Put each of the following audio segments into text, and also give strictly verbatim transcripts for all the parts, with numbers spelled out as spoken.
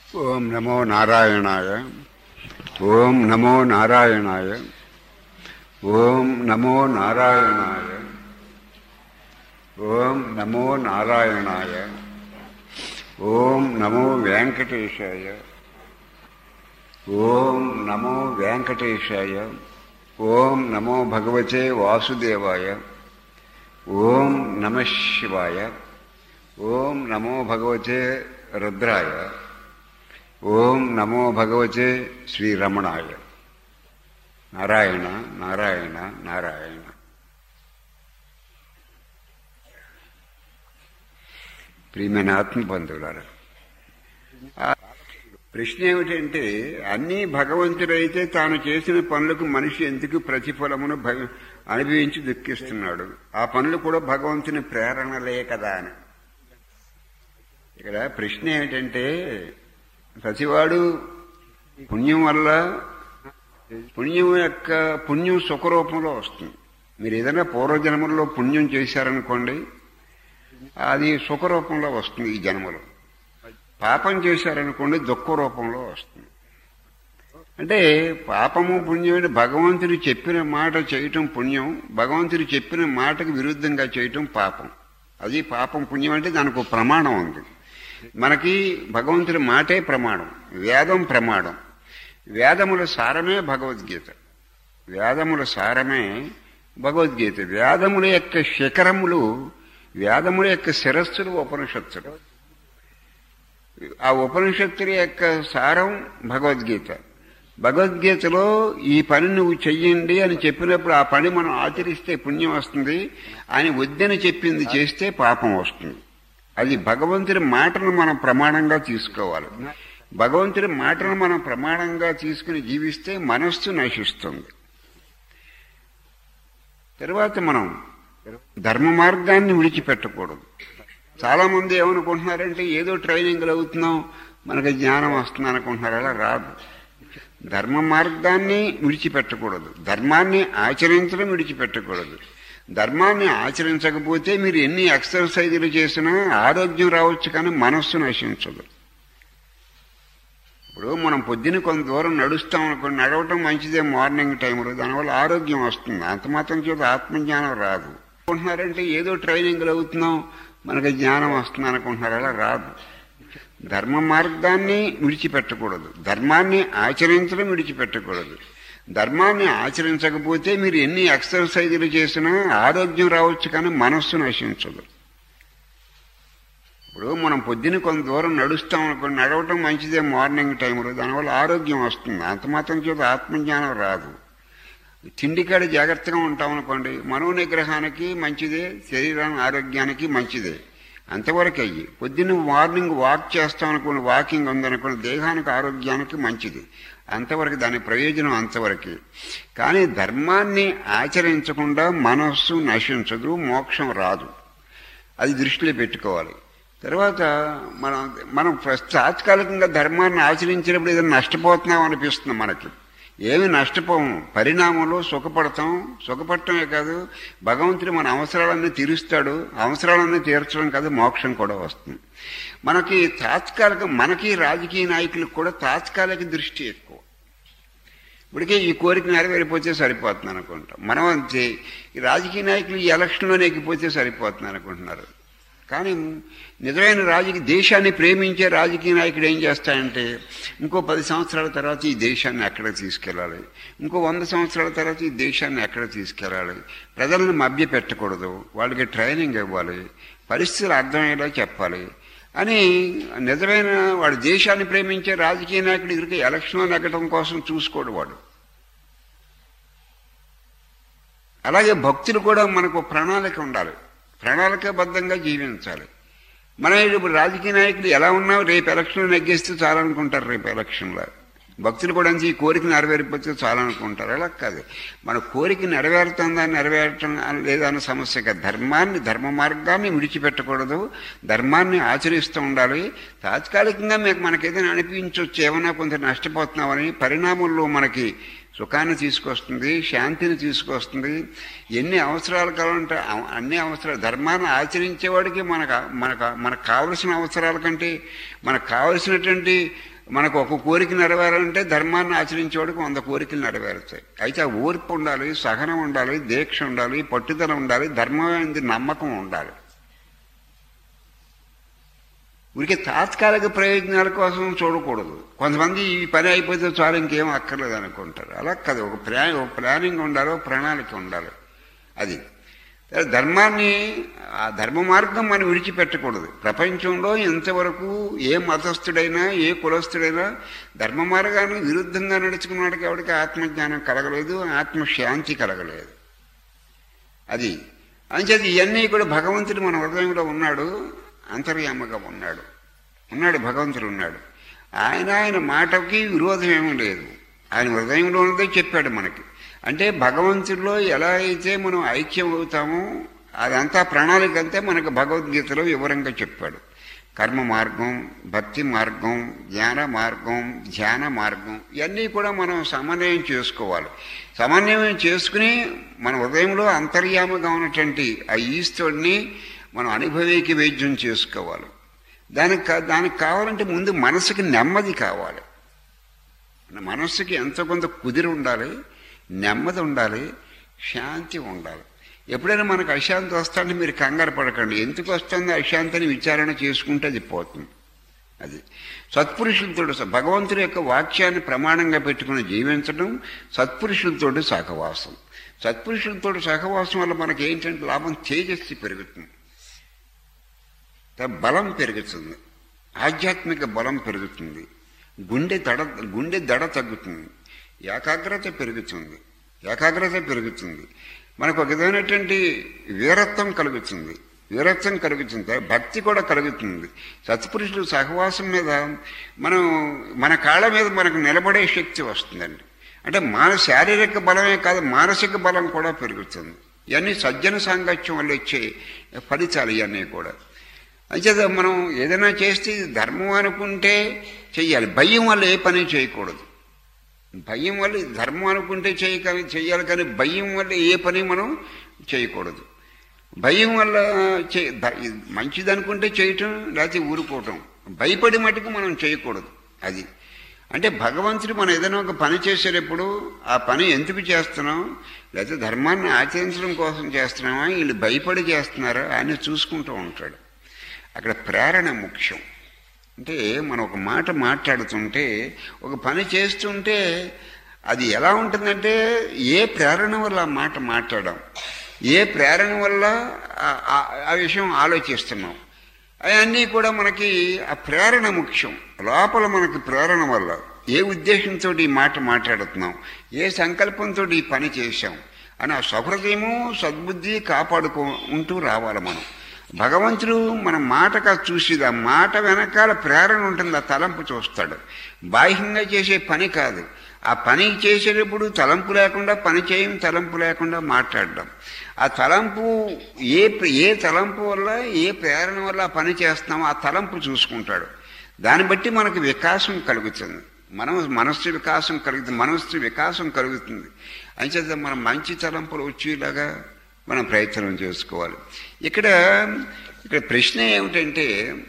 ఓం నమో నారాయణాయ. ఓం నమో నారాయణాయ. ఓం నమో నారాయణాయ. ఓం నమో నారాయణాయ. ఓం నమో వెంకటేశాయ. ఓం నమో వెంకటేశాయ. ఓం నమో భగవతే వాసుదేవాయ. ఓం నమః శివాయ. ఓం నమో భగవతే రుద్రాయ. ఓం నమో భగవతే శ్రీరమణాయ. నారాయణ నారాయణ నారాయణ. ప్రియమైన ఆత్మబంధువులారా, ప్రశ్న ఏమిటంటే, అన్నీ భగవంతుడైతే తాను చేసిన పనులకు మనిషి ఎందుకు ప్రతిఫలమును అనుభవించి దుఃఖిస్తున్నాడు? ఆ పనులు కూడా భగవంతుని ప్రేరణలే కదా అని. ఇక్కడ ప్రశ్న ఏమిటంటే, ప్రతివాడు పుణ్యం వల్ల పుణ్యం యొక్క పుణ్యం సుఖరూపంలో వస్తుంది. మీరు ఏదైనా పూర్వజన్మల్లో పుణ్యం చేశారనుకోండి, అది సుఖరూపంలో వస్తుంది ఈ జన్మలో. పాపం చేశారనుకోండి, దుఃఖ రూపంలో వస్తుంది. అంటే పాపము పుణ్యం, భగవంతుడు చెప్పిన మాట చేయటం పుణ్యం, భగవంతుడు చెప్పిన మాటకు విరుద్ధంగా చేయటం పాపం. అది పాపం పుణ్యం అంటే దానికి ఒక ప్రమాణం ఉంది. మనకి భగవంతుడి మాటే ప్రమాణం, వేదం ప్రమాణం. వేదముల సారమే భగవద్గీత. వేదముల సారమే భగవద్గీత. వేదముల యొక్క శిఖరములు, వేదముల యొక్క శిరస్సులు ఉపనిషత్తులు. ఆ ఉపనిషత్తుల యొక్క సారం భగవద్గీత. భగవద్గీతలో ఈ పని నువ్వు చెయ్యండి అని చెప్పినప్పుడు ఆ పని మనం ఆచరిస్తే పుణ్యం వస్తుంది, అని వద్దని చెప్పింది చేస్తే పాపం వస్తుంది. అది భగవంతుడి మాటను మనం ప్రమాణంగా తీసుకోవాలి. భగవంతుడి మాటను మనం ప్రమాణంగా తీసుకుని జీవిస్తే మనస్సు నశిస్తుంది. తర్వాత మనం ధర్మ మార్గాన్ని విడిచిపెట్టకూడదు. చాలా మంది ఏమనుకుంటున్నారంటే, ఏదో ట్రైనింగ్లు అవుతున్నాం మనకు జ్ఞానం వస్తుంది అనుకుంటున్నారు. అలా రాదు. ధర్మ మార్గాన్ని విడిచిపెట్టకూడదు, ధర్మాన్ని ఆచరించడం విడిచిపెట్టకూడదు. ధర్మాన్ని ఆచరించకపోతే మీరు ఎన్ని ఎక్సర్సైజులు చేసినా ఆరోగ్యం రావచ్చు, కానీ మనస్సు నశించదు. ఇప్పుడు మనం పొద్దున కొంత దూరం నడుస్తాం అనుకోండి, నడవటం మంచిదే మార్నింగ్ టైంలో, దానివల్ల ఆరోగ్యం వస్తుంది. అంత మాత్రం చేత ఆత్మజ్ఞానం రాదు. అనుకుంటున్నారంటే ఏదో ట్రైనింగ్లు అవుతున్నాం మనకు జ్ఞానం వస్తుంది అనుకుంటున్నారు. అలా రాదు. ధర్మ మార్గాన్ని విడిచిపెట్టకూడదు, ధర్మాన్ని ఆచరించడం విడిచిపెట్టకూడదు. ధర్మాన్ని ఆచరించకపోతే మీరు ఎన్ని ఎక్సర్సైజులు చేసినా ఆరోగ్యం రావచ్చు, కానీ మనస్సు నశించదు. ఇప్పుడు మనం పొద్దున కొంత దూరం నడుస్తాం అనుకోండి, నడవటం మంచిదే మార్నింగ్ టైంలో, దానివల్ల ఆరోగ్యం వస్తుంది. అంత మాత్రం చేత ఆత్మజ్ఞానం రాదు. తిండికాడ జాగ్రత్తగా ఉంటాం అనుకోండి, మనోనిగ్రహానికి మంచిదే, శరీరానికి ఆరోగ్యానికి మంచిదే. అంతవరకు అయ్యి పొద్దున్న మార్నింగ్ వాక్ చేస్తాం అనుకోండి, వాకింగ్ ఉందనుకోండి, దేహానికి ఆరోగ్యానికి మంచిది. అంతవరకు దాని ప్రయోజనం అంతవరకు. కానీ ధర్మాన్ని ఆచరించకుండా మనస్సు నశించదు, మోక్షం రాదు. అది దృష్టిలో పెట్టుకోవాలి. తర్వాత మనం మనం తాత్కాలికంగా ధర్మాన్ని ఆచరించినప్పుడు ఏదైనా నష్టపోతున్నాం అనిపిస్తుంది మనకి. ఏమి నష్టపోము, పరిణామంలో సుఖపడతాం. సుఖపడటమే కాదు, భగవంతుడు మన అవసరాలన్నీ తీరుస్తాడు. అవసరాలన్నీ తీర్చడం కాదు, మోక్షం కూడా వస్తుంది. మనకి తాత్కాలిక మనకి రాజకీయ నాయకులకు కూడా తాత్కాలిక దృష్టి ఎక్కువ. ఇప్పటికే ఈ కోరిక నెరవేరిపోతే సరిపోతుంది అనుకుంటాం. మనం అంతే, ఈ రాజకీయ నాయకులు ఈ ఎలక్షన్లో నెగ్గిపోతే సరిపోతుంది అనుకుంటున్నారు. కానీ నిజమైన రాజకీయ దేశాన్ని ప్రేమించే రాజకీయ నాయకుడు ఏం చేస్తాడంటే, ఇంకో పది సంవత్సరాల తర్వాత ఈ దేశాన్ని ఎక్కడ తీసుకెళ్ళాలి, ఇంకో వంద సంవత్సరాల తర్వాత ఈ దేశాన్ని ఎక్కడ తీసుకెళ్ళాలి, ప్రజలను మభ్య పెట్టకూడదు, వాళ్ళకి ట్రైనింగ్ ఇవ్వాలి, పరిస్థితులు అర్థమయ్యేలా చెప్పాలి అని నిజమైన వాడు దేశాన్ని ప్రేమించే రాజకీయ నాయకుడు ఇదికి ఎలక్షన్లో నెగ్గడం కోసం చూసుకోడు వాడు. అలాగే భక్తులు కూడా మనకు ప్రణాళిక ఉండాలి, ప్రణాళికాబద్ధంగా జీవించాలి. మన ఇప్పుడు రాజకీయ నాయకులు ఎలా ఉన్నా రేపు ఎలక్షన్లో నెగ్గేస్తే చాలనుకుంటారు. రేపు ఎలక్షన్లో భక్తులు కూడా ఈ కోరిక నెరవేరిపోతే చాలనుకుంటారు. అలా కాదు, మన కోరిక నెరవేరుతుందా నెరవేరటం లేదా అన్న సమస్య కాదు. ధర్మాన్ని ధర్మ మార్గాన్ని విడిచిపెట్టకూడదు, ధర్మాన్ని ఆచరిస్తూ ఉండాలి. తాత్కాలికంగా మీకు మనకేదైనా అనిపించవచ్చు, ఏమైనా కొంత నష్టపోతున్నామని, పరిణామంలో మనకి సుఖాన్ని తీసుకొస్తుంది, శాంతిని తీసుకొస్తుంది. ఎన్ని అవసరాలు కావాలంటే అన్ని అవసరాలు ధర్మాన్ని ఆచరించేవాడికి మనకు మనకు మనకు కావలసిన అవసరాల కంటే మనకు కావలసినటువంటి మనకు ఒక కోరిక నెరవేరాలంటే ధర్మాన్ని ఆచరించేవాడికి వంద కోరికలు నెరవేరుతాయి. అయితే ఆ ఓర్పు ఉండాలి, సహనం ఉండాలి, దీక్ష ఉండాలి, పట్టుదల ఉండాలి, ధర్మమైనది నమ్మకం ఉండాలి. ఊరికే తాత్కాలిక ప్రయోజనాల కోసం చూడకూడదు. కొంతమంది ఈ పని అయిపోతే చాలు ఇంకేం అక్కర్లేదు అనుకుంటారు. అలా కాదు, ఒక ప్లా ఒక ప్లానింగ్ ఉండాలి, ఒక ప్రణాళిక ఉండాలి. అది ధర్మాన్ని, ఆ ధర్మ మార్గం మనం విడిచిపెట్టకూడదు. ప్రపంచంలో ఇంతవరకు ఏ మతస్థుడైనా ఏ కులస్థుడైనా ధర్మ మార్గానికి విరుద్ధంగా నడుచుకున్నాడికి ఎవరికి ఆత్మజ్ఞానం కలగలేదు, ఆత్మశాంతి కలగలేదు. అది అంచేది ఇవన్నీ కూడా భగవంతుడు మన హృదయంలో ఉన్నాడు, అంతర్యామగా ఉన్నాడు ఉన్నాడు భగవంతుడు ఉన్నాడు. ఆయన ఆయన మాటకి విరోధం ఏమీ లేదు. ఆయన హృదయంలో ఉన్నదే చెప్పాడు మనకి. అంటే భగవంతుడిలో ఎలా అయితే మనం ఐక్యం అవుతామో అదంతా ప్రణాళిక అంతే మనకు భగవద్గీతలో వివరంగా చెప్పాడు. కర్మ మార్గం, భక్తి మార్గం, జ్ఞాన మార్గం, ధ్యాన మార్గం ఇవన్నీ కూడా మనం సమన్వయం చేసుకోవాలి. సమన్వయం చేసుకుని మన హృదయంలో అంతర్యామగా ఉన్నటువంటి ఆ ఈశ్వరుడిని మనం అనుభవీకి వైద్యం చేసుకోవాలి. దానికి దానికి కావాలంటే ముందు మనసుకి నెమ్మది కావాలి. మనస్సుకి ఎంతో కొంత కుదిరి ఉండాలి, నెమ్మది ఉండాలి, శాంతి ఉండాలి. ఎప్పుడైనా మనకు అశాంతి వస్తుంటే మీరు కంగారు పడకండి. ఎందుకు వస్తుందో అశాంతిని విచారణ చేసుకుంటే అది పోతుంది. అది సత్పురుషులతో భగవంతుడి యొక్క వాక్యాన్ని ప్రమాణంగా పెట్టుకుని జీవించడం, సత్పురుషులతో సహవాసం. సత్పురుషులతో సహవాసం వల్ల మనకి ఏంటంటే లాభం, తేజస్సు పెరుగుతుంది, బలం పెరుగుతుంది, ఆధ్యాత్మిక బలం పెరుగుతుంది, గుండె దడ గుండె దడ తగ్గుతుంది, ఏకాగ్రత పెరుగుతుంది ఏకాగ్రత పెరుగుతుంది మనకు ఒక విధమైనటువంటి వీరత్వం కలుగుతుంది వీరత్వం కలుగుతుంది భక్తి కూడా కలుగుతుంది. సత్పురుషులు సహవాసం మీద మనం మన కాళ్ళ మీద మనకు నిలబడే శక్తి వస్తుందండి. అంటే మన శారీరక బలమే కాదు, మానసిక బలం కూడా పెరుగుతుంది. ఇవన్నీ సజ్జన సాంగత్యం వల్ల వచ్చే ఫలితాలు ఇవన్నీ కూడా. అయితే మనం ఏదైనా చేస్తే ధర్మం అనుకుంటే చెయ్యాలి, భయం వల్ల ఏ పని చేయకూడదు. భయం వల్ల ధర్మం అనుకుంటే చేయక చెయ్యాలి, కానీ భయం వల్ల ఏ పని మనం చేయకూడదు. భయం వల్ల చే మంచిది అనుకుంటే చేయటం, లేకపోతే ఊరుకోవటం, భయపడి మటుకు మనం చేయకూడదు. అది అంటే భగవంతుడు మనం ఏదైనా ఒక పని చేసేటప్పుడు ఆ పని ఎందుకు చేస్తున్నాం, లేకపోతే ధర్మాన్ని ఆచరించడం కోసం చేస్తున్నామా, వీళ్ళు భయపడి చేస్తున్నారా అని చూసుకుంటూ ఉంటాడు. అక్కడ ప్రేరణ ముఖ్యం. అంటే మనం ఒక మాట మాట్లాడుతుంటే, ఒక పని చేస్తుంటే అది ఎలా ఉంటుందంటే ఏ ప్రేరణ వల్ల ఆ మాట మాట్లాడడం, ఏ ప్రేరణ వల్ల ఆ విషయం ఆలోచిస్తున్నాం, అవన్నీ కూడా మనకి ఆ ప్రేరణ ముఖ్యం. లోపల మనకి ప్రేరణ వల్ల ఏ ఉద్దేశంతో ఈ మాట మాట్లాడుతున్నాం, ఏ సంకల్పంతో ఈ పని చేశాం అని ఆ సహృదయము సద్బుద్ధి కాపాడుకుంటూ రావాలి మనం. భగవంతుడు మన మాటగా చూసేది ఆ మాట వెనకాల ప్రేరణ ఉంటుంది, ఆ తలంపు చూస్తాడు. బాహ్యంగా చేసే పని కాదు, ఆ పని చేసేటప్పుడు తలంపు లేకుండా పని చేయం, తలంపు లేకుండా మాట్లాడడం. ఆ తలంపు ఏ ఏ తలంపు వల్ల ఏ ప్రేరణ వల్ల ఆ పని చేస్తామో ఆ తలంపు చూసుకుంటాడు. దాన్ని బట్టి మనకు వికాసం కలుగుతుంది, మనం మనస్సు వికాసం కలుగుతుంది మనస్సు వికాసం కలుగుతుంది అంచేత మనం మంచి తలంపులు వచ్చేలాగా మనం ప్రయత్నం చేసుకోవాలి. ఇక్కడ ఇక్కడ ప్రశ్న ఏమిటంటే,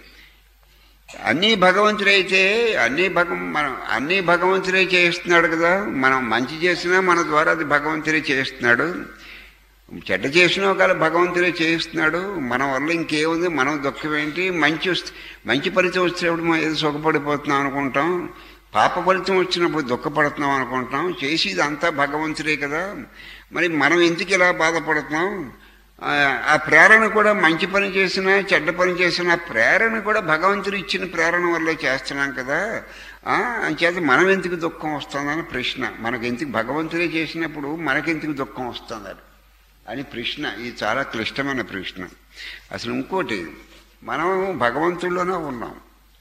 అన్నీ భగవంతుడైతే అన్నీ భగ మనం అన్నీ భగవంతుడే చేస్తున్నాడు కదా, మనం మంచి చేసినా మన ద్వారా అది భగవంతుడే చేస్తున్నాడు, చెడ్డ చేసినా ఒకవేళ భగవంతుడే చేస్తున్నాడు, మన వల్ల ఇంకేముంది, మనం దుఃఖం ఏంటి, మంచి మంచి ఫలితం వచ్చినప్పుడు మనం ఏదో సుఖపడిపోతున్నాం అనుకుంటాం, పాప ఫలితం వచ్చినప్పుడు దుఃఖపడుతున్నాం అనుకుంటాం, చేసేది అంతా భగవంతుడే కదా, మరి మనం ఎందుకు ఇలా బాధపడుతున్నాం, ఆ ప్రేరణ కూడా మంచి పని చేసినా చెడ్డ పని చేసినా ప్రేరణ కూడా భగవంతుడు ఇచ్చిన ప్రేరణ వల్లే చేస్తున్నాం కదా, అంచేత మనం ఎందుకు దుఃఖం వస్తుందని ప్రశ్న. మనకెందుకు భగవంతుడే చేసినప్పుడు మనకెందుకు దుఃఖం వస్తుందని అని ప్రశ్న. ఇది చాలా క్లిష్టమైన ప్రశ్న. అసలు ఇంకోటి, మనం భగవంతుల్లోనే ఉన్నాం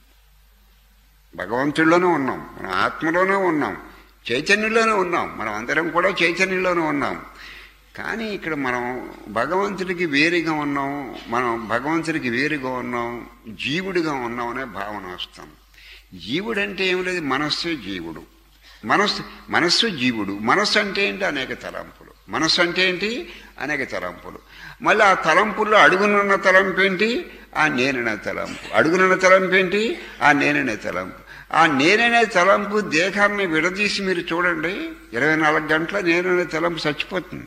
భగవంతుల్లోనే ఉన్నాం మనం ఆత్మలోనే ఉన్నాం, చైతన్యంలోనే ఉన్నాం, మనం అందరం కూడా చైతన్యంలోనే ఉన్నాం. కానీ ఇక్కడ మనం భగవంతుడికి వేరుగా ఉన్నాం, మనం భగవంతుడికి వేరుగా ఉన్నాం, జీవుడిగా ఉన్నాం అనే భావన వస్తాం. జీవుడు అంటే ఏం లేదు, మనస్సు జీవుడు, మనస్సు మనస్సు జీవుడు. మనస్సు అంటే ఏంటి, అనేక తలంపులు. మనస్సు అంటే ఏంటి, అనేక తలంపులు. మళ్ళీ ఆ తలంపుల్లో అడుగునున్న తలంపు ఏంటి, ఆ నేననే తలంపు. అడుగునున్న తలంపు ఏంటి, ఆ నేననే తలంపు. ఆ నేననే తలంపు దేహాన్ని విడదీసి మీరు చూడండి, ఇరవై నాలుగు గంటల నేననే తలంపు చచ్చిపోతుంది.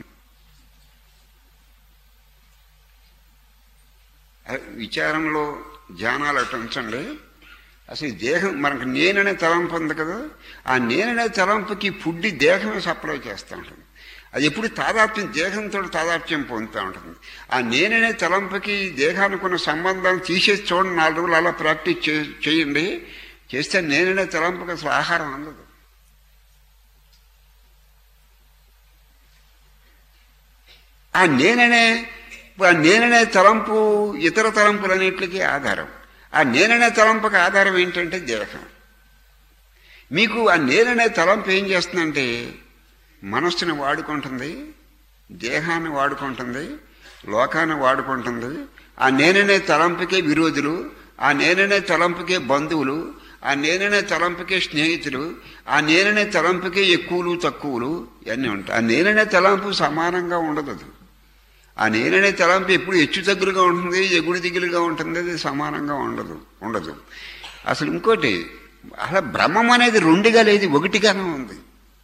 విచారంలో ధ్యానాలు అటు ఉంచండి. అసలు దేహం మనకు నేననే తలంపు ఉంది కదా, ఆ నేననే తలంపుకి ఫుడ్ దేహమే సప్లై చేస్తూ ఉంటుంది. అది ఎప్పుడు తాదాత్మ్యం దేహంతో తాదాత్మ్యం పొందుతూ ఉంటుంది. ఆ నేననే తలంపుకి దేహానికి ఉన్న సంబంధాన్ని తీసేసి చూడండి, నాలుగు రోజులు అలా ప్రాక్టీస్ చేయండి. చేస్తే నేననే తలంపుకి అసలు ఆహారం అందదు. ఆ నేననే ఆ నేననే తలంపు ఇతర తలంపులన్నింటికి ఆధారం. ఆ నేననే తలంపుకి ఆధారం ఏంటంటే దేహం. మీకు ఆ నేననే తలంపు ఏం చేస్తుందంటే మనస్సుని వాడుకుంటుంది, దేహాన్ని వాడుకుంటుంది, లోకాన్ని వాడుకుంటుంది. ఆ నేననే తలంపుకే విరోధులు, ఆ నేననే తలంపుకే బంధువులు, ఆ నేననే తలంపుకే స్నేహితులు, ఆ నేననే తలంపుకే ఎక్కువలు తక్కువలు ఇవన్నీ ఉంటాయి. ఆ నేననే తలంపు సమానంగా ఉండదు. ఆ నేననే తలంపు ఎప్పుడు హెచ్చు తగ్గులుగా ఉంటుంది, ఎగుడు దిగులుగా ఉంటుంది, అది సమానంగా ఉండదు ఉండదు అసలు ఇంకోటి, అసలు బ్రహ్మం అనేది రెండుగా లేదు, ఒకటిగానే ఉంది.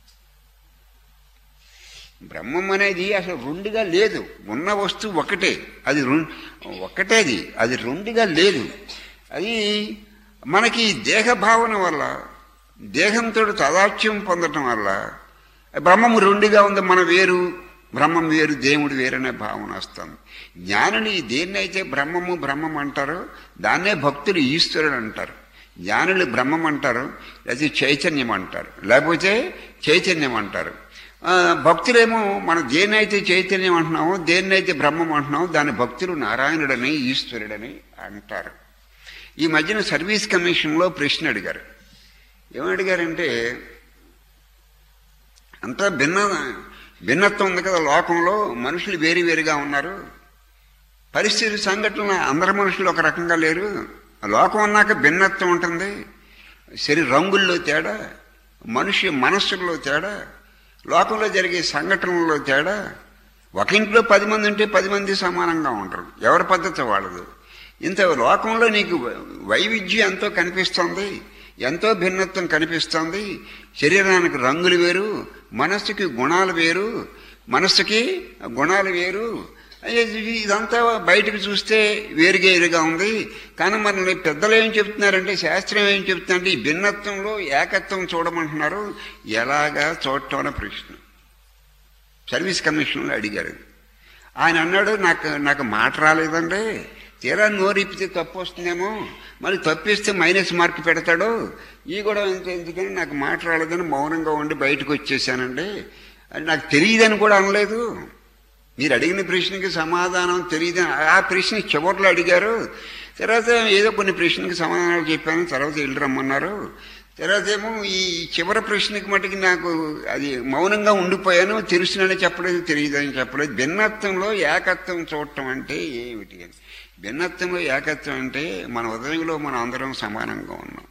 బ్రహ్మం అనేది అసలు రెండుగా లేదు, ఉన్న వస్తువు ఒకటే, అది ఒక్కటేది, అది రెండుగా లేదు. అది మనకి దేహ భావన వల్ల, దేహంతో తదాత్మ్యం పొందటం వల్ల బ్రహ్మము రెండుగా ఉంది. మన వేరు, బ్రహ్మం వేరు, దేవుడు వేరనే భావన వస్తుంది. జ్ఞానులు దేన్నైతే బ్రహ్మము బ్రహ్మం అంటారో దాన్నే భక్తులు ఈశ్వరుడు అంటారు. జ్ఞానులు బ్రహ్మం అంటారు, లేకపోతే చైతన్యం అంటారు, లేకపోతే చైతన్యం అంటారు. భక్తులేమో మనం దేన్నైతే చైతన్యం అంటున్నామో, దేన్నైతే బ్రహ్మం అంటున్నామో దాని భక్తులు నారాయణుడని ఈశ్వరుడని అంటారు. ఈ మధ్యన సర్వీస్ కమిషన్లో ప్రశ్న అడిగారు. ఏమడిగారంటే, అంతా భిన్న భిన్నత్వం ఉంది కదా లోకంలో, మనుషులు వేరు వేరుగా ఉన్నారు, పరిస్థితి సంఘటన అందరి మనుషులు ఒక రకంగా లేరు, లోకం అన్నాక భిన్నత్వం ఉంటుంది, శరీర రంగుల్లో తేడా, మనిషి మనస్సుల్లో తేడా, లోకంలో జరిగే సంఘటనల్లో తేడా. ఒక ఇంట్లో పది మంది ఉంటే పది మంది సమానంగా ఉంటారు, ఎవరి పద్ధతి వాళ్ళదు. ఇంత లోకంలో నీకు వైవిధ్యం ఎంతో కనిపిస్తుంది, ఎంతో భిన్నత్వం కనిపిస్తుంది. శరీరానికి రంగులు వేరు, మనస్సుకి గుణాలు వేరు, మనస్సుకి గుణాలు వేరు. ఇదంతా బయటకు చూస్తే వేరుగేరుగా ఉంది. కానీ మరి పెద్దలు ఏం చెప్తున్నారంటే, శాస్త్రం ఏం చెప్తుందంటే, ఈ భిన్నత్వంలో ఏకత్వం చూడమంటున్నారు. ఎలాగా చూడటం అనే ప్రశ్న సర్వీస్ కమిషన్లో అడిగారు. ఆయన అన్నాడు, నాకు నాకు మాట రాలేదండి, తీరా నోరిప్పితే తప్పు వస్తుందేమో, మళ్ళీ తప్పిస్తే మైనస్ మార్క్ పెడతాడు, ఈ కూడా ఎందుకని నాకు మాట రాలేదని మౌనంగా ఉండి బయటకు వచ్చేసానండి. అది నాకు తెలియదని కూడా అనలేదు. మీరు అడిగిన ప్రశ్నకి సమాధానం తెలియదు, ఆ ప్రశ్న చివరిలో అడిగారు. తర్వాత ఏదో కొన్ని ప్రశ్నకి సమాధానాలు చెప్పాను, తర్వాత వెళ్ళి రమ్మన్నారు. తర్వాత ఏమో ఈ చివరి ప్రశ్నకి మటుకు నాకు అది మౌనంగా ఉండిపోయాను, తెలుసునని చెప్పలేదు, తెలియదని చెప్పలేదు. భిన్నత్వంలో ఏకత్వం చూడటం అంటే ఏమిటి అని. భిన్నత్వంలో ఏకత్వం అంటే మన ఉదయంలో మనం అందరం సమానంగా ఉన్నాం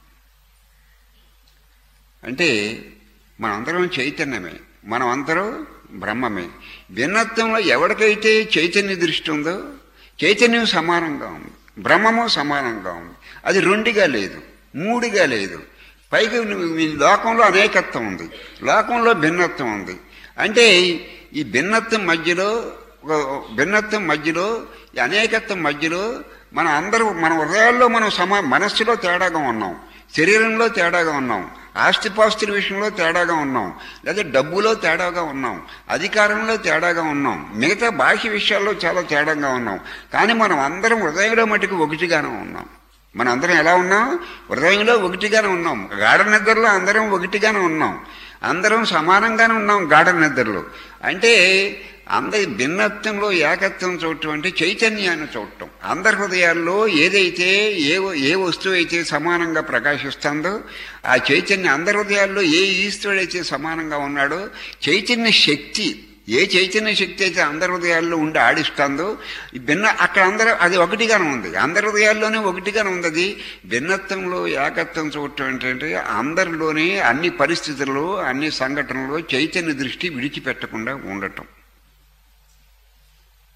అంటే మన అందరం చైతన్యమే, మనం అందరం బ్రహ్మమే. భిన్నత్వంలో ఎవరికైతే చైతన్య దృష్టి ఉందో చైతన్యం సమానంగా ఉంది, బ్రహ్మము సమానంగా ఉంది. అది రెండుగా లేదు, మూడుగా లేదు. పైకి లోకంలో అనేకత్వం ఉంది, లోకంలో భిన్నత్వం ఉంది. అంటే ఈ భిన్నత్వం మధ్యలో భిన్నత్వం మధ్యలో ఈ అనేకత్వం మధ్యలో మన అందరూ మన హృదయాల్లో మనం సమా మనస్సులో తేడాగా ఉన్నాం, శరీరంలో తేడాగా ఉన్నాం, ఆస్తిపాస్తుల విషయంలో తేడాగా ఉన్నాం, లేదా డబ్బులో తేడాగా ఉన్నాం, అధికారంలో తేడాగా ఉన్నాం, మిగతా బాహ్య విషయాల్లో చాలా తేడాగా ఉన్నాం. కానీ మనం అందరం హృదయంలో మటుకు ఒకటిగానే ఉన్నాం. మన అందరం ఎలా ఉన్నాం? హృదయంలో ఒకటిగానే ఉన్నాం. గాఢ నిద్రలో అందరం ఒకటిగానే ఉన్నాం, అందరం సమానంగానే ఉన్నాం గాఢ నిద్రలో. అంటే అందరి భిన్నత్వంలో ఏకత్వం చూడటం అంటే చైతన్యాన్ని చూడటం. అందరి హృదయాల్లో ఏదైతే ఏ ఏ వస్తువు అయితే సమానంగా ప్రకాశిస్తుందో ఆ చైతన్యం, అందరి హృదయాల్లో ఏ ఈశ్వరుడైతే సమానంగా ఉన్నాడో చైతన్య శక్తి, ఏ చైతన్య శక్తి అయితే అందరి హృదయాల్లో ఉండి ఆడిస్తుందో భిన్న అక్కడ అందరూ అది ఒకటిగానే ఉంది, అందరి హృదయాల్లోనే ఒకటిగానే ఉంది. అది భిన్నత్వంలో ఏకత్వం చూడటం ఏంటంటే అందరిలోనే అన్ని పరిస్థితుల్లో అన్ని సంఘటనలో చైతన్య దృష్టి విడిచిపెట్టకుండా ఉండటం.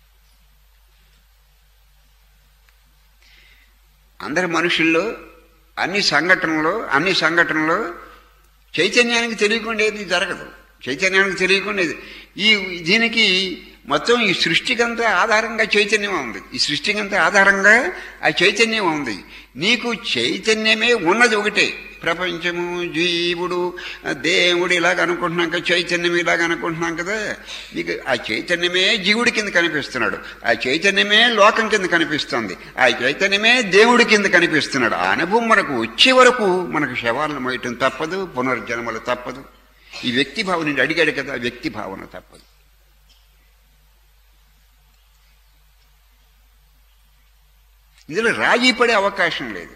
అందరి మనుషుల్లో అన్ని సంఘటనలు అన్ని సంఘటనలు చైతన్యానికి తెలియకుండా ఏది జరగదు. చైతన్యానికి తెలియకుండా ఈ దీనికి మొత్తం ఈ సృష్టికంతా ఆధారంగా చైతన్యం ఉంది. ఈ సృష్టికంతా ఆధారంగా ఆ చైతన్యం ఉంది. నీకు చైతన్యమే ఉన్నది ఒకటే. ప్రపంచము, జీవుడు, దేవుడు ఇలాగ అనుకుంటున్నాం కదా, చైతన్యం ఇలాగ అనుకుంటున్నాం కదా. నీకు ఆ చైతన్యమే జీవుడి కింద కనిపిస్తున్నాడు, ఆ చైతన్యమే లోకం కింద కనిపిస్తుంది, ఆ చైతన్యమే దేవుడి కింద కనిపిస్తున్నాడు. ఆ అనుభవం మనకు వచ్చే వరకు మనకు శవాలను మోయటం తప్పదు, పునర్జన్మలు తప్పదు. ఈ వ్యక్తి భావన అడిగాడు కదా, వ్యక్తి భావన తప్పదు. ఇందులో రాజీ పడే అవకాశం లేదు.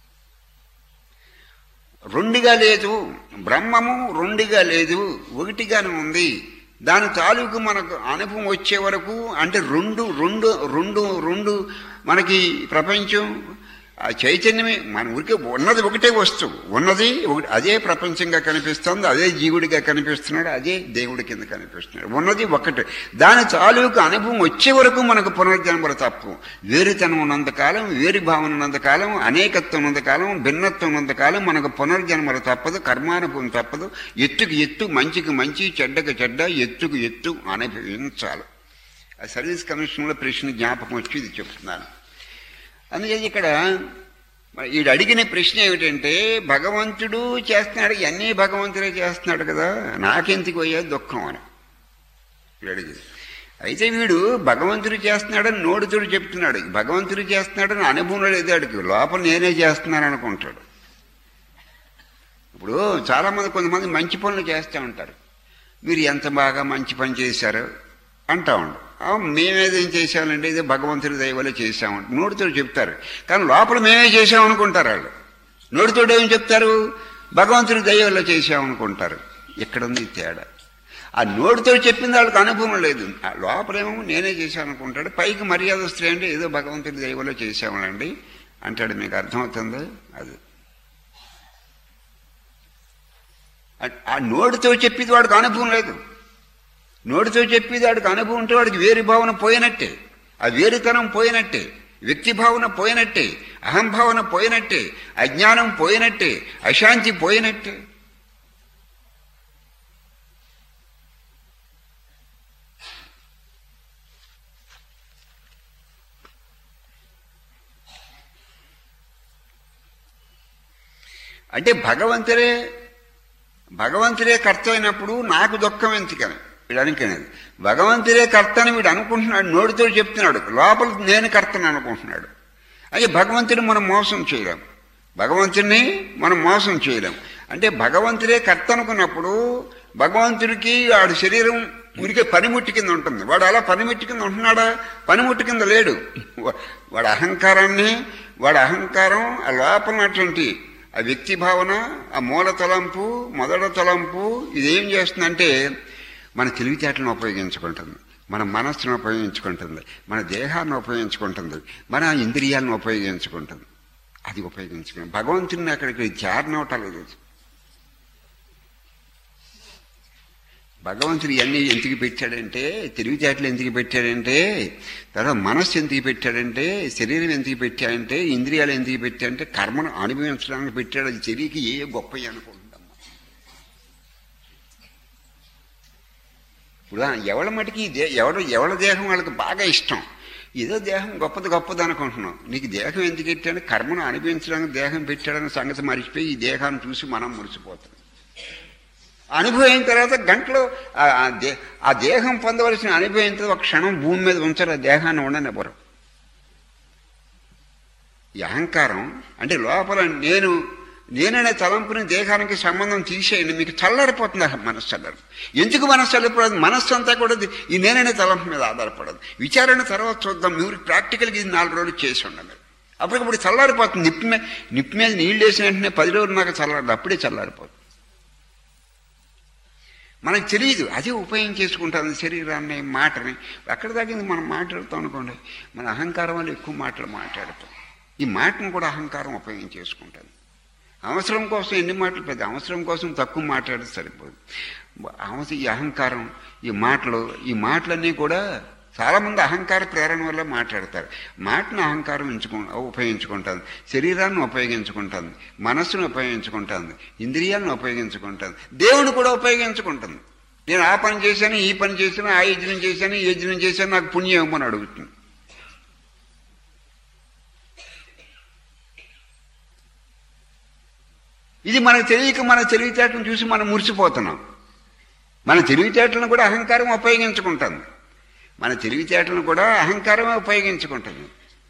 రెండుగా లేదు, బ్రహ్మము రెండుగా లేదు, ఒకటిగానే ఉంది. దాని తాలూకు మనకు అనుభవం వచ్చే వరకు అంటే రెండు రెండు రెండు రెండు మనకి ప్రపంచం ఆ చైతన్యమే. మన ఊరికే ఉన్నది ఒకటే వస్తువు, ఉన్నది ఒకటి, అదే ప్రపంచంగా కనిపిస్తుంది, అదే జీవుడిగా కనిపిస్తున్నాడు, అదే దేవుడి కింద కనిపిస్తున్నాడు. ఉన్నది ఒకటే. దాని తాలూకు అనుభవం వచ్చే వరకు మనకు పునర్జన్మలు తప్పు. వేరుతనం ఉన్నంతకాలం, వేరు భావన ఉన్నంతకాలం, అనేకత్వం ఉన్నంతకాలం, భిన్నత్వం ఉన్నంతకాలం మనకు పునర్జన్మలు తప్పదు, కర్మానుభవం తప్పదు. ఎత్తుకు ఎత్తు, మంచికి మంచి, చెడ్డకు చెడ్డ, ఎత్తుకు ఎత్తు అనుభవించాలి. ఆ సర్వీస్ కమిషన్లో ప్రశ్న జ్ఞాపకం వచ్చి ఇది చెప్తున్నాను. అందుకని ఇక్కడ వీడు అడిగిన ప్రశ్న ఏమిటంటే, భగవంతుడు చేస్తున్నాడు, ఇవన్నీ భగవంతుడే చేస్తున్నాడు కదా, నాకెందుకు అయ్యా దుఃఖం అని వీడు అడిగింది. అయితే వీడు భగవంతుడు చేస్తున్నాడని నోడుతుడు చెప్తున్నాడు, భగవంతుడు చేస్తున్నాడని అనుభవం లేదు అడిగి, లోపల నేనే చేస్తున్నాను అనుకుంటాడు. ఇప్పుడు చాలామంది కొంతమంది మంచి పనులు చేస్తూ ఉంటారు. మీరు ఎంత బాగా మంచి పని చేశారు అంటా ఉండు. మేమేదేం చేశామంటే ఇదే భగవంతుడి దయ వల్ల చేశామంటే నోటితో చెప్తారు, కానీ లోపల మేమే చేశామనుకుంటారు వాళ్ళు. నోటితో ఏమి చెప్తారు, భగవంతుడి దయ వల్ల చేశామనుకుంటారు. ఎక్కడుంది తేడా? ఆ నోటితో చెప్పింది వాళ్ళకి అనుభవం లేదు, ఆ లోపలేమో నేనే చేశాను అనుకుంటాడు. పైకి మర్యాదస్తులు అంటే ఏదో భగవంతుడి దయ వల్ల చేశామనండి అంటాడు. మీకు అర్థమవుతుందో? అది ఆ నోటితో చెప్పేది వాడికి అనుభవం లేదు. నోటితో చెప్పేది వాడికి అనుభవం ఉంటే వాడికి వేరు భావన పోయినట్టే, ఆ వేరుతనం పోయినట్టే, వ్యక్తి భావన పోయినట్టే, అహంభావన పోయినట్టే, అజ్ఞానం పోయినట్టే, అశాంతి పోయినట్టే. అంటే భగవంతుడే భగవంతుడే కర్త అయినప్పుడు నాకు దుఃఖం ఎందుకని వీడు అనుకునేది. భగవంతుడే కర్త అని వీడు అనుకుంటున్నాడు, నోటితో చెప్తున్నాడు, లోపల నేను కర్తని అనుకుంటున్నాడు. అదే భగవంతుని మనం మోసం చేయలేం, భగవంతుడిని మనం మోసం చేయలేం. అంటే భగవంతుడే కర్త అనుకున్నప్పుడు భగవంతుడికి వాడి శరీరం ఉరికే పనిముట్టి కింద ఉంటుంది. వాడు అలా పనిముట్టి కింద ఉంటున్నాడా? పనిముట్టి కింద లేడు. వాడి అహంకారాన్ని వాడి అహంకారం ఆ లోపలటువంటి ఆ వ్యక్తి భావన, ఆ మూల తలంపు, మొదట తలంపు ఇదేం చేస్తుందంటే మన తెలివితేటలను ఉపయోగించుకుంటుంది, మన మనస్సును ఉపయోగించుకుంటుంది, మన దేహాన్ని ఉపయోగించుకుంటుంది, మన ఇంద్రియాలను ఉపయోగించుకుంటుంది. అది ఉపయోగించుకుంటుంది. భగవంతుడిని అక్కడికి చేరనవటాలేదు. భగవంతుడు ఇవన్నీ ఎందుకు పెట్టాడంటే, తెలివితేటలు ఎందుకు పెట్టాడంటే, తర్వాత మనస్సు ఎందుకు పెట్టాడంటే, శరీరం ఎందుకు పెట్టాడంటే, ఇంద్రియాలు ఎందుకు పెట్టాడంటే కర్మను అనుభవించడానికి పెట్టాడు. అది తెలియక ఏ గొప్ప అనుకుంటామ్మా. ఇప్పుడు ఎవరి మటుకి ఎవడ ఎవడ దేహం వాళ్ళకి బాగా ఇష్టం, ఏదో దేహం గొప్పది గొప్పది అనుకుంటున్నాం. నీకు దేహం ఎందుకు పెట్టాడు? కర్మను అనుభవించడానికి దేహం పెట్టాడని సంగతి మరిచిపోయి ఈ దేహాన్ని చూసి మనం మురిసిపోతాం. అనుభవం అయిన తర్వాత గంటలో ఆ దేహం పొందవలసిన అనుభవం తర్వాత ఒక క్షణం భూమి మీద ఉంచారు, ఆ దేహాన్ని ఉండనివ్వరు. ఈ అహంకారం అంటే లోపల నేను నేననే తలంపుని దేహానికి సంబంధం తీసేయండి, మీకు చల్లారిపోతుంది. మనస్సు చల్లరు. ఎందుకు మనస్సు చల్లిపోదు? మనస్సు అంతా కూడా ఈ నేననే తలంపు మీద ఆధారపడదు. విచారణ తర్వాత చూద్దాం, మీరు ప్రాక్టికల్గా ఇది నాలుగు రోజులు చేసి ఉండండి. అప్పటికప్పుడు చల్లారిపోతుంది. నిప్పు మీద నిప్పు మీద నీళ్ళు వేసిన వెంటనే పది రోజులు నాకు చల్లారదు, అప్పుడే చల్లారిపోతుంది. మనకు తెలియదు, అదే ఉపయోగం చేసుకుంటుంది శరీరాన్ని, మాటని. అక్కడ తగ్గింది మనం మాట్లాడుతాం అనుకోండి, మన అహంకారం వల్ల ఎక్కువ మాటలు మాట్లాడతాం. ఈ మాటను కూడా అహంకారం ఉపయోగం చేసుకుంటుంది. అవసరం కోసం ఎన్ని మాటలు, పెద్ద అవసరం కోసం తక్కువ మాట్లాడితే సరిపోదు. అవసరం ఈ అహంకారం, ఈ మాటలు ఈ మాటలన్నీ కూడా చాలామంది అహంకార ప్రేరణ వల్ల మాట్లాడతారు. మాటను అహంకారం ఎంచుకు ఉపయోగించుకుంటుంది, శరీరాన్ని ఉపయోగించుకుంటుంది, మనస్సును ఉపయోగించుకుంటుంది, ఇంద్రియాలను ఉపయోగించుకుంటుంది, దేవుని కూడా ఉపయోగించుకుంటుంది. నేను ఆ పని చేశాను, ఈ పని చేశాను, ఆ యజ్ఞం చేశాను, ఈ యజ్ఞం చేశాను, నాకు పుణ్యం ఇవ్వమని అడుగుతుంది. ఇది మనకు తెలియక మన తెలివితేటలను చూసి మనం మురిసిపోతున్నాం. మన తెలివితేటలను కూడా అహంకారం ఉపయోగించుకుంటుంది. మన తెలివితేటలను కూడా అహంకారమే ఉపయోగించుకుంటుంది.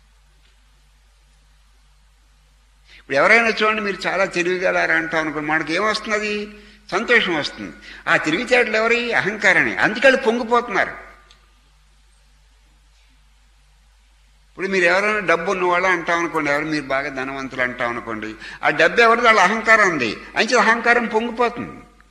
ఇప్పుడు ఎవరైనా చూడండి, మీరు చాలా తెలివిగలరా అంటాం అనుకోండి, మనకి ఏమొస్తున్నది? సంతోషం వస్తుంది. ఆ తెలివితేటలు ఎవరి? అహంకారాన్ని. అందుకని పొంగిపోతున్నారు. ఇప్పుడు మీరు ఎవరైనా డబ్బు ఉన్నవాళ్ళు అంటాం అనుకోండి, ఎవరు మీరు బాగా ధనవంతులు అంటాం అనుకోండి, ఆ డబ్బు ఎవరిది? వాళ్ళ అహంకారం ఉంది. అంతే అహంకారం పొంగిపోతుంది.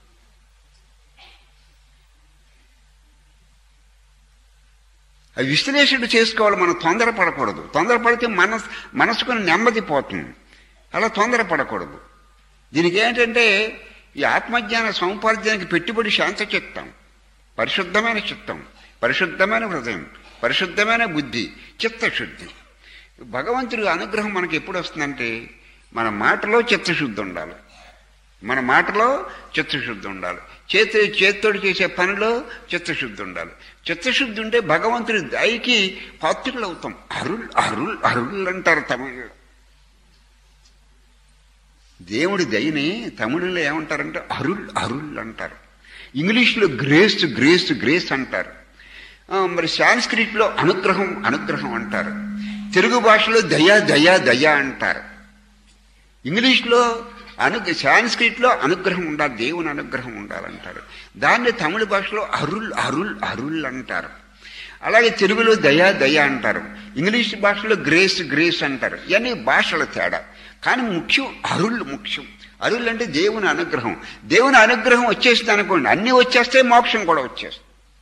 అది విశ్లేషణ చేసుకోవాలి. మనం తొందరపడకూడదు. తొందరపడితే మనస్ మనసుకుని నెమ్మది పోతుంది. అలా తొందరపడకూడదు. దీనికి ఏంటంటే ఈ ఆత్మజ్ఞాన సముపార్జనకి పెట్టుబడి శాంత చిత్తం, పరిశుద్ధమైన చిత్తం, పరిశుద్ధమైన హృదయం, పరిశుద్ధమైన బుద్ధి, చిత్తశుద్ధి. భగవంతుడి అనుగ్రహం మనకి ఎప్పుడు వస్తుందంటే మన మాటలో చిత్తశుద్ధి ఉండాలి. మన మాటలో చిత్తశుద్ధి ఉండాలి. చేతి చేతితోటి చేసే పనిలో చిత్తశుద్ధి ఉండాలి. చిత్తశుద్ధి ఉంటే భగవంతుడి దయకి పాత్రులు అవుతాం. అరుల్ అరుల్ అరుల్ అంటారు తమిళలో. దేవుడి దయని తమిళంలో ఏమంటారంటే అరుల్ అరుల్ అంటారు. ఇంగ్లీష్లో గ్రేస్ గ్రేస్ గ్రేస్ అంటారు. మరి సాంస్క్రిట్లో అనుగ్రహం అనుగ్రహం అంటారు. తెలుగు భాషలో దయా దయా దయా అంటారు. ఇంగ్లీష్లో అను సాంస్క్రిట్లో అనుగ్రహం ఉండాలి, దేవుని అనుగ్రహం ఉండాలంటారు. దాన్ని తమిళ భాషలో అరుల్ అరుల్ అరుల్ అంటారు. అలాగే తెలుగులో దయా దయా అంటారు. ఇంగ్లీష్ భాషలో గ్రేస్ గ్రేస్ అంటారు. ఇవన్నీ భాషల తేడా. కానీ ముఖ్యం అరుల్ ముఖ్యం. అరుల్ అంటే దేవుని అనుగ్రహం. దేవుని అనుగ్రహం వచ్చేసింది అనుకోండి, అన్నీ వచ్చేస్తే మోక్షం కూడా వచ్చేస్తుంది.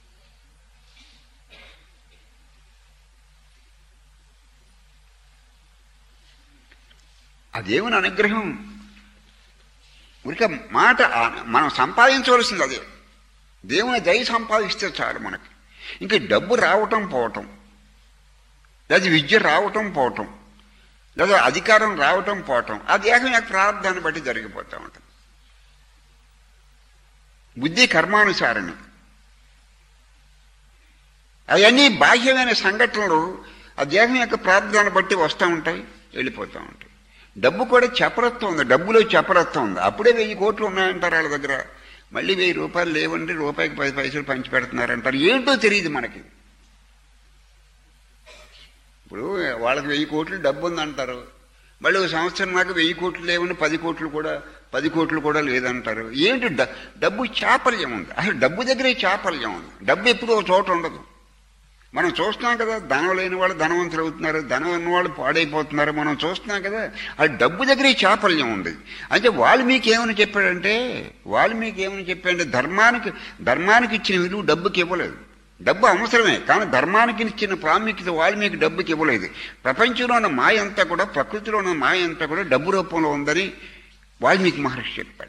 ఆ దేవుని అనుగ్రహం ఉరిక మాట మనం సంపాదించవలసింది అదే. దేవుని దయ సంపాదిస్తే చాలు మనకి. ఇంక డబ్బు రావటం పోవటం, లేదా విద్య రావటం పోవటం, లేదా అధికారం రావటం పోవటం, ఆ దేహం యొక్క ప్రారంభాన్ని బట్టి జరిగిపోతూ ఉంటుంది. బుద్ధి కర్మానుసారమే. అవన్నీ బాహ్యమైన సంఘటనలు ఆ దేహం యొక్క ప్రారంభాన్ని బట్టి వస్తూ ఉంటాయి, వెళ్ళిపోతూ ఉంటాయి. డబ్బు కూడా చపరత్వం ఉంది. డబ్బులో చపరత్వం ఉంది. అప్పుడే వెయ్యి కోట్లు ఉన్నాయంటారు వాళ్ళ దగ్గర. మళ్ళీ వెయ్యి రూపాయలు లేవంటే రూపాయికి పది పైసలు పంచి పెడుతున్నారంటారు. ఏంటో తెలియదు మనకి. ఇప్పుడు వాళ్ళకి వెయ్యి కోట్లు డబ్బు ఉందంటారు, మళ్ళీ ఒక సంవత్సరం నాకు వెయ్యి కోట్లు లేవని పది కోట్లు కూడా పది కోట్లు కూడా లేదంటారు. ఏంటి? డబ్బు చాపల్యం ఉంది. అసలు డబ్బు దగ్గరే చాపల్యం ఉంది. డబ్బు ఎప్పుడూ ఒక చోట ఉండదు. మనం చూస్తున్నాం కదా, ధనం లేని వాళ్ళు ధనవంతులు అవుతున్నారు, ధనం ఉన్న వాళ్ళు పాడైపోతున్నారు. మనం చూస్తున్నాం కదా, ఆ డబ్బు దగ్గరే చాపల్యం ఉంది. అంటే వాల్మీకి ఏమని చెప్పాడంటే వాల్మీకి ఏమని చెప్పాడంటే ధర్మానికి ధర్మానికి ఇచ్చిన విలువ డబ్బుకి ఇవ్వలేదు. డబ్బు అవసరమే, కానీ ధర్మానికి ఇచ్చిన ప్రాముఖ్యత వాల్మీకి డబ్బుకి ఇవ్వలేదు. ప్రపంచంలో ఉన్న మాయ అంతా కూడా, ప్రకృతిలో ఉన్న మాయ అంతా కూడా డబ్బు రూపంలో ఉందని వాల్మీకి మహర్షి చెప్పాడు.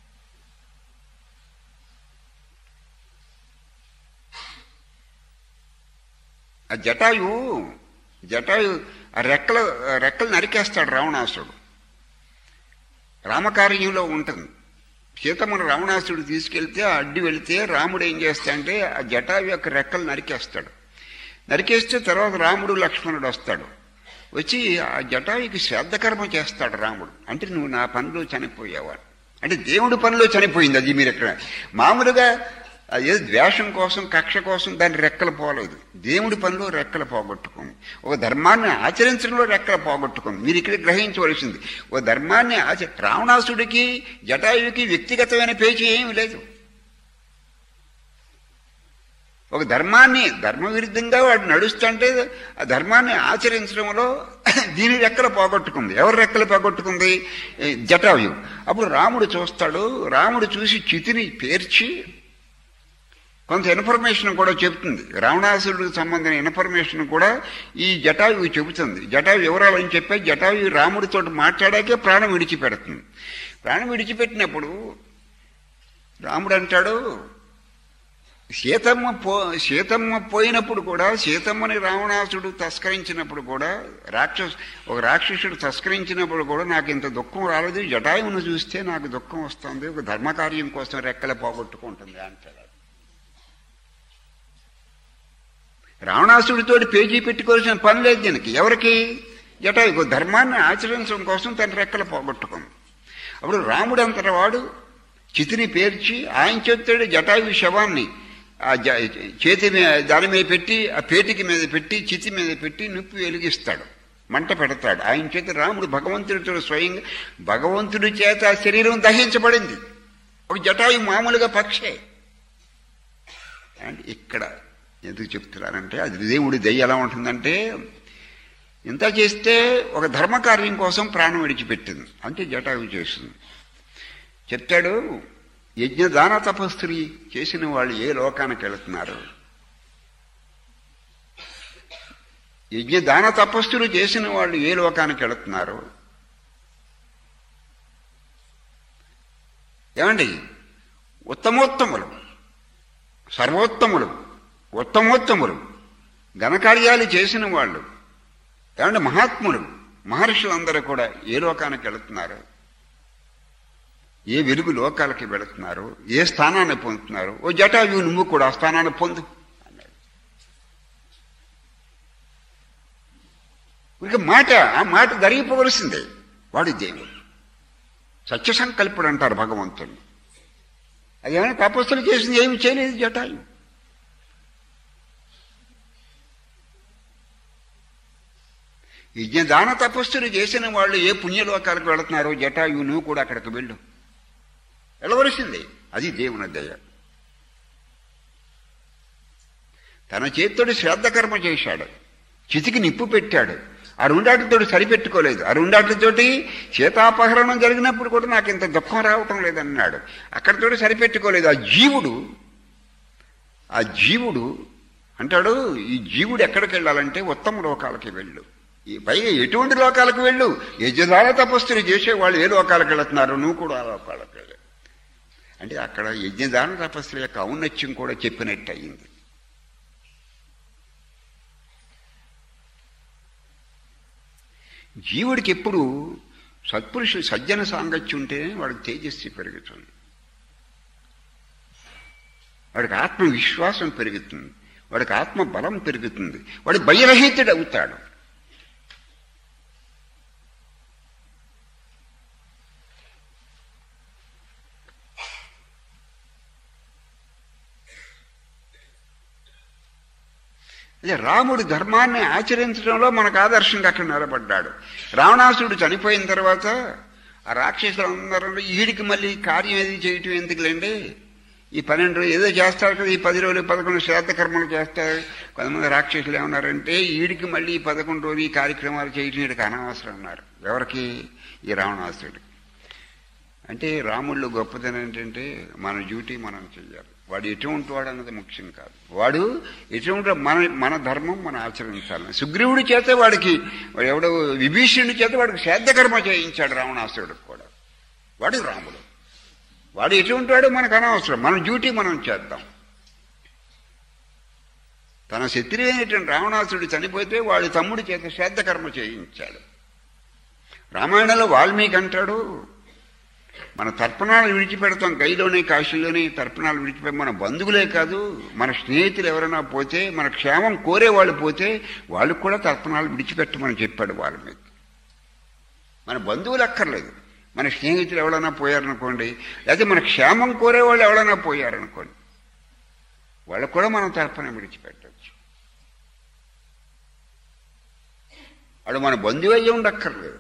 ఆ జటాయు జటాయు ఆ రెక్కలు రెక్కలు నరికేస్తాడు రావణాసుడు. రామకార్యంలో ఉంటుంది. సీతమ్మను రావణాసుడు తీసుకెళ్తే అడ్డు వెళితే రాముడు ఏం చేస్తాడంటే ఆ జటాయు యొక్క రెక్కలు నరికేస్తాడు. నరికేస్తే తర్వాత రాముడు లక్ష్మణుడు వస్తాడు. వచ్చి ఆ జటాయుకి శ్రాద్ధకర్మ చేస్తాడు రాముడు. అంటే నువ్వు నా పనిలో చనిపోయావా అంటే దేవుడి పనిలో చనిపోయింది. అది మీరు ఎక్కడ మామూలుగా ఏదో ద్వేషం కోసం కక్ష కోసం దాని రెక్కలు పోలేదు. దేవుడి పనిలో రెక్కలు పోగొట్టుకుంది. ఒక ధర్మాన్ని ఆచరించడంలో రెక్కలు పోగొట్టుకుంది. మీరు ఇక్కడ గ్రహించవలసింది, ఒక ధర్మాన్ని ఆచ రావణాసుడికి జటాయుడికి వ్యక్తిగతమైన పేచీ ఏమీ లేదు. ఒక ధర్మాన్ని ధర్మ విరుద్ధంగా వాడు నడుస్తుంటే ఆ ధర్మాన్ని ఆచరించడంలో దీని రెక్కలు పోగొట్టుకుంది. ఎవరు రెక్కలు పోగొట్టుకుంది? జటాయు. అప్పుడు రాముడు చూస్తాడు. రాముడు చూసి చితిని పేర్చి కొంత ఇన్ఫర్మేషన్ కూడా చెబుతుంది. రావణాసురుడికి సంబంధించిన ఇన్ఫర్మేషన్ కూడా ఈ జటాయువు చెబుతుంది. జటాయు వివరాలని చెప్పి జటాయు రాముడితో మాట్లాడాకే ప్రాణం విడిచిపెడుతుంది. ప్రాణం విడిచిపెట్టినప్పుడు రాముడు అంటాడు, సీతమ్మ పో సీతమ్మ పోయినప్పుడు కూడా సీతమ్మని రావణాసుడు తస్కరించినప్పుడు కూడా రాక్షసు ఒక రాక్షసుడు తస్కరించినప్పుడు కూడా నాకు ఇంత దుఃఖం రాలేదు, జటాయువును చూస్తే నాకు దుఃఖం వస్తుంది, ఒక ధర్మకార్యం కోసం రెక్కలు పోగొట్టుకుంటుంది అంటాడు. రావణాసుడితో పేజీ పెట్టుకోవాల్సిన పని లేదు దీనికి. ఎవరికి? జటాయువు ధర్మాన్ని ఆచరించడం కోసం తన రెక్కలు పోగొట్టుకుంది. అప్పుడు రాముడు అంతటి వాడు చితిని పేర్చి ఆయన చెప్తాడు జటాయువు శవాన్ని ఆ చేతి మీద దాని మీద పెట్టి ఆ పేటికి మీద పెట్టి చితి మీద పెట్టి నిప్పు వెలిగిస్తాడు, మంట పెడతాడు. ఆయన చేత రాముడు భగవంతుడితో స్వయంగా భగవంతుడి చేత ఆ శరీరం దహించబడింది. ఒక జటాయు మామూలుగా పక్షే. అండ్ ఇక్కడ ఎందుకు చెప్తున్నారంటే అది దేవుడి దయ ఎలా ఉంటుందంటే ఇంత చేస్తే ఒక ధర్మకార్యం కోసం ప్రాణం విడిచిపెట్టింది, అంటే జటాయు చేస్తుంది. చెప్తాడు యజ్ఞదాన తపస్సులు చేసిన వాళ్ళు ఏ లోకానికి వెళుతున్నారు, యజ్ఞదాన తపస్సులు చేసిన వాళ్ళు ఏ లోకానికి వెళుతున్నారు? ఏమండి, ఉత్తమోత్తములు, సర్వోత్తములు, ఉత్తమోత్తములు, ఘనకార్యాలు చేసిన వాళ్ళు, ఏమంటే మహాత్ములు, మహర్షులందరూ కూడా ఏ లోకానికి వెళుతున్నారు, ఏ వెలుగు లోకాలకి వెళుతున్నారు, ఏ స్థానాన్ని పొందుతున్నారు? ఓ జటాయు నువ్వు కూడా ఆ స్థానాన్ని పొందు అన్నాడు. ఇక మాట ఆ మాట జరిగిపోవలసిందే. వాడు దేవుడు, సత్య సంకల్పుడు అంటారు భగవంతుడు. అదేమైనా తపస్సులు చేసింది ఏమి చేయలేదు జటాయు. యజ్ఞదాన తపస్సులు చేసిన వాళ్ళు ఏ పుణ్యలోకాలకు వెళుతున్నారో జటాయు నువ్వు కూడా అక్కడికి వెళ్ళు, వెళ్ళవలసింది. అది దేవుని దయ. తన చేతితోటి శ్రాద్ధకర్మ చేశాడు, చితికి నిప్పు పెట్టాడు, ఆ రెండాటితో సరిపెట్టుకోలేదు. ఆ రెండాటితోటి సీతాపహరణం జరిగినప్పుడు కూడా నాకు ఇంత దుఃఖం రావటం లేదన్నాడు, అక్కడితోటి సరిపెట్టుకోలేదు. ఆ జీవుడు ఆ జీవుడు అంటాడు ఈ జీవుడు ఎక్కడికి వెళ్ళాలంటే ఉత్తమ లోకాలకి వెళ్ళు, ఈ పైగా ఎటువంటి లోకాలకు వెళ్ళు, యజ్ఞదాన తపస్సులు చేసేవాళ్ళు ఏ లోకాలకు వెళుతున్నారు నువ్వు కూడా ఆ లోకాలకు వెళ్ళు అంటే అక్కడ యజ్ఞదాన తపస్సుల యొక్క ఔన్నత్యం కూడా చెప్పినట్టు అయింది. జీవుడికి ఎప్పుడు సత్పురుషులు సజ్జన సాంగత్యం ఉంటేనే వాడికి తేజస్సు పెరుగుతుంది, వాడికి ఆత్మవిశ్వాసం పెరుగుతుంది, వాడికి ఆత్మ బలం పెరుగుతుంది, వాడు భయరహితుడు అవుతాడు. అదే రాముడు ధర్మాన్ని ఆచరించడంలో మనకు ఆదర్శంగా అక్కడ నిలబడ్డాడు. రావణాసుడు చనిపోయిన తర్వాత ఆ రాక్షసులందరూ ఈడికి మళ్ళీ కార్యం ఏది చేయటం ఎందుకులేండి, ఈ పన్నెండు రోజులు ఏదో చేస్తారు కదా, ఈ పది రోజులు పదకొండు శ్రాద్ధ కర్మలు చేస్తారు. కొంతమంది రాక్షసులు ఏమన్నారంటే ఈడికి మళ్ళీ ఈ పదకొండు రోజులు ఈ కార్యక్రమాలు చేయటం వీడికి అనవసరం అన్నారు. ఎవరికి? ఈ రావణాసుడు. అంటే రాముళ్ళు గొప్పతనం ఏంటంటే మన డ్యూటీ మనం చెయ్యాలి. వాడు ఎటువంటి వాడు అన్నది ముఖ్యం కాదు, వాడు ఎటువంటి మన మన ధర్మం మనం ఆచరించాలి. సుగ్రీవుడి చేత వాడికి వాడు ఎవడో విభీషణుడి చేత వాడికి శ్రాద్ధకర్మ చేయించాడు రావణాసురుడికి కూడా. వాడు రాముడు, వాడు ఎటువంటి వాడు మనకు అనవసరం, మన డ్యూటీ మనం చేద్దాం. తన శత్రువైనటువంటి రావణాసురుడు చనిపోతే వాడి తమ్ముడి చేత శ్రాద్ధకర్మ చేయించాడు. రామాయణంలో వాల్మీకి అంటాడు మన తర్పణాలు విడిచిపెడతాం, గైలోనే కాశీలోనే తర్పణాలు విడిచిపెడతాం. మన బంధువులే కాదు మన స్నేహితులు ఎవరైనా పోతే, మన క్షేమం కోరే వాళ్ళు పోతే వాళ్ళకు కూడా తర్పణాలు విడిచిపెట్టమని చెప్పాడు వాల్మీకి. మన బంధువులు అక్కర్లేదు, మన స్నేహితులు ఎవరైనా పోయారనుకోండి, లేకపోతే మన క్షేమం కోరే వాళ్ళు ఎవరైనా పోయారనుకోండి, వాళ్ళకు కూడా మనం తర్పణ విడిచిపెట్టవచ్చు. వాడు మన బంధువు అయ్యి ఉండక్కర్లేదు.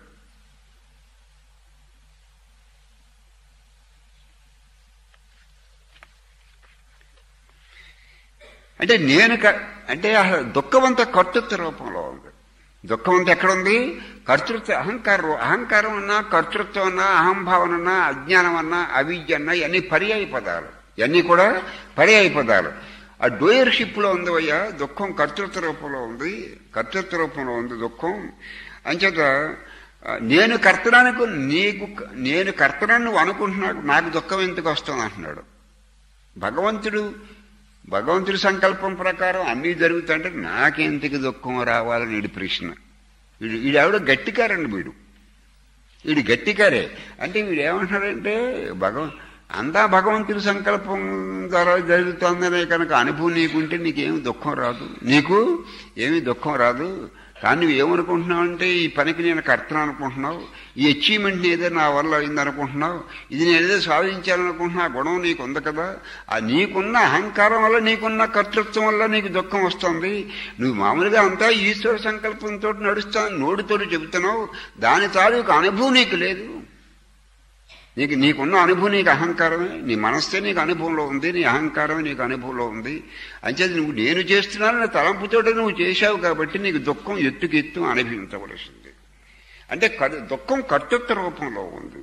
అంటే నేను అంటే దుఃఖమంతా కర్తృత్వ రూపంలో ఉంది. దుఃఖమంతా ఎక్కడుంది? కర్తృత్వ అహంకారం. అహంకారం అన్నా, కర్తృత్వం అన్నా, అహంభావన అన్నా, అజ్ఞానం అన్నా, అవిద్య అన్నా ఇవన్నీ పర్యాయ పదాలు, ఇవన్నీ కూడా పర్యాయ పదాలు. ఆ డోయర్షిప్లో ఉంది అయ్యా దుఃఖం, కర్తృత్వ రూపంలో ఉంది, కర్తృత్వ రూపంలో ఉంది దుఃఖం. అంచేత నేను కర్తనానికి నీకు నేను కర్తనని నువ్వు అనుకుంటున్నాడు, నాకు దుఃఖం ఎందుకు వస్తుంది అంటున్నాడు భగవంతుడు. భగవంతుడి సంకల్పం ప్రకారం అన్నీ జరుగుతుంటే నాకెంతకి దుఃఖం రావాలని వీడి ప్రశ్న. వీడు వీడెవడో గట్టికారండి వీడు వీడు గట్టికారే. అంటే వీడు ఏమంటాడంటే భగవ అంతా భగవంతుడి సంకల్పం ద్వారా జరుగుతుందనే కనుక అనుభవం నీకుంటే నీకేమి దుఃఖం రాదు, నీకు ఏమీ దుఃఖం రాదు. కానీ నువ్వు ఏమనుకుంటున్నావు అంటే ఈ పనికి నేను కర్తను అనుకుంటున్నావు, ఈ అచీవ్మెంట్ ఏదో నా వల్ల అయింది అనుకుంటున్నావు, ఇది నేను ఏదో సాధించాలనుకుంటున్నా, ఆ గుణం నీకు ఉంది కదా. ఆ నీకున్న అహంకారం వల్ల నీకున్న కర్తృత్వం వల్ల నీకు దుఃఖం వస్తుంది. నువ్వు మామూలుగా అంతా ఈశ్వర సంకల్పంతో నడుస్తాను నోటితో చెబుతున్నావు, దాని తాలూకు అనుభవం నీకు లేదు. నీకు నీకున్న అనుభవం నీకు అహంకారమే, నీ మనస్సే నీకు అనుభవంలో ఉంది, నీ అహంకారమే నీకు అనుభవంలో ఉంది. అంచేది నువ్వు నేను చేస్తున్నాను నా తలంపుతోటి నువ్వు చేశావు కాబట్టి నీకు దుఃఖం ఎత్తుకు ఎత్తు అనుభవించవలసింది. అంటే దుఃఖం కర్తృత్వ రూపంలో ఉంది.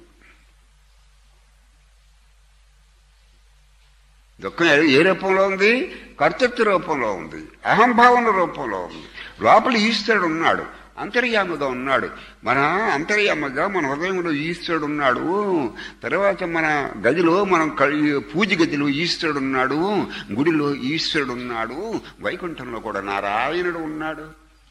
దుఃఖం ఏ రూపంలో ఉంది? కర్తృత్వ రూపంలో ఉంది, అహంభావన రూపంలో ఉంది. లోపల ఈశ్వరుడు ఉన్నాడు, అంతర్యామిగా ఉన్నాడు. మన అంతర్యామగా మన హృదయంలో ఈశ్వరుడు ఉన్నాడు. తర్వాత మన గదిలో మనం పూజ గదిలో ఈశ్వరుడు ఉన్నాడు, గుడిలో ఈశ్వరుడు ఉన్నాడు, వైకుంఠంలో కూడా నారాయణుడు ఉన్నాడు.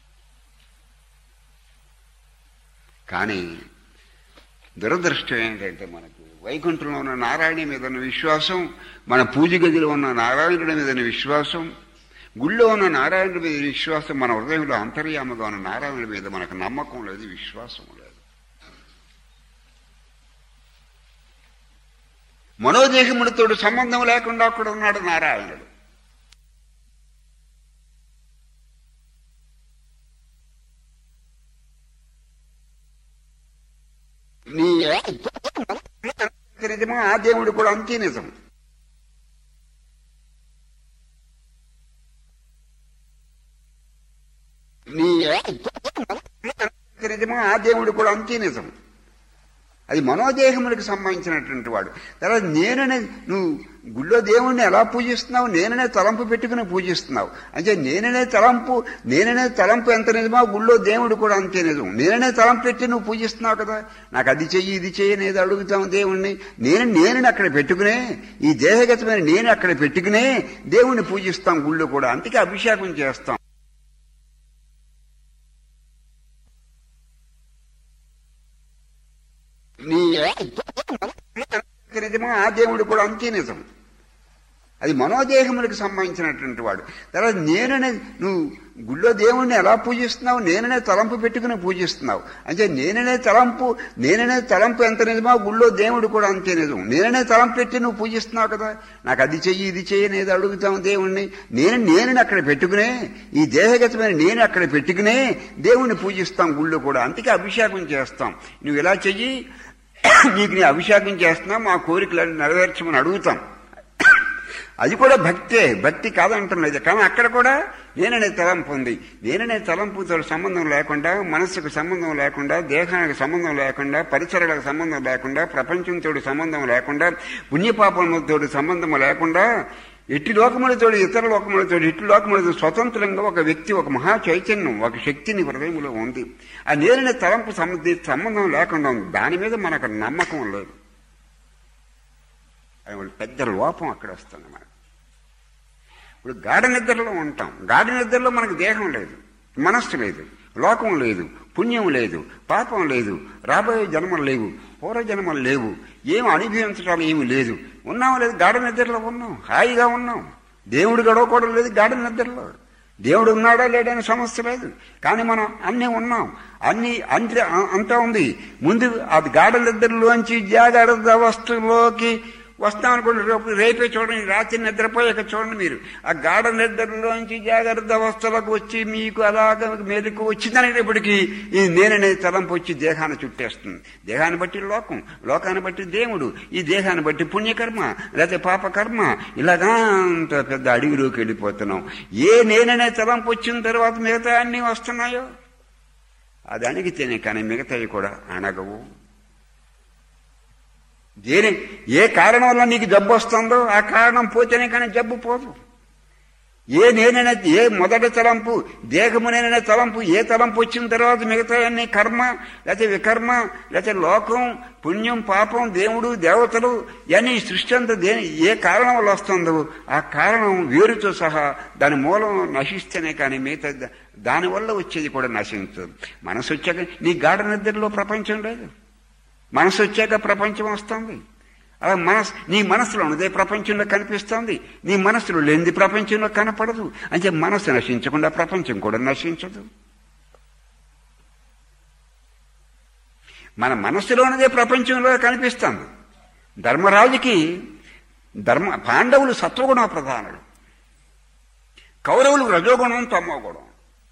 కానీ దురదృష్టం ఏంటంటే మనకు వైకుంఠంలో ఉన్న నారాయణ మీద ఉన్న విశ్వాసం, మన పూజ గదిలో ఉన్న నారాయణుడి మీద ఉన్న విశ్వాసం, గుళ్ళో ఉన్న నారాయణుడి మీద విశ్వాసం, మన హృదయంలో అంతర్యామగా ఉన్న నారాయణుడి మీద మనకు నమ్మకం లేదు, విశ్వాసం లేదు. మనోదేహముడితో సంబంధం లేకుండా అక్కడ ఉన్నాడు నారాయణుడు. నీ నిజమో ఆ దేవుడు కూడా అంతే నిజం. నీ నిజమో ఆ దేవుడు కూడా అంతే నిజం. అది మనోదేహములకు సంబంధించినటువంటి వాడు. తర్వాత నేననే నువ్వు గుళ్ళో దేవుణ్ణి ఎలా పూజిస్తున్నావు? నేననే తలంపు పెట్టుకుని పూజిస్తున్నావు. అంటే నేననే తలంపు నేననే తలంపు ఎంత నిజమో గుళ్ళో దేవుడు కూడా అంతే నిజం. నేననే తలంపు పెట్టి నువ్వు పూజిస్తున్నావు కదా. నాకు అది చెయ్యి ఇది చెయ్యి అనేది అడుగుతావు దేవుణ్ణి. నేను నేనని అక్కడ పెట్టుకునే, ఈ దేహగతమైన నేను అక్కడ పెట్టుకునే దేవుణ్ణి పూజిస్తాం గుళ్ళో కూడా. అందుకే అభిషేకం చేస్తాం. నీ నిజమో ఆ దేవుడు కూడా అంతే నిజం. అది మనోదేహములకు సంబంధించినటువంటి వాడు. తర్వాత నేననే నువ్వు గుళ్ళో దేవుణ్ణి ఎలా పూజిస్తున్నావు? నేననే తలంపు పెట్టుకుని పూజిస్తున్నావు. అంటే నేననే తలంపు నేననే తలంపు ఎంత నిజమో గుళ్ళో దేవుడు కూడా అంతే నిజం. నేననే తలంపు పెట్టి నువ్వు పూజిస్తున్నావు కదా. నాకు అది చెయ్యి ఇది చెయ్యి అనేది అడుగుతావు దేవుణ్ణి. నేను నేనని అక్కడ పెట్టుకునే, ఈ దేహగతమైన నేను అక్కడ పెట్టుకునే దేవుణ్ణి పూజిస్తాం గుళ్ళో కూడా. అందుకే అభిషేకం చేస్తాం. నువ్వు ఇలా చెయ్యి, నీకు నీ అభిషేకం చేస్తున్నా, మా కోరికలను నెరవేర్చమని అడుగుతాం. అది కూడా భక్తే, భక్తి కాదంటాం లేదు. కానీ అక్కడ కూడా నేననే తలంపు ఉంది. నేననే తలంపుతో సంబంధం లేకుండా, మనస్సుకు సంబంధం లేకుండా, దేహానికి సంబంధం లేకుండా, పరిసరాలకు సంబంధం లేకుండా, ప్రపంచంతో సంబంధం లేకుండా, పుణ్యపాపములతో సంబంధం లేకుండా, ఎట్టి లోకములతో ఇతర లోకములతో ఇట్టి లోకములతో స్వతంత్రంగా ఒక వ్యక్తి, ఒక మహా చైతన్యం, ఒక శక్తిని హృదయంలో ఉంది. ఆ నేననే తలంపు సంబంధం లేకుండా ఉంది. దాని మీద మనకు నమ్మకం లేదు. అది పెద్ద లోపం అక్కడ వస్తుంది మనకు. ఇప్పుడు గాఢ నిద్రలో ఉంటాం. గాఢ నిద్రలో మనకు దేహం లేదు, మనస్సు లేదు, లోకం లేదు, పుణ్యం లేదు, పాపం లేదు, రాబోయే జన్మలు లేవు, పూర్వజన్మలు లేవు, ఏమి అనుభవించడానికి ఏమి లేదు. ఉన్నాం లేదు, గాఢ నిద్రలో ఉన్నాం, హాయిగా ఉన్నాం. దేవుడు గడవకూడదు లేదు గాఢ నిద్రలో. దేవుడు ఉన్నాడా లేడని సమస్య లేదు. కానీ మనం అన్నీ ఉన్నాం, అన్ని అంతే అంతా ఉంది. ముందు అది గాఢ నిద్రలోంచి జాగ్రత్త అవస్థలోకి వస్తామనుకోండి. రేపు రేపే చూడండి, రాత్రి నిద్రపోయాక చూడండి మీరు. ఆ గాఢ నిద్రలోంచి జాగ్రత్త అవస్థలకు వచ్చి మీకు అలాగ మెలకు వచ్చిందనేటప్పటికీ ఈ నేననే తలంపు వచ్చి దేహాన్ని చుట్టేస్తుంది. దేహాన్ని బట్టి లోకం, లోకాన్ని బట్టి దేవుడు, ఈ దేహాన్ని బట్టి పుణ్యకర్మ లేకపోతే పాపకర్మ, ఇలాగా అంత పెద్ద అడవిలోకి వెళ్ళిపోతున్నాం. ఏ నేననే తలంపు వచ్చిన తర్వాత మిగతా అన్నీ వస్తున్నాయో అది అణిగితేనే కానీ మిగతావి కూడా అణగవు. దేని ఏ కారణం వల్ల నీకు జబ్బు వస్తుందో ఆ కారణం పోతేనే కానీ జబ్బు పోదు. ఏ నేనైనా ఏ మొదటి తలంపు దేహమునైనా తలంపు ఏ తలంపు వచ్చిన తర్వాత మిగతా అన్ని కర్మ లేకపోతే వికర్మ లేకపోతే లోకం పుణ్యం పాపం దేవుడు దేవతలు ఇవన్నీ సృష్టి అంతా దేని ఏ కారణం వల్ల వస్తుందో ఆ కారణం వేరుతో సహా దాని మూలం నశిస్తేనే కానీ మిగతా దానివల్ల వచ్చేది కూడా నశించదు. మనసు వచ్చాక నీ గాఢ నిద్రలో ప్రపంచం లేదు, మనసు వచ్చాక ప్రపంచం వస్తుంది. అలా మనసు నీ మనసులో ఉన్నదే ప్రపంచంలో కనిపిస్తుంది, నీ మనసులో లేనిది ప్రపంచంలో కనపడదు. అంటే మనసు నశించకుండా ప్రపంచం కూడా నశించదు. మన మనస్సులో ఉన్నదే ప్రపంచంలో కనిపిస్తుంది. ధర్మరాజుకి ధర్మ పాండవులు సత్వగుణ ప్రధానులు, కౌరవులు రజోగుణం తమోగుణం.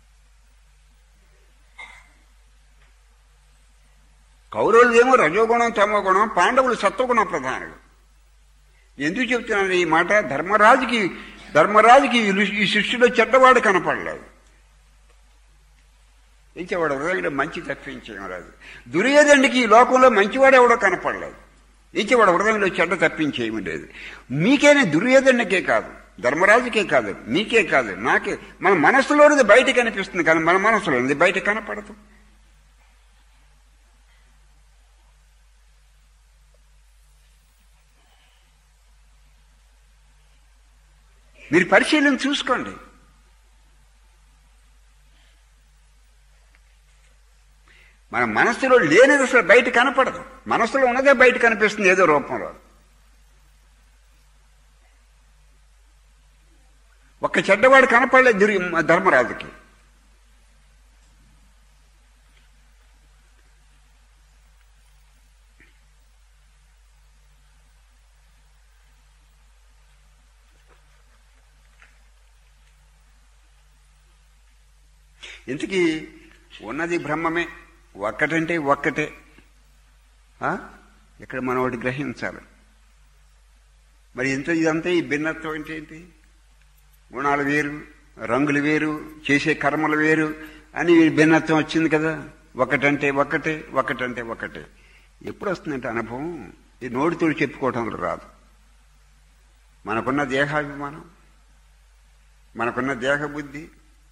కౌరవులు ఏమో రజోగుణం తమోగుణం, పాండవులు సత్వగుణ ప్రధానులు. ఎందుకు చెప్తున్నాను ఈ మాట? ధర్మరాజుకి ధర్మరాజుకి ఈ సృష్టిలో చెడ్డవాడు కనపడలేదు, ఇంకేవాడు హృదయంలో మంచి తప్పించేయం రాదు. దుర్యోధనుడికి ఈ లోకంలో మంచివాడు ఎవడో కనపడలేదు, ఇంకేవాడు హృదయంలో చెడ్డ తప్పించేయమని లేదు. మీకేనే దుర్యోధనుడికే కాదు, ధర్మరాజుకే కాదు, మీకే కాదు, నాకే. మన మనసులోనిది బయట కనిపిస్తుంది కానీ మన మనసులోనిది బయట కనపడదు. మీరు పరిశీలన చూసుకోండి. మన మనస్సులో లేనిది అసలు బయట కనపడదు, మనస్సులో ఉన్నదే బయట కనిపిస్తుంది ఏదో రూపంలో. ఒక్క చెడ్డవాడు కనపడలేదు దుర్ ధర్మరాజుకి. ఇంతకీ ఉన్నది బ్రహ్మమే, ఒక్కటంటే ఒక్కటే. ఇక్కడ మనం ఒకటి గ్రహించాలి. మరి ఇంత ఇదంతా ఈ భిన్నత్వం అంటే ఏంటి? గుణాలు వేరు, రంగులు వేరు, చేసే కర్మలు వేరు అని భిన్నత్వం వచ్చింది కదా. ఒకటంటే ఒక్కటే, ఒకటంటే ఒకటే. ఎప్పుడు వస్తుందంటే అనుభవం ఈ నోటితోడు చెప్పుకోవటం రాదు. మనకున్న దేహాభిమానం, మనకున్న దేహ బుద్ధి,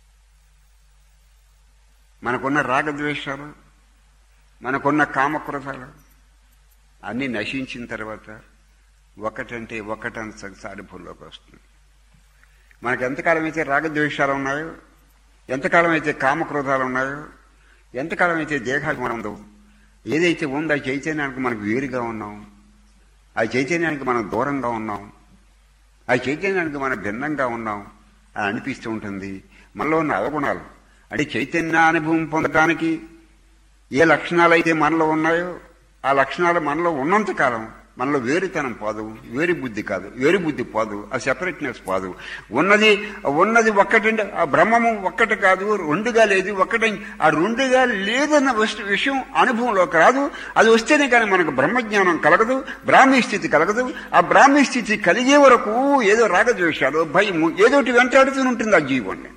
మనకున్న రాగద్వేషాలు, మనకున్న కామక్రోధాలు అన్నీ నశించిన తర్వాత ఒకటంటే ఒకటని సానుభూతిలోకి వస్తుంది. మనకు ఎంతకాలం అయితే రాగద్వేషాలు ఉన్నాయో, ఎంతకాలం అయితే కామక్రోధాలు ఉన్నాయో, ఎంతకాలం అయితే దేహాభిమానం ఉందో, ఏదైతే ఉందో ఆ చైతన్యానికి మనకు వేరుగా ఉన్నాం, ఆ చైతన్యానికి మనం దూరంగా ఉన్నాం, ఆ చైతన్యానికి మనం భిన్నంగా ఉన్నాం అని అనిపిస్తూ ఉంటుంది. మనలో ఉన్న అవగుణాలు అంటే చైతన్యానుభవం పొందడానికి ఏ లక్షణాలు అయితే మనలో ఉన్నాయో ఆ లక్షణాలు మనలో ఉన్నంతకాలం మనలో వేరుతనం పోదు, వేరు బుద్ధి కాదు, వేరు బుద్ధి పోదు, ఆ సెపరేట్నెస్ పోదు. ఉన్నది ఉన్నది ఒక్కటంటే ఆ బ్రహ్మము ఒక్కటి కాదు, రెండుగా లేదు, ఒక్కటి. ఆ రెండుగా లేదన్న విషయం అనుభవంలోకి రాదు. అది వస్తేనే కానీ మనకు బ్రహ్మజ్ఞానం కలగదు, బ్రాహ్మీ స్థితి కలగదు. ఆ బ్రాహ్మీ స్థితి కలిగే వరకు ఏదో రాగద్వేషాలు, భయము ఏదోటి వెంటాడుతూ ఉంటుంది ఆ జీవుణ్ణి.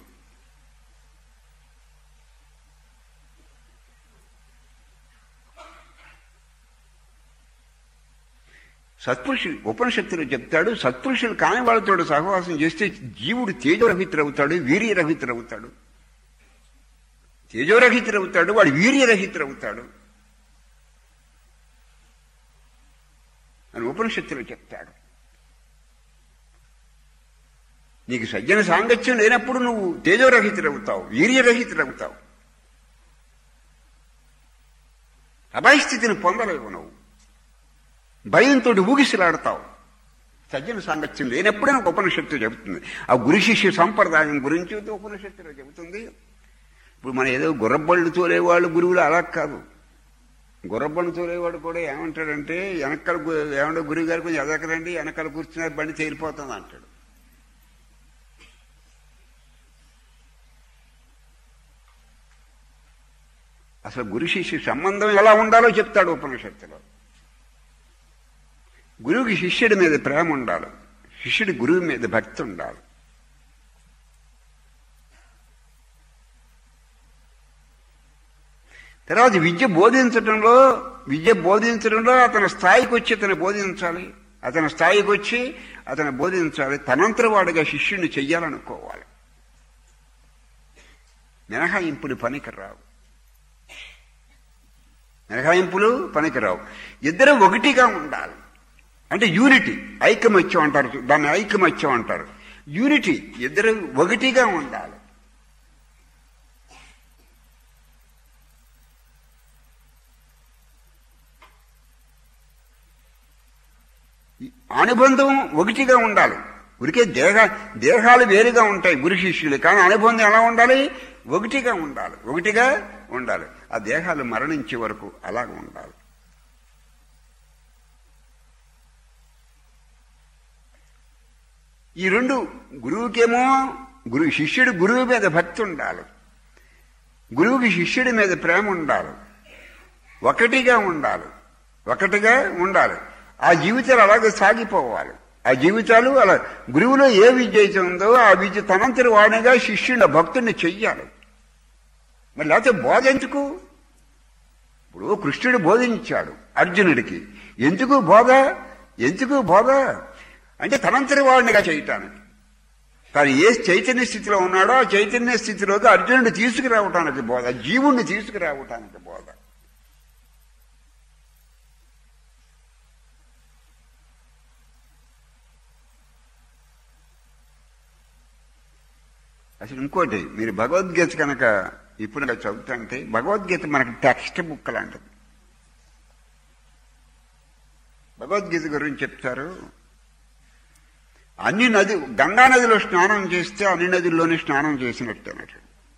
సత్పురుషులు ఉపనిషత్తులు చెప్తాడు, సత్పురుషులు కాని వాళ్ళతో సహవాసం చేస్తే జీవుడు తేజోరహితుడవుతాడు, వీర్యరహితుడవుతాడు. తేజోరహితుడవుతాడు, వాడు వీర్యరహితుడవుతాడు అని ఉపనిషత్తులు చెప్తాడు. నీకు సజ్జన సాంగత్యం లేనప్పుడు నువ్వు తేజోరహితుడవుతావు, వీర్యరహితుడవుతావు, అభయస్థితిని పొందలేవు. నువ్వు భయంతో ఊగిసిలాడతావు. సజ్జన సాంగత్యం లేనప్పుడే నాకు ఉపనిషత్తు చెబుతుంది. ఆ గురు శిష్య సంప్రదాయం గురించి ఉపనిషత్తులో చెబుతుంది. ఇప్పుడు మనం ఏదో గుర్రబళ్ళు తోలేవాళ్ళు గురువులు అలా కాదు. గుర్రబళ్ళు తోలేవాడు కూడా ఏమంటాడంటే వెనకాల ఏమంటే గురువు గారు కొంచెం ఎదకరండి, వెనకాల కూర్చున్నారు బండి తేలిపోతుంది అంటాడు. అసలు గురు శిష్య సంబంధం ఎలా ఉండాలో చెప్తాడు ఉపనిషత్తులో. గురువుకి శిష్యుడి మీద ప్రేమ ఉండాలి, శిష్యుడి గురువు మీద భక్తి ఉండాలి. తర్వాత విద్య బోధించడంలో విద్య బోధించడంలో అతని స్థాయికి వచ్చి అతను బోధించాలి. అతని స్థాయికి వచ్చి అతను బోధించాలి. తనంతర వాడిగా శిష్యుని చెయ్యాలనుకోవాలి. మినహాయింపులు పనికిరావు. మినహాయింపులు పనికిరావు. ఇద్దరు ఒకటిగా ఉండాలి. అంటే యూనిటీ, ఐకమత్యం అంటారు. దాన్ని ఐకమత్యం అంటారు. యూనిటీ, ఇద్దరు ఒకటిగా ఉండాలి. అనుబంధం ఒకటిగా ఉండాలి. ఉరికే దేహ దేహాలు వేరుగా ఉంటాయి గురు శిష్యులు, కానీ అనుబంధం ఎలా ఉండాలి? ఒకటిగా ఉండాలి. ఒకటిగా ఉండాలి. ఆ దేహాలు మరణించే వరకు అలాగ ఉండాలి. ఈ రెండు, గురువుకేమో గురు శిష్యుడు గురువు మీద భక్తి ఉండాలి, గురువుకి శిష్యుడి మీద ప్రేమ ఉండాలి. ఒకటిగా ఉండాలి. ఒకటిగా ఉండాలి. ఆ జీవితాలు అలాగే సాగిపోవాలి. ఆ జీవితాలు అలా గురువులో ఏ విద్య అయితే ఉందో ఆ విద్య తనంతటి వాడిగా శిష్యుని భక్తుడిని చెయ్యాలి. మరి లేకపోతే బోధ ఎందుకు? ఇప్పుడు కృష్ణుడు బోధించాడు అర్జునుడికి. ఎందుకు బోధ? ఎందుకు బోధ అంటే తనంతటి వాడినిగా చేయటానికి. కానీ ఏ చైతన్య స్థితిలో ఉన్నాడో ఆ చైతన్య స్థితిలోకి అర్జునుడిని తీసుకురావటానికి బోధ, జీవుణ్ణి తీసుకురావటానికి బోధ. అసలు ఇంకోటి, మీరు భగవద్గీత కనుక ఇప్పుడు చదువుతుంటే, భగవద్గీత మనకి టెక్స్ట్ బుక్ లాంటిది. భగవద్గీత గురించి చెప్తారు. అన్ని నది గంగా నదిలో స్నానం చేస్తే అన్ని నదుల్లోనే స్నానం చేసినట్టేనట.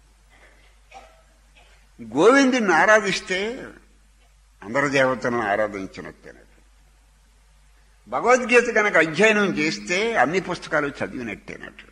గోవిందుని ఆరాధిస్తే అందరి దేవతలను ఆరాధించినట్టేనట. భగవద్గీత కనుక అధ్యయనం చేస్తే అన్ని పుస్తకాలు చదివినట్టేనట్టు.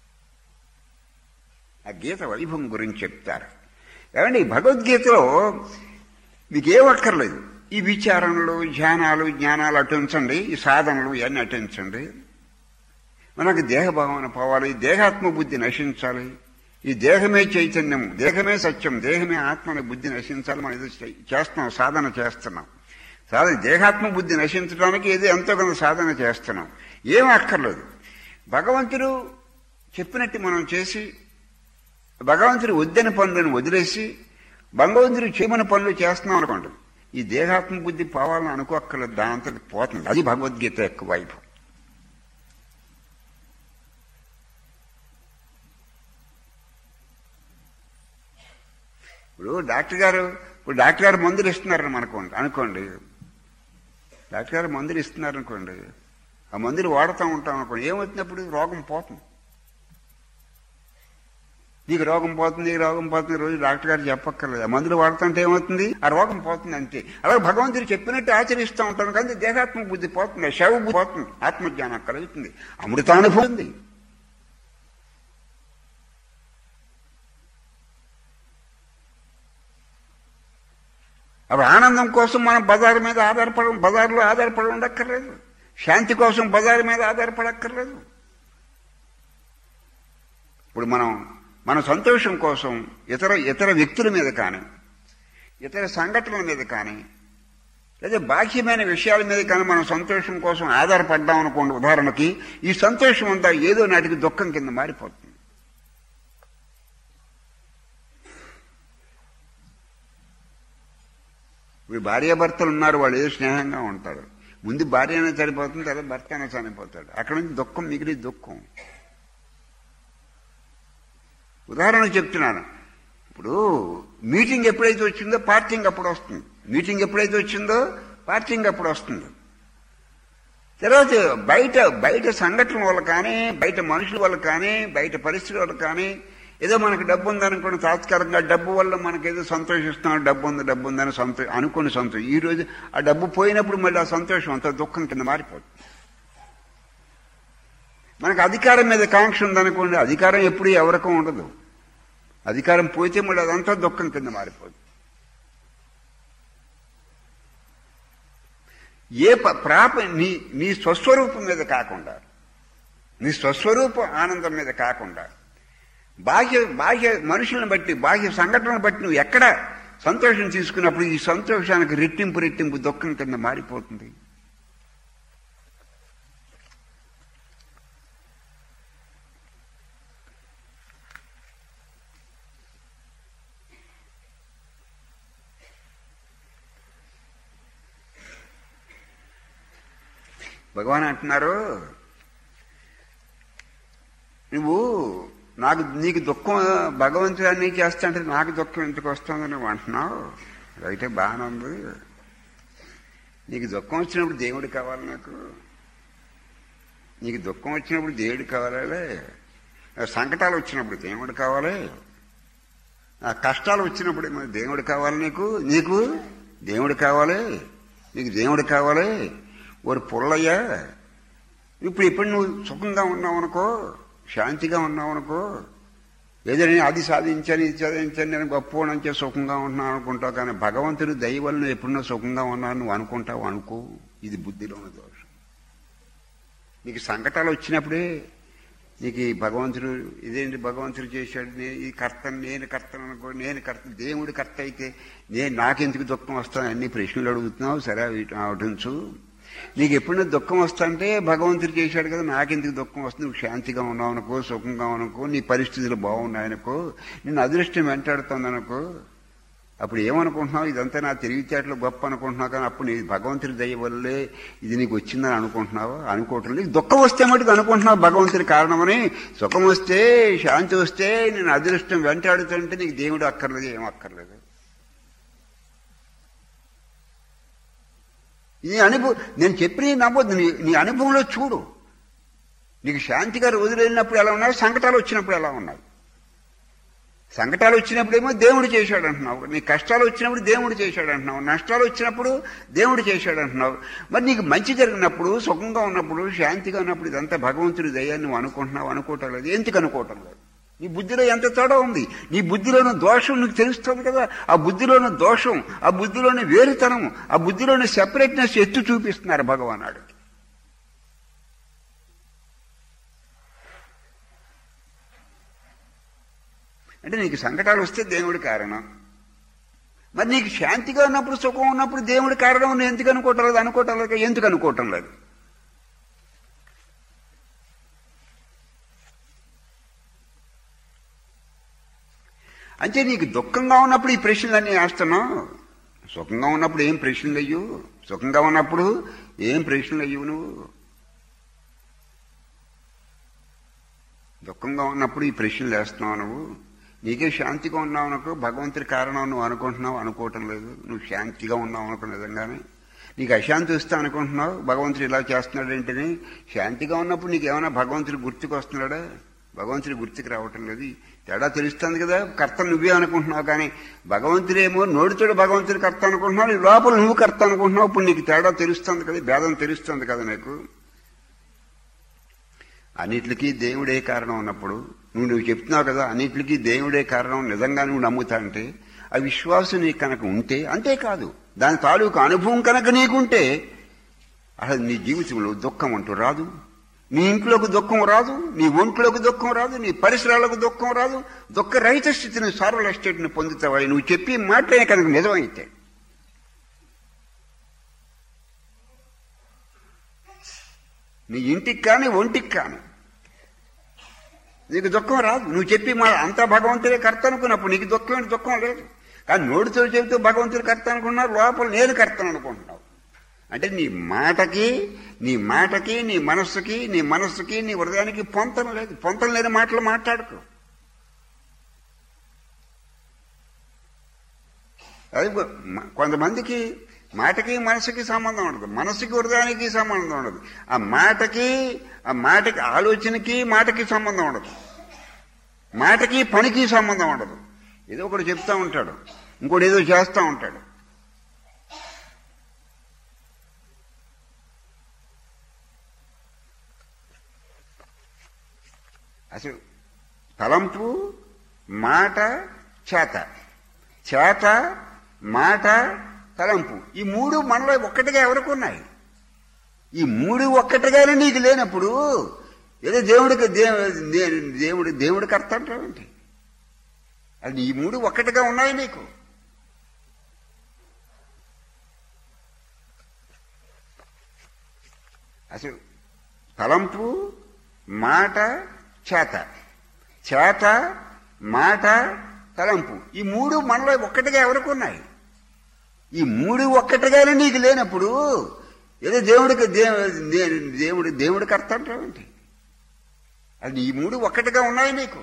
ఆ గీత వైభవం గురించి చెప్తారు. ఏమండి, భగవద్గీతలో మీకేమక్కర్లేదు. ఈ విచారణలు, ధ్యానాలు, జ్ఞానాలు అటుంచండి, ఈ సాధనలు ఇవన్నీ అటుంచండి. మనకు దేహభావన పోవాలి, దేహాత్మ బుద్ధి నశించాలి. ఈ దేహమే చైతన్యం, దేహమే సత్యం, దేహమే ఆత్మని బుద్ధి నశించాలి. మనం ఇది చేస్తున్నాం, సాధన చేస్తున్నాం. సాధన దేహాత్మ బుద్ధి నశించడానికి ఏదో ఎంతో కొంత సాధన చేస్తున్నాం. ఏం అక్కర్లేదు. భగవంతుడు చెప్పినట్టు మనం చేసి, భగవంతుడు వద్దని పనులను వదిలేసి భగవంతుడు చేయమని పనులు చేస్తున్నాం అనుకోండి, ఈ దేహాత్మ బుద్ధి పోవాలని అనుకోక్కర్లేదు, దానంతటి పోతుంది. అది భగవద్గీత యొక్క వైభవం. ఇప్పుడు డాక్టర్ గారు ఇప్పుడు డాక్టర్ గారు మందులు ఇస్తున్నారని అనుకోండి అనుకోండి డాక్టర్ గారు మందులు ఇస్తున్నారు అనుకోండి, ఆ మందులు వాడుతూ ఉంటాం అనుకోండి, ఏమవుతున్నప్పుడు రోగం పోతుంది. నీకు రోగం పోతుంది, నీకు రోగం పోతుంది, రోజు డాక్టర్ గారు చెప్పక్కర్లేదు. ఆ మందులు వాడుతుంటే ఏమవుతుంది? ఆ రోగం పోతుంది అంతే. అలాగే భగవంతుడు చెప్పినట్టు ఆచరిస్తూ ఉంటాను, కానీ దేహాత్మ బుద్ధి పోతుంది, శవ బుద్ధి పోతుంది, ఆత్మజ్ఞానం కలుగుతుంది, అమృతానుభవం ఉంది. అప్పుడు ఆనందం కోసం మనం బజారు మీద ఆధారపడ బజార్లో ఆధారపడి ఉండక్కర్లేదు, శాంతి కోసం బజారు మీద ఆధారపడక్కర్లేదు. ఇప్పుడు మనం మన సంతోషం కోసం ఇతర ఇతర వ్యక్తుల మీద కానీ, ఇతర సంఘటనల మీద కానీ, లేదా బాహ్యమైన విషయాల మీద కానీ మనం సంతోషం కోసం ఆధారపడ్డాం అనుకోండి. ఉదాహరణకి ఈ సంతోషం అంతా ఏదో నాటికి దుఃఖం కింద మారిపోతుంది. ఇప్పుడు భార్యాభర్తలు ఉన్నారు, వాళ్ళు ఏదో స్నేహంగా ఉంటారు. ముందు భార్య అయినా చనిపోతుంది, తర్వాత భర్త అయినా చనిపోతాడు. అక్కడ నుంచి దుఃఖం మిగిలి దుఃఖం. ఉదాహరణకు చెప్తున్నాను. ఇప్పుడు మీటింగ్ ఎప్పుడైతే వచ్చిందో పార్టీంగ్ అప్పుడు వస్తుంది. మీటింగ్ ఎప్పుడైతే వచ్చిందో పార్టీంగ్ అప్పుడు వస్తుంది. తర్వాత బయట బయట సంఘటనల వల్ల కానీ, బయట మనుషుల వల్ల కానీ, బయట పరిస్థితుల వల్ల కానీ, ఏదో మనకు డబ్బు ఉందనుకోండి, తాత్కాలికంగా డబ్బు వల్ల మనకేదో సంతోషిస్తున్నాం, డబ్బు ఉంది డబ్బు ఉందని సంతో అనుకుని సంతోషం. ఈ రోజు ఆ డబ్బు పోయినప్పుడు మళ్ళీ ఆ సంతోషం అంత దుఃఖం కింద మారిపోతుంది. మనకు అధికారం మీద కాంక్ష ఉందనుకోండి, అధికారం ఎప్పుడు ఎవరికం ఉండదు. అధికారం పోతే మళ్ళీ అదంతా దుఃఖం కింద మారిపోతుంది. ఏ ప్రాప నీ నీ స్వస్వరూపం మీద కాకుండా, నీ స్వస్వరూప ఆనందం మీద కాకుండా, బాహ్య బాహ్య మనుషులను బట్టి, బాహ్య సంఘటనలను బట్టి నువ్వు ఎక్కడ సంతోషం తీసుకున్నప్పుడు ఈ సంతోషానికి రెట్టింపు రెట్టింపు దుఃఖం కింద మారిపోతుంది. భగవాన్ అంటున్నారు, నువ్వు నాకు నీకు దుఃఖం భగవంతుడు అన్నీ చేస్తా అంటే నాకు దుఃఖం ఎందుకు వస్తుందని నువ్వు అంటున్నావు. అయితే బాగానే ఉంది. నీకు దుఃఖం వచ్చినప్పుడు దేవుడు కావాలి, నాకు నీకు దుఃఖం వచ్చినప్పుడు దేవుడు కావాలి, సంకటాలు వచ్చినప్పుడు దేవుడు కావాలి, ఆ కష్టాలు వచ్చినప్పుడు దేవుడు కావాలి, నీకు నీకు దేవుడు కావాలి, నీకు దేవుడు కావాలి. ఒక పుల్లయ్యా, ఇప్పుడు ఇప్పుడు నువ్వు సుఖంగా ఉన్నావు అనుకో, శాంతిగా ఉన్నావు అనుకో, ఏదో నేను అది సాధించాను ఇది సాధించాను నేను గొప్ప నుంచే సుఖంగా ఉంటున్నాను అనుకుంటావు. కానీ భగవంతుడి దయ వల్ల నువ్వు ఎప్పుడున్నా సుఖంగా ఉన్నావు నువ్వు అనుకుంటావు అనుకో. ఇది బుద్ధిలో ఉన్న దోషం. నీకు సంకటాలు వచ్చినప్పుడే నీకు ఈ భగవంతుడు ఇదేంటి భగవంతుడు చేశాడు, నే ఈ కర్తను నేను కర్తను అనుకో, నేను కర్త దేవుడి కర్త అయితే నేను నాకెందుకు దుఃఖం వస్తాను అన్ని ప్రశ్నలు అడుగుతున్నావు. సరే అవటించు. నీకు ఎప్పుడైనా దుఃఖం వస్తుంటే భగవంతుడు చేశాడు కదా, నాకెందుకు దుఃఖం వస్తుంది, నువ్వు శాంతిగా ఉన్నావు అనుకో, సుఖంగా అనుకో, నీ పరిస్థితులు బాగున్నాయనుకో, నిన్ను అదృష్టం వెంటాడుతుంది అనుకో. అప్పుడు ఏమనుకుంటున్నావు, ఇదంతా నా తెలివితేటలు గొప్ప అనుకుంటున్నావు. కానీ అప్పుడు నీ భగవంతుడి దయ వల్లే ఇది నీకు వచ్చిందని అనుకుంటున్నావు. అనుకోవటం నీకు దుఃఖం వస్తే మటుకు అనుకుంటున్నావు భగవంతుడి కారణమని. సుఖం వస్తే శాంతి వస్తే నేను అదృష్టం వెంటాడుతుంటే నీకు దేవుడు అక్కర్లేదు, ఏం అక్కర్లేదు. నీ అనుభవం నేను చెప్పి నమ్మొద్దు, నీ నీ అనుభవంలో చూడు. నీకు శాంతిగా రోజులు వెళ్ళినప్పుడు ఎలా ఉన్నాయి, సంకటాలు వచ్చినప్పుడు ఎలా ఉన్నాయి. సంకటాలు వచ్చినప్పుడేమో దేవుడు చేశాడు అంటున్నావు, నీ కష్టాలు వచ్చినప్పుడు దేవుడు చేశాడు అంటున్నావు, నష్టాలు వచ్చినప్పుడు దేవుడు చేశాడు అంటున్నావు. మరి నీకు మంచి జరిగినప్పుడు, సుఖంగా ఉన్నప్పుడు, శాంతిగా ఉన్నప్పుడు ఇదంతా భగవంతుడి దయ్యాన్ని నువ్వు అనుకుంటున్నావు. అనుకోవటం లేదు. ఎందుకు అనుకోవటం లేదు? నీ బుద్ధిలో ఎంత తేడా ఉంది. నీ బుద్ధిలోని దోషం నీకు తెలుస్తుంది కదా. ఆ బుద్ధిలోని దోషం, ఆ బుద్ధిలోని వేరుతనం, ఆ బుద్ధిలోని సెపరేట్నెస్ ఎత్తు చూపిస్తున్నారు భగవానుడికి. అంటే నీకు సంకటాలు వస్తే దేవుడి కారణం. మరి నీకు శాంతిగా ఉన్నప్పుడు, సుఖం ఉన్నప్పుడు దేవుడి కారణం నువ్వు ఎందుకు అనుకోవటం లేదు? అనుకోవటం లేదు. ఎందుకు అనుకోవటం లేదు? అంటే నీకు దుఃఖంగా ఉన్నప్పుడు ఈ ప్రశ్నలన్నీ వేస్తున్నావు. సుఖంగా ఉన్నప్పుడు ఏం ప్రశ్నలు అయ్యు, సుఖంగా ఉన్నప్పుడు ఏం ప్రశ్నలు అయ్యవు. నువ్వు దుఃఖంగా ఉన్నప్పుడు ఈ ప్రశ్నలు వేస్తున్నావు. నువ్వు నీకే శాంతిగా ఉన్నావు అనుకో, భగవంతుడి కారణం నువ్వు అనుకుంటున్నావు. అనుకోవటం లేదు. నువ్వు శాంతిగా ఉన్నావు అనుకో నిజంగానే. నీకు అశాంతి వస్తే అనుకుంటున్నావు భగవంతుడు ఇలా చేస్తున్నాడు ఏంటని. శాంతిగా ఉన్నప్పుడు నీకు ఏమైనా భగవంతుడు గుర్తుకు వస్తున్నాడా? భగవంతుడి గుర్తుకు రావటం లేదు. తేడా తెలుస్తుంది కదా. కర్త నువ్వే అనుకుంటున్నావు, కానీ భగవంతుడేమో నోటితోడు భగవంతుడి కర్త అనుకుంటున్నావు, లోపల నువ్వు కర్త అనుకుంటున్నావు. ఇప్పుడు నీకు తేడా తెలుస్తుంది కదా, భేదం తెలుస్తుంది కదా నీకు. అన్నిటికీ దేవుడే కారణం ఉన్నప్పుడు నువ్వు నువ్వు చెప్తున్నావు కదా, అన్నిటికీ దేవుడే కారణం నిజంగా నువ్వు నమ్ముతా అంటే ఆ విశ్వాసం నీకు కనుక ఉంటే, అంతేకాదు దాని తాలూకు అనుభవం కనుక నీకుంటే అసలు నీ జీవితంలో దుఃఖం అంటూ రాదు. నీ ఇంట్లోకి దుఃఖం రాదు, నీ ఒంట్లోకి దుఃఖం రాదు, నీ పరిసరాలకు దుఃఖం రాదు. దుఃఖ రహిత స్థితిని, సారల స్టేట్ని పొందుతావా నువ్వు చెప్పి మాటలే కనుక నిజమైతే. నీ ఇంటికి కానీ ఒంటికి కానీ నీకు దుఃఖం రాదు. నువ్వు చెప్పి మా అంతా భగవంతుడే కర్త అనుకున్నప్పుడు నీకు దుఃఖం దుఃఖం లేదు. కానీ నోటితో చెబుతూ భగవంతుడు కర్త అనుకున్నారు, లోపల నేను కర్తను అనుకుంటున్నావు. అంటే నీ మాటకి నీ మాటకి నీ మనస్సుకి నీ మనస్సుకి నీ హృదయానికి పొంతం లేదు. పొంతం లేని మాటలు మాట్లాడుకో. అది కొంతమందికి మాటకి మనసుకి సంబంధం ఉండదు, మనసుకి హృదయానికి సంబంధం ఉండదు. ఆ మాటకి ఆ మాటకి ఆలోచనకి మాటకి సంబంధం ఉండదు, మాటకి పనికి సంబంధం ఉండదు. ఏదో ఒకటి చెప్తా ఉంటాడు, ఇంకోటి ఏదో చేస్తూ ఉంటాడు. అసలు తలంపు, మాట, చేత, చేత, మాట, తలంపు, ఈ మూడు మనలో ఒక్కటిగా ఎవరికి ఉన్నాయి? ఈ మూడు ఒక్కటిగానే నీకు లేనప్పుడు ఏదో దేవుడికి దేవుడి దేవుడికి అర్థం అంటావేంటి? అది ఈ మూడు ఒక్కటిగా ఉన్నాయి నీకు. అసలు తలంపు, మాట, చేత, చేత, మాట, తలంపు, ఈ మూడు మనలో ఒక్కటిగా ఎవరికి ఉన్నాయి? ఈ మూడు ఒక్కటిగానే నీకు లేనప్పుడు ఏదో దేవుడికి దేవుడి దేవుడికి అర్థం అంటావేంటి? అది ఈ మూడు ఒక్కటిగా ఉన్నాయి నీకు.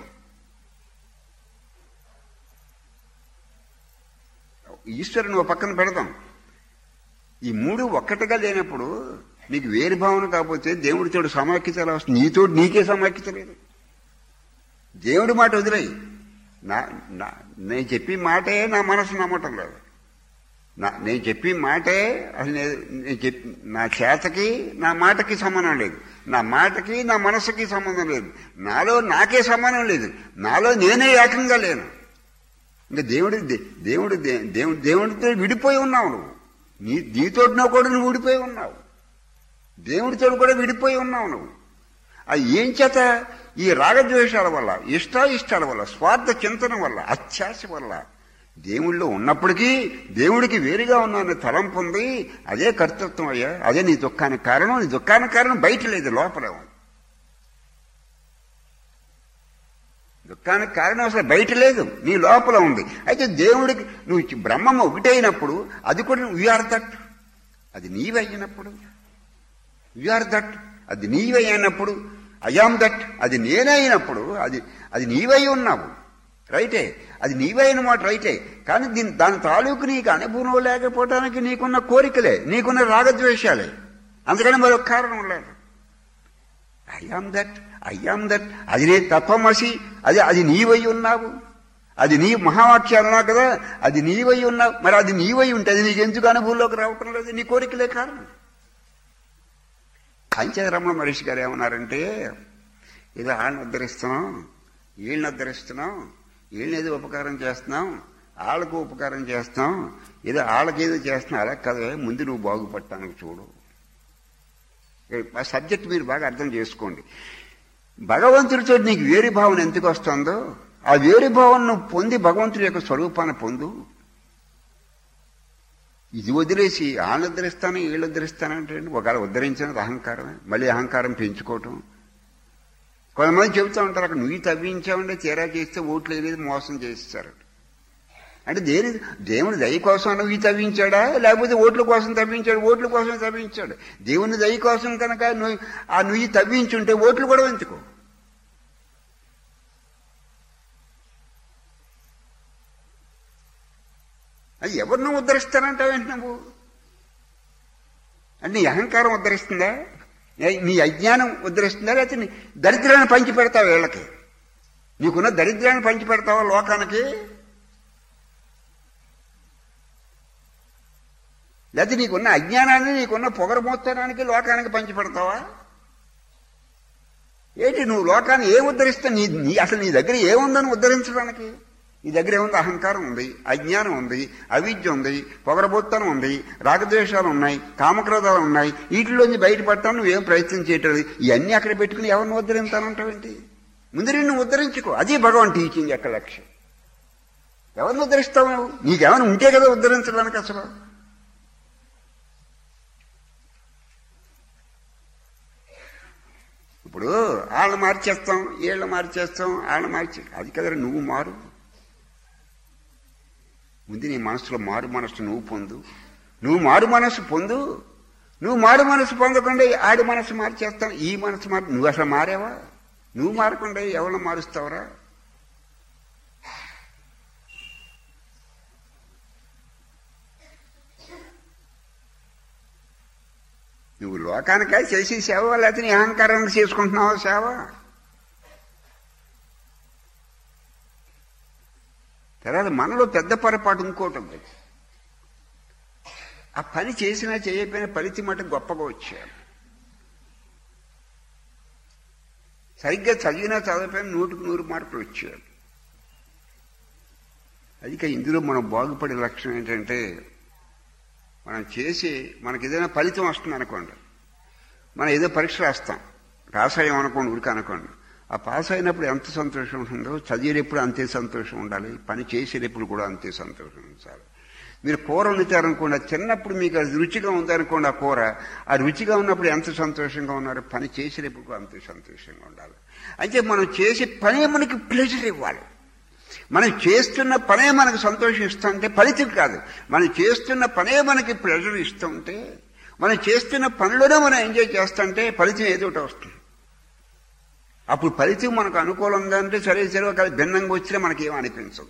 ఈశ్వరుని ఒక పక్కన పెడదాం. ఈ మూడు ఒక్కటిగా లేనప్పుడు నీకు వేరు భావన కాకపోతే దేవుడి తోడు సమాఖ్యత ఎలా వస్తుంది? నీతో నీకే సమాఖ్యత లేదు. దేవుడి మాట వదిలేయి. నా నేను చెప్పి మాటే నా మనసు నమ్మటం లేదు. నా నేను చెప్పి మాటే అసలు నేను చెప్పి నా చేతకి నా మాటకి సంబంధం లేదు. నా మాటకి నా మనసుకి సంబంధం లేదు. నాలో నాకే సంబంధం లేదు. నాలో నేనే ఏకంగా లేను. ఇంకా దేవుడి దేవుడు దేవుడు దేవుడితో విడిపోయి ఉన్నావు నువ్వు. నీ నీతోటినో కూడా నువ్వు విడిపోయి ఉన్నావు. దేవుడితో కూడా విడిపోయి ఉన్నావు నువ్వు. అది ఏం చేత? ఈ రాగద్వేషాల వల్ల, ఇష్టాయిష్టాల వల్ల, స్వార్థ చింతన వల్ల, అత్యాశ వల్ల. దేవుళ్ళో ఉన్నప్పటికీ దేవుడికి వేరుగా ఉన్నాను తలంపు ఉంది. అదే కర్తృత్వం అయ్యా. అదే నీ దుఃఖానికి కారణం. నీ దుఃఖానికి కారణం బయట లేదు, లోపల ఉంది. దుఃఖానికి కారణం అసలు బయట లేదు, నీ లోపల ఉంది. అయితే దేవుడికి నువ్వు బ్రహ్మం ఒకటైనప్పుడు అది కూడా యు ఆర్ దట్. అది నీవైనప్పుడు యు ఆర్ దట్. అది నీవైనప్పుడు ఐఆమ్ దట్. అది నేనే అయినప్పుడు అది అది నీవై ఉన్నావు. రైటే, అది నీవైన మాట రైటే. కానీ దీని దాని తాలూకు నీకు అనుభవం లేకపోవడానికి నీకున్న కోరికలే, నీకున్న రాగద్వేషాలే. అందుకని మరొక కారణం లేదు. I am that, I am that. అది నే తత్వమసి. అది అది నీవై ఉన్నావు. అది నీ మహావాక్యాలు అన్నా కదా, అది నీవై ఉన్నావు. మరి అది నీవై ఉంటే అది నీకు ఎందుకు అనుభవంలోకి రావటం లేదు? నీ కోరికలే కారణం. కంచె రమణ మహర్షి గారు ఏమన్నారంటే, ఏదో వాళ్ళని ఉద్ధరిస్తున్నాం, వీళ్ళని ఉద్ధరిస్తున్నాం, వీళ్ళని ఏదో ఉపకారం చేస్తున్నాం, వాళ్ళకు ఉపకారం చేస్తున్నాం, ఏదో వాళ్ళకేదో చేస్తున్నాం. అలా కదా, ముందు నువ్వు బాగుపడటానికి చూడు. ఆ సబ్జెక్ట్ మీరు బాగా అర్థం చేసుకోండి. భగవంతుడితో నీకు వేరు భావన ఎందుకు వస్తుందో ఆ వేరు భావన నువ్వు పొంది భగవంతుడి యొక్క స్వరూపాన్ని పొందు. ఇది వదిలేసి ఆయన ఉద్ధరిస్తాను వీళ్ళు ఉద్ధరిస్తానంటే ఒకవేళ ఉద్ధరించినది అహంకారమే. మళ్ళీ అహంకారం పెంచుకోవటం. కొంతమంది చెబుతూ ఉంటారు, అక్కడ నువ్వు తవ్వించామంటే తీరా చేస్తే ఓట్లు వేయలేదు, మోసం చేస్తారు. అంటే దేని దేవుని దయ కోసం నువ్వు తవ్వించాడా, లేకపోతే ఓట్ల కోసం తవ్వించాడు? ఓట్ల కోసం తవ్వించాడు. దేవుని దయ కోసం కనుక నువ్వు ఆ నువ్వు తవ్వించుంటే ఓట్లు కూడా వెంచుకో. అది ఎవరు నువ్వు ఉద్ధరిస్తానంటావేంటి? నువ్వు అంటే నీ అహంకారం ఉద్ధరిస్తుందా, నీ అజ్ఞానం ఉద్ధరిస్తుందా, లేకపోతే నీ దరిద్రాన్ని పంచి పెడతావు వీళ్ళకి? నీకున్న దరిద్రాన్ని పంచి పెడతావా లోకానికి? లేకపోతే నీకున్న అజ్ఞానాన్ని, నీకున్న పొగరమోత్తనానికి లోకానికి పంచి పెడతావా? ఏంటి నువ్వు లోకాన్ని ఏం ఉద్ధరిస్తావు? నీ నీ అసలు నీ దగ్గర ఏముందని ఉద్ధరించడానికి? నీ దగ్గర ఏముంది? అహంకారం ఉంది, అజ్ఞానం ఉంది, అవిద్య ఉంది, పొగరబోత్తనం ఉంది, రాగద్వేషాలు ఉన్నాయి, కామక్రోధాలు ఉన్నాయి. వీటిలోంచి బయటపడతాను నువ్వేం ప్రయత్నం చేయటం. ఇవన్నీ అక్కడ పెట్టుకుని ఎవరిని ఉద్ధరించానంటావేంటి? ముందు నిన్ను ఉద్ధరించుకో. అది భగవాన్ టీచింగ్ యొక్క లక్ష్యం. ఎవరిని ఉద్ధరిస్తావు నువ్వు? నీకేమైనా ఉంటే కదా ఉద్ధరించడానికి. అసలు ఇప్పుడు వాళ్ళని మార్చేస్తాం, వీళ్ళని మార్చేస్తాం, వాళ్ళని మార్చే అది కదా. నువ్వు మారు. ముందు నీ మనసులో మారు మనసు నువ్వు పొందు. నువ్వు మారు మనసు పొందు. నువ్వు మారు మనసు పొందకుండా ఆడి మనసు మార్చేస్తాను, ఈ మనసు మారు. నువ్వు అసలు మారేవా? నువ్వు మారకుండా ఎవరిని మారుస్తావురా? నువ్వు లోకానికా చేసే సేవ, లేకపోతే నీ అహంకారానికి చేసుకుంటున్నావా సేవ? తర్వాత మనలో పెద్ద పొరపాటు ఇంకోటి ఉంది. ఆ పని చేసినా చేయకపోయినా ఫలితం మటు గొప్పగా వచ్చారు. సరిగ్గా చదివినా చదవకపోయినా నూటికి నూరు మార్కులు వచ్చారు. అది ఇందులో మనం బాగుపడే లక్ష్యం ఏంటంటే, మనం చేసి మనకి ఏదైనా ఫలితం వస్తుంది అనుకోండి, మనం ఏదో పరీక్ష రాస్తాం, పాస్ అయ్యాం అనుకోండి, ఊరికి అనుకోండి. ఆ పాస్ అయినప్పుడు ఎంత సంతోషం ఉంటుందో, చదివేటప్పుడు అంతే సంతోషం ఉండాలి, పని చేసేటప్పుడు కూడా అంతే సంతోషం ఉండాలి. మీరు కూర వండుతారనుకోండి, చిన్నప్పుడు మీకు అది రుచిగా ఉందనుకోండి, ఆ కూర ఆ రుచిగా ఉన్నప్పుడు ఎంత సంతోషంగా ఉన్నారు, పని చేసేటప్పుడు అంతే సంతోషంగా ఉండాలి. అయితే మనం చేసే పనే మనకి ప్లెజర్ ఇవ్వాలి. మనం చేస్తున్న పనే మనకు సంతోషం ఇస్తుంటే ఫలితం కాదు, మనం చేస్తున్న పనే మనకి ప్లెజర్ ఇస్తుంటే మనం చేస్తున్న పనిలోనే మనం ఎంజాయ్ చేస్తుంటే ఫలితం ఏదో ఒకటి వస్తుంది. అప్పుడు ఫలితం మనకు అనుకూలంగా అంటే సరే సరే ఒక భిన్నంగా వచ్చినా మనకేం అనిపించదు.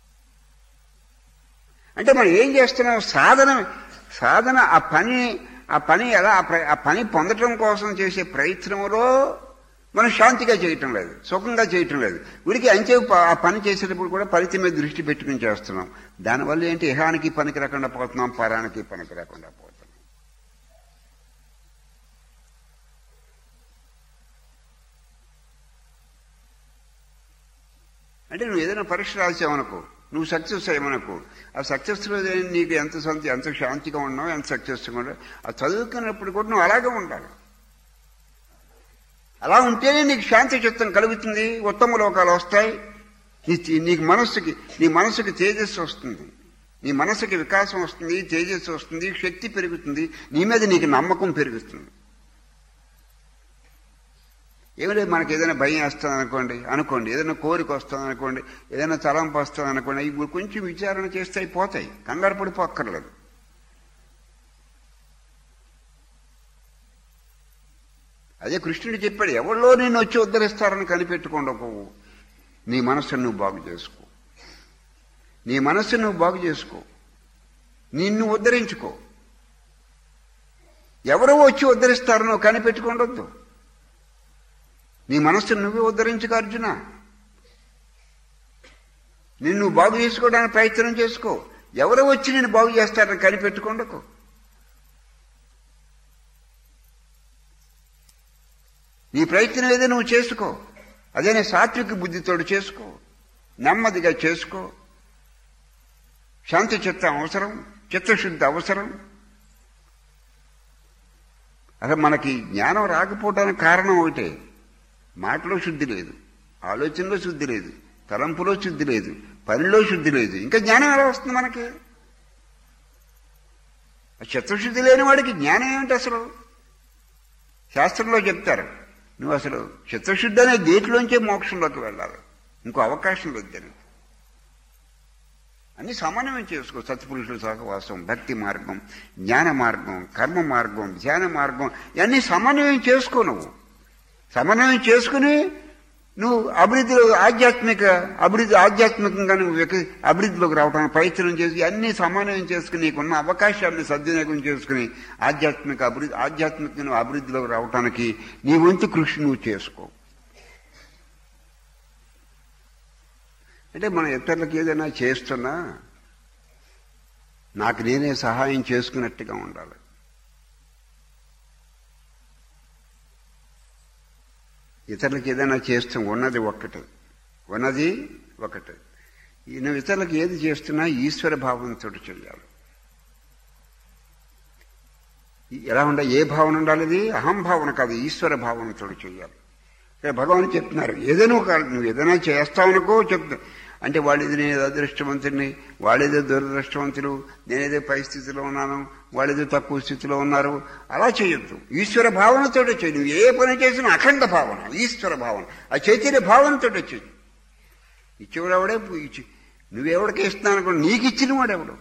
అంటే మనం ఏం చేస్తున్నాం, సాధన సాధన ఆ పని ఆ పని ఎలా ఆ పని పొందటం కోసం చేసే ప్రయత్నంలో మనం శాంతిగా చేయటం లేదు, సుఖంగా చేయటం లేదు. వీడికి అంచే ఆ పని చేసేటప్పుడు కూడా ఫలితం మీద దృష్టి పెట్టుకుని చేస్తున్నాం. దానివల్ల ఏంటి, ఇహానికి పనికి రాకుండా పోతున్నాం, పరానికి పనికి రాకుండా పోతున్నాం. అంటే నువ్వు ఏదైనా పరీక్ష రాసావనుకో, నువ్వు సక్సెస్ అయ్యమనుకో, ఆ సక్సెస్లో నీకు ఎంత సంత ఎంత శాంతిగా ఉన్నావు, ఎంత సక్సెస్గా ఉన్నావు, ఆ చదువుకున్నప్పుడు కూడా నువ్వు అలాగే ఉండాలి. అలా ఉంటేనే నీకు శాంతి చిత్తం కలుగుతుంది, ఉత్తమ లోకాలు వస్తాయి. నీకు మనస్సుకి నీ మనస్సుకి తేజస్సు వస్తుంది, నీ మనస్సుకి వికాసం వస్తుంది, తేజస్సు వస్తుంది, శక్తి పెరుగుతుంది, నీ మీద నీకు నమ్మకం పెరుగుతుంది. ఏమిలేదు, మనకి ఏదైనా భయం వస్తుంది అనుకోండి అనుకోండి ఏదైనా కోరిక వస్తుంది అనుకోండి, ఏదైనా తలంపు వస్తుంది అనుకోండి, ఇప్పుడు కొంచెం విచారణ చేస్తే అయిపోతాయి, కంగారు పడిపోక్కర్లేదు. అదే కృష్ణుడు చెప్పాడు, ఎవరిలో నేను వచ్చి ఉద్ధరిస్తారని కనిపెట్టుకోండి. ఒక నీ మనస్సును నువ్వు బాగు చేసుకో, నీ మనస్సును నువ్వు బాగు చేసుకో, నిన్ను ఉద్ధరించుకో. ఎవరో వచ్చి ఉద్ధరిస్తారు నువ్వు కనిపెట్టుకోండొద్దు. నీ మనస్సును నువ్వే ఉద్ధరించుకో అర్జున. నిన్ను బాగు చేసుకోవడానికి ప్రయత్నం చేసుకో. ఎవరో వచ్చి నేను బాగు చేస్తారని కనిపెట్టుకోండకు. నీ ప్రయత్నం ఏదో నువ్వు చేసుకో, అదేనే సాత్విక బుద్ధితోడు చేసుకో, నెమ్మదిగా చేసుకో. శాంతి చిత్తం అవసరం, చిత్తశుద్ధి అవసరం. అసలు మనకి జ్ఞానం రాకపోవడానికి కారణం ఒకటే, మాటలో శుద్ధి లేదు, ఆలోచనలో శుద్ధి లేదు, తలంపులో శుద్ధి లేదు, పనిలో శుద్ధి లేదు. ఇంకా జ్ఞానం ఎలా వస్తుంది మనకి? చిత్తశుద్ధి లేని వాడికి జ్ఞానం ఏమిటి అసలు? శాస్త్రంలో చెప్తారు, నువ్వు అసలు చిత్తశుద్ధి అనే దేటిలోంచే మోక్షంలోకి వెళ్ళాలి, ఇంకో అవకాశం లేదు. అన్ని సమన్వయం చేసుకో. సత్పురుషుల సహవాసం, భక్తి మార్గం, జ్ఞాన మార్గం, కర్మ మార్గం, ధ్యాన మార్గం, ఇవన్నీ సమన్వయం చేసుకో. నువ్వు సమన్వయం చేసుకుని నువ్వు అభివృద్ధిలో ఆధ్యాత్మిక అభివృద్ధి ఆధ్యాత్మికంగా నువ్వు అభివృద్ధిలోకి రావడానికి ప్రయత్నం చేసి అన్ని సమన్వయం చేసుకుని నీకున్న అవకాశాన్ని సద్వినియోగం చేసుకుని ఆధ్యాత్మిక అభివృద్ధి ఆధ్యాత్మిక నువ్వు అభివృద్ధిలోకి రావడానికి నీ వంతు కృషి నువ్వు చేసుకో. అంటే మనం ఇతరులకు ఏదైనా చేస్తున్నా నాకు నేనే సహాయం చేసుకున్నట్టుగా ఉండాలి. ఇతరులకు ఏదైనా చేస్తాం, ఉన్నది ఒక్కటే, ఉన్నది ఒకటే. నువ్వు ఇతరులకు ఏది చేస్తున్నా ఈశ్వర భావంతో చేయాలి. ఎలా ఉండాలి? ఏ భావన ఉండాలి? ఇది అహంభావన కాదు, ఈశ్వర భావనతో చేయాలి. భగవాన్ చెప్తున్నారు, ఏదైనా కాదు, నువ్వు ఏదైనా చేస్తావనుకో చెప్తా అంటే వాళ్ళు ఇది నేను అదృష్టవంతుడిని, వాళ్ళేదో దురదృష్టవంతులు, నేనేదో పరిస్థితిలో ఉన్నాను, వాళ్ళేదో తక్కువ స్థితిలో ఉన్నారు, అలా చేయొద్దు. ఈశ్వర భావనతో చేయి. నువ్వు ఏ పని చేసినా అఖండ భావన, ఈశ్వర భావన, ఆ చైతన్య భావనతో చేయి. ఇచ్చేవాడు ఎవడే, ఇచ్చి నువ్వెవడికి ఇస్తున్నావు అనుకో, నీకు ఇచ్చిన వాడు ఎవడు?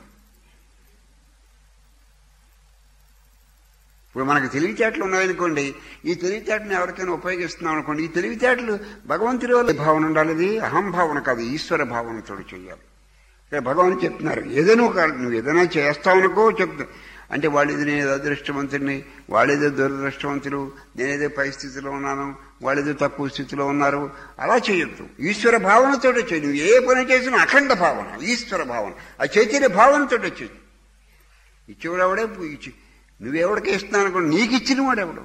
ఇప్పుడు మనకు తెలివితేటలు ఉన్నాయనుకోండి, ఈ తెలివితేటను ఎవరికైనా ఉపయోగిస్తున్నాం అనుకోండి, ఈ తెలివితేటలు భగవంతుడి వల్ల భావన ఉండాలి. ఇది అహంభావన కాదు, ఈశ్వర భావనతో చేయాలి. భగవాన్ చెప్తున్నారు, ఏదైనా కాదు, నువ్వు ఏదైనా చేస్తావనుకో చెప్తా అంటే వాళ్ళు ఇది నేను అదృష్టవంతుడిని, వాళ్ళేదో దురదృష్టవంతులు, నేనేదో పరిస్థితిలో ఉన్నాను, వాళ్ళేదో తక్కువ స్థితిలో ఉన్నారు, అలా చేయొద్దు. ఈశ్వర భావనతో చేయి. నువ్వు ఏ పని చేసినా అఖండ భావన, ఈశ్వర భావన, ఆ చైతన్య భావనతో చేయి. ఇచ్చేవాడు ఎవడే, ఇచ్చి నువ్వెవడికి ఇస్తున్నావు అనుకో, నీకు ఇచ్చిన వాడు ఎవడు?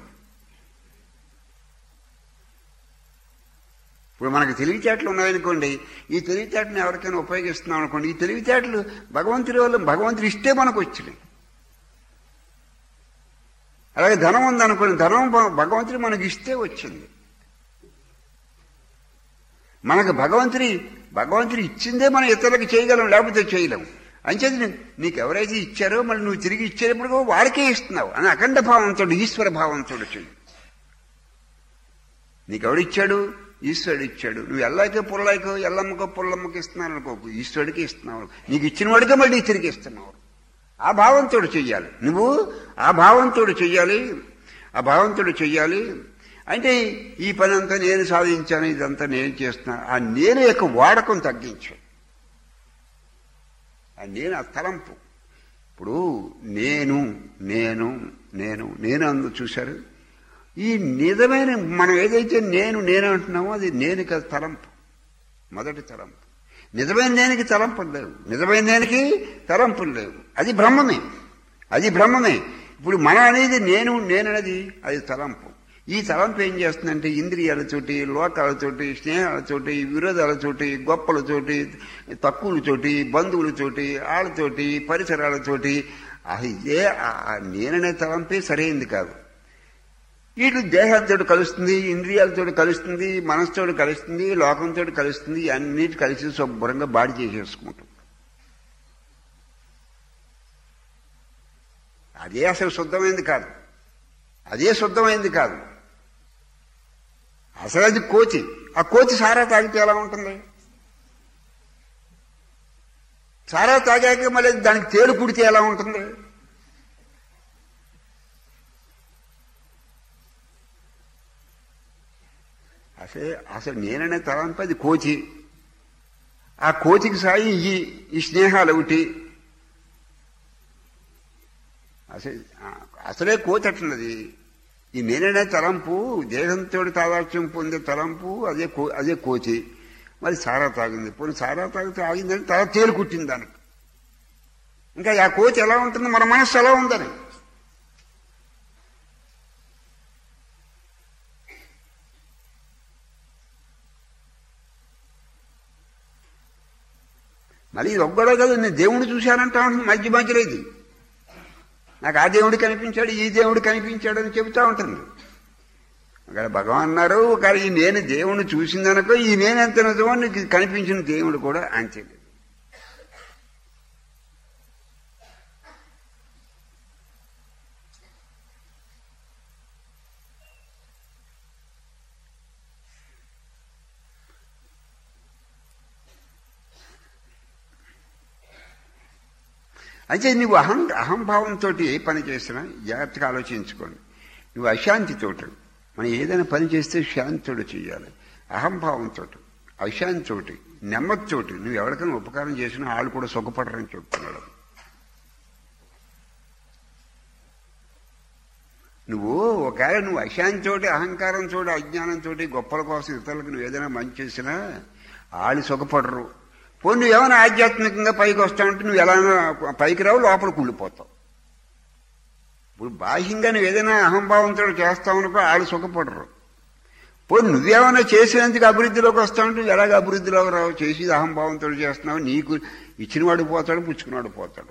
ఇప్పుడు మనకు తెలివితేటలు ఉన్నాయనుకోండి, ఈ తెలివితేటను ఎవరికైనా ఉపయోగిస్తున్నాం అనుకోండి, ఈ తెలివితేటలు భగవంతుడి వల్ల భగవంతుడు ఇస్తే మనకు వచ్చినాయి. అలాగే ధనం ఉందనుకోండి, ధనం భగవంతుడు మనకి ఇస్తే వచ్చింది. మనకు భగవంతుడి భగవంతుడు ఇచ్చిందే మనం ఇతరులకు చేయగలం, లేకపోతే చేయలేము. అంచేది నీకు ఎవరైతే ఇచ్చారో మళ్ళీ నువ్వు తిరిగి ఇచ్చేటప్పుడు వారికే ఇస్తున్నావు అని అఖండ భావంతో, ఈశ్వర భావంతో చెయ్యి. నీకెవడిచ్చాడు? ఈశ్వరుడు ఇచ్చాడు. నువ్వు ఎల్లాయికో పుల్లైకో ఎల్లమ్మకో పుల్లమ్మకి ఇస్తున్నావు అనుకోకు, ఈశ్వరుడికి ఇస్తున్నావు. నీకు ఇచ్చిన వాడికే మళ్ళీ తిరిగి ఇస్తున్నావు. ఆ భావంతో చెయ్యాలి. నువ్వు ఆ భావంతో చెయ్యాలి, ఆ భావంతో చెయ్యాలి. అంటే ఈ పని అంతా నేను సాధించాను, ఇదంతా నేను చేస్తున్నా, ఆ నేను యొక్క వాడకం తగ్గించు. ఆ నేను ఆ తలంపు. ఇప్పుడు నేను నేను నేను నేను అందు చూశారు. ఈ నిజమైన మనం ఏదైతే నేను నేను అంటున్నామో అది నేను కదా తలంపు, మొదటి తలంపు. నిజమైన నేనికి తలంపులు లేవు, నిజమైన నేనికి తలంపులు లేవు. అది బ్రహ్మమే, అది బ్రహ్మమే. ఇప్పుడు మనం అనేది నేను నేననేది అది తలంపు. ఈ తలంపు ఏం చేస్తుందంటే ఇంద్రియాలతోటి, లోకాలతోటి, స్నేహాలతోటి, విరోధాలతోటి, గొప్పలతోటి, తక్కువలతోటి, బంధువులతోటి, వాళ్ళతోటి, పరిసరాలతోటి, ఇదే నేననే తలంపే సరైంది కాదు. వీటి దేహాలతో కలుస్తుంది, ఇంద్రియాలతో కలుస్తుంది, మనసుతో కలుస్తుంది, లోకంతో కలుస్తుంది, అన్నిటి కలిసి శుభ్రంగా బాడీ చేసేసుకుంటాం. అదే అసలు శుద్ధమైంది కాదు, అదే శుద్ధమైంది కాదు. అసలు అది కోతి. ఆ కోతి సారా తాగితే ఎలా ఉంటుంది? సారా తాగాక మళ్ళీ దానికి తేలు కుడితే ఎలా ఉంటుంది? అసలు అసలు నేననే తలంపు అది కోతి. ఆ కోతికి సాయి ఈ ఈ స్నేహాలు ఒకటి. అసలు అసలే కోతి అట్లున్నది. ఈ నేననే తలంపు, దేహంతో తాదాత్మ్యం పొందే తలంపు, అదే కో అదే కోతి. మరి సారా తాగింది, పోనీ సారా తాగితే ఆగిందని తర్వాత తేలు కుట్టింది దానికి. ఇంకా ఆ కోతి ఎలా ఉంటుంది, మన మనస్సు ఎలా ఉందని. మళ్ళీ ఇది ఒక్కడో కదా, నేను దేవుడు చూశానంటా ఉంటుంది మధ్య మధ్యలో. ఇది నాకు ఆ దేవుడు కనిపించాడు, ఈ దేవుడు కనిపించాడు అని చెబుతూ ఉంటుంది. అక్కడ భగవాన్ అన్నారు, కానీ ఈ నేను దేవుణ్ణి చూసిందనుకో, ఈ నేను ఎంత నిజమో నీకు కనిపించిన దేవుడు కూడా అంతే. అయితే నువ్వు అహం అహంభావంతో ఏ పని చేసినా జాగ్రత్తగా ఆలోచించుకోండి. నువ్వు అశాంతితోటి మనం ఏదైనా పని చేస్తే శాంతితోటి చేయాలి. అహంభావంతో, అశాంతితోటి, నెమ్మదితోటి నువ్వు ఎవరికైనా ఉపకారం చేసినా వాళ్ళు కూడా సుఖపడరని చెప్తున్నాడు. నువ్వు ఒకవేళ నువ్వు అశాంతితోటి, అహంకారంతో, అజ్ఞానంతో, గొప్పల కోసం ఇతరులకు నువ్వు ఏదైనా మంచి చేసినా వాళ్ళు సుఖపడరు. పోనీ నువ్వు ఏమైనా ఆధ్యాత్మికంగా పైకి వస్తావంటే నువ్వు ఎలా పైకి రావు, లోపల కుళ్ళిపోతావు. ఇప్పుడు బాహ్యంగా నువ్వు ఏదైనా అహంభావంతో చేస్తావనుకో వాళ్ళు సుఖపడరు. పోనీ నువ్వేమైనా చేసేందుకు అభివృద్ధిలోకి వస్తావంటే నువ్వు ఎలాగ అభివృద్ధిలోకి రావు? చేసేది అహంభావంతో చేస్తున్నావు, నీకు ఇచ్చినవాడు పోతాడు, పుచ్చుకున్నాడు పోతాడు.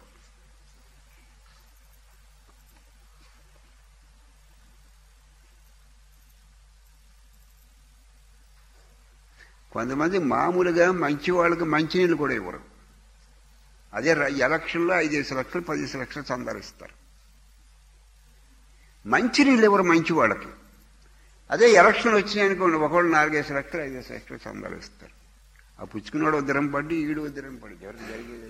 కొంతమంది మామూలుగా మంచి వాళ్ళకి మంచినీళ్ళు కూడా ఇవ్వరు. అదే ఎలక్షన్లో ఐదేసి లక్షలు పదిహేను లక్షలు సందర్శిస్తారు. మంచినీళ్ళు ఇవ్వరు మంచి వాళ్ళకి. అదే ఎలక్షన్ వచ్చినాయనుకోండి, ఒకళ్ళు నాలుగేసి లక్షలు ఐదేసి లక్షలు సందర్శిస్తారు. ఆ పుచ్చుకున్నాడు ఉద్దరం పడి, ఈడు ఉద్దరం పడి, ఎవరికి జరిగేది?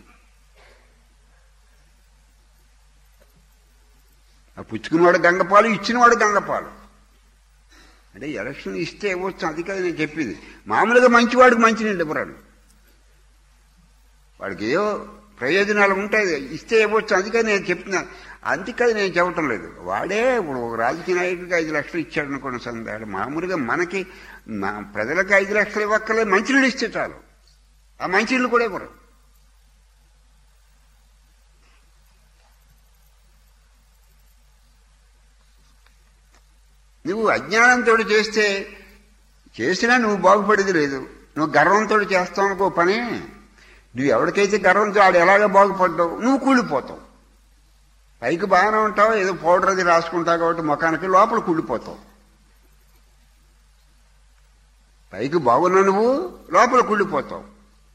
ఆ పుచ్చుకున్నవాడు గంగపాలు, ఇచ్చినవాడు గంగపాలు. అంటే ఎలక్షన్ ఇస్తే ఇవ్వచ్చు, అది కాదు నేను చెప్పింది. మామూలుగా మంచివాడికి మంచినీళ్ళు ఇవ్వరాడు, వాడికి ఏవో ప్రయోజనాలు ఉంటాయి, ఇస్తే ఇవ్వచ్చు, అది కాదు నేను చెప్తున్నా. అందుకది నేను చెప్పటం లేదు. వాడే ఇప్పుడు ఒక రాజకీయ నాయకుడికి ఐదు లక్షలు ఇచ్చాడు అనుకోండి సందాడు. మామూలుగా మనకి ప్రజలకు ఐదు లక్షలు ఇవ్వక్కర్లేదు, మంచినీళ్ళు ఇస్తే చాలు. ఆ మంచినీళ్ళు కూడా ఇవ్వరు. నువ్వు అజ్ఞానంతో చేస్తే చేసినా నువ్వు బాగుపడేది లేదు. నువ్వు గర్వంతో చేస్తావు అనుకో పని, నువ్వు ఎవరికైతే గర్వంతో ఆడు ఎలాగ బాగుపడ్డావు, నువ్వు కూలిపోతావు. పైకి బాగానే ఉంటావు, ఏదో పౌడర్ అది రాసుకుంటావు కాబట్టి ముఖానికి, లోపల కూలిపోతావు. పైకి బాగున్నా నువ్వు లోపల కూలిపోతావు.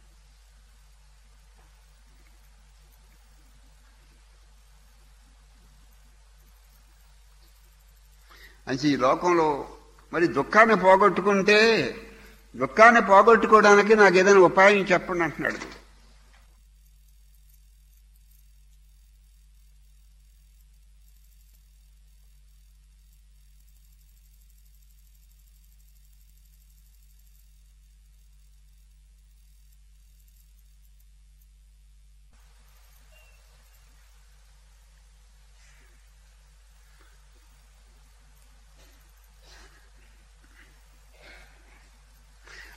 అంటే ఈ లోకంలో మరి దుఃఖాన్ని పోగొట్టుకుంటే, దుఃఖాన్ని పోగొట్టుకోవడానికి నాకు ఏదైనా ఉపాయం చెప్పండి అంటున్నాడు.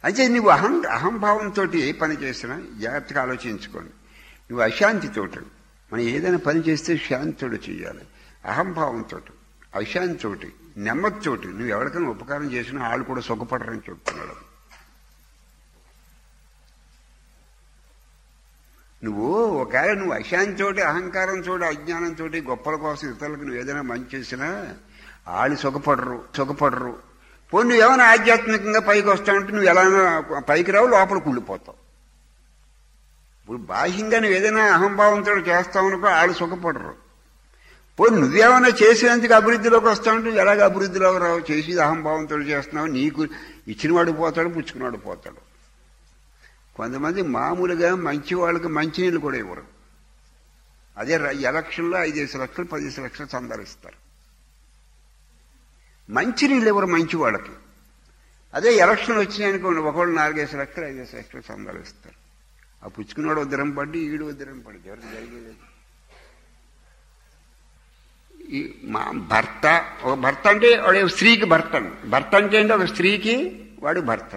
అయితే నువ్వు అహం అహంభావంతో ఏ పని చేసినా జాగ్రత్తగా ఆలోచించుకోండి. నువ్వు అశాంతితోటి మనం ఏదైనా పని చేస్తే శాంతితోటి చేయాలి. అహంభావంతో, అశాంతితోటి, నెమ్మదితోటి నువ్వు ఎవరికైనా ఉపకారం చేసినా వాళ్ళు కూడా సుఖపడరని చెప్తున్నాడు. నువ్వు ఒకవేళ నువ్వు అశాంతితోటి, అహంకారంతో, అజ్ఞానంతో గొప్పల కోసం ఇతరులకు నువ్వు ఏదైనా మంచి చేసినా వాళ్ళు సుఖపడరు సుఖపడరు పోనీ నువ్వు ఏమైనా ఆధ్యాత్మికంగా పైకి వస్తావంటే నువ్వు ఎలా పైకి రావు, లోపల కుళ్ళిపోతావు. ఇప్పుడు బాహ్యంగా నువ్వు ఏదైనా అహంభావంతో చేస్తావు అనుకో వాళ్ళు సుఖపడరు. పోనీ నువ్వేమైనా చేసేందుకు అభివృద్ధిలోకి వస్తావంటే నువ్వు ఎలాగ అభివృద్ధిలోకి రావు? చేసేది అహంభావంతో చేస్తున్నావు. నీకు ఇచ్చినవాడు పోతాడు, పుచ్చుకున్నాడు పోతాడు. కొంతమంది మామూలుగా మంచి వాళ్ళకి మంచినీళ్ళు కూడా ఇవ్వరు. అదే ఎలక్షన్లో ఐదేసి లక్షలు పదిహేను లక్షలు సందర్శిస్తారు. మంచినీళ్ళు ఎవరు మంచి వాళ్ళకి. అదే ఎలక్షన్ వచ్చినాయనుకోండి ఒకళ్ళు నాలుగేసి లక్షలు ఐదేసి లక్షలు సందర్శిస్తారు. ఆ పుచ్చుకున్నాడు ఉద్దరం పడి ఈడు ఉద్దరం పడి ఎవరికి జరిగేది. ఈ మా భర్త ఒక భర్త అంటే వాడు స్త్రీకి భర్త. భర్త అంటే ఏంటి? ఒక స్త్రీకి వాడు భర్త.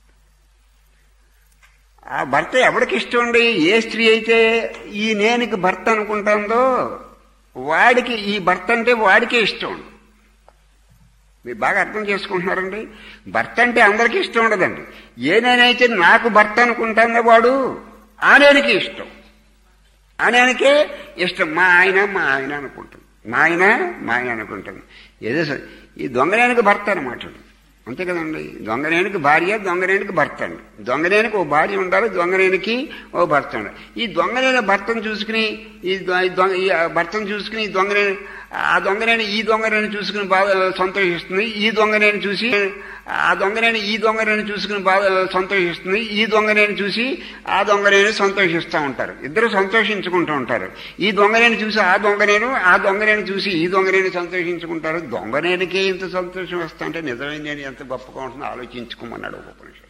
ఆ భర్త ఎవరికి ఇష్టం ఉండి ఏ స్త్రీ అయితే ఈ నేనికి భర్త అనుకుంటుందో వాడికి ఈ భర్త అంటే వాడికే ఇష్టం ఉండదు. మీరు బాగా అర్థం చేసుకుంటున్నారండి. భర్త అంటే అందరికీ ఇష్టం ఉండదండి. ఏ నేనైతే నాకు భర్త అనుకుంటానో వాడు ఆ నేనికి ఇష్టం, ఆ నేనికే ఇష్టం. మా ఆయన మా ఆయన అనుకుంటుంది, మా ఆయన మా ఆయన అనుకుంటుంది. ఏదో ఈ దొంగనేనికి భర్త అనమాట. అంతే కదండి. దొంగనేనికి భార్య, దొంగనేనికి భర్త అండి. దొంగనేనికి ఓ భార్య ఉండాలి, దొంగనేనికి ఓ భర్త ఉండాలి. ఈ దొంగనేని భర్తను చూసుకుని ఈ దొంగ ఈ భర్తను చూసుకుని ఈ దొంగనేని ఆ దొంగనేని ఈ దొంగనేని చూసుకుని బాగా సంతోషిస్తుంది. ఈ దొంగనేని చూసి ఆ దొంగనేని ఈ దొంగనేని చూసుకుని బాగా సంతోషిస్తుంది. ఈ దొంగనేని చూసి ఆ దొంగనేని సంతోషిస్తూ ఉంటారు. ఇద్దరు సంతోషించుకుంటూ ఉంటారు. ఈ దొంగనేని చూసి ఆ దొంగనేను, ఆ దొంగనేని చూసి ఈ దొంగనేని సంతోషించుకుంటారు. దొంగనేనికే ఇంత సంతోషం వస్తా అంటే నిజమైన నేను ఎంత గొప్పగా ఉంటుందో ఆలోచించుకోమన్నాడు ఒక ఉపనిషత్తు.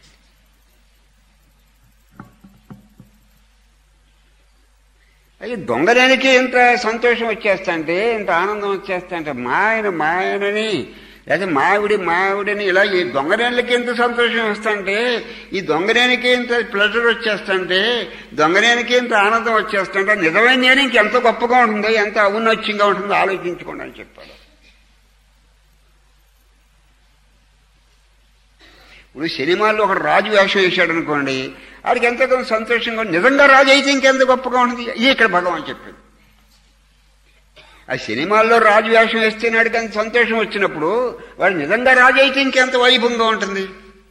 అయ్యి దొంగనేనికి ఇంత సంతోషం వచ్చేస్తా అంటే, ఇంత ఆనందం వచ్చేస్తా అంటే మా ఆయన మా ఆయనని లేదా మావిడి మావిడిని ఇలా ఈ దొంగనేళ్ళకి ఎంత సంతోషం వస్తుంటే, ఈ దొంగనేనికి ఇంత ప్లెజర్ వచ్చేస్తుంటే, దొంగనేనికి ఇంత ఆనందం వచ్చేస్తుంటే నిజమైన నేను ఇంకెంత గొప్పగా ఉంటుందో, ఎంత ఔన్నత్యంగా ఉంటుందో ఆలోచించుకోండి అని చెప్పాడు. ఇప్పుడు సినిమాల్లో ఒకడు రాజు వేషం వేశాడు అనుకోండి, వాడికి ఎంతో సంతోషంగా నిజంగా రాజు అయితే ఇంకెంత గొప్పగా ఉంటుంది. ఇది ఇక్కడ భగవాన్ చెప్పింది. ఆ సినిమాల్లో రాజు వేషం వేస్తే నాడికి అంత సంతోషం వచ్చినప్పుడు వాడు నిజంగా రాజు అయితే ఇంకెంత వైభవంగా ఉంటుంది.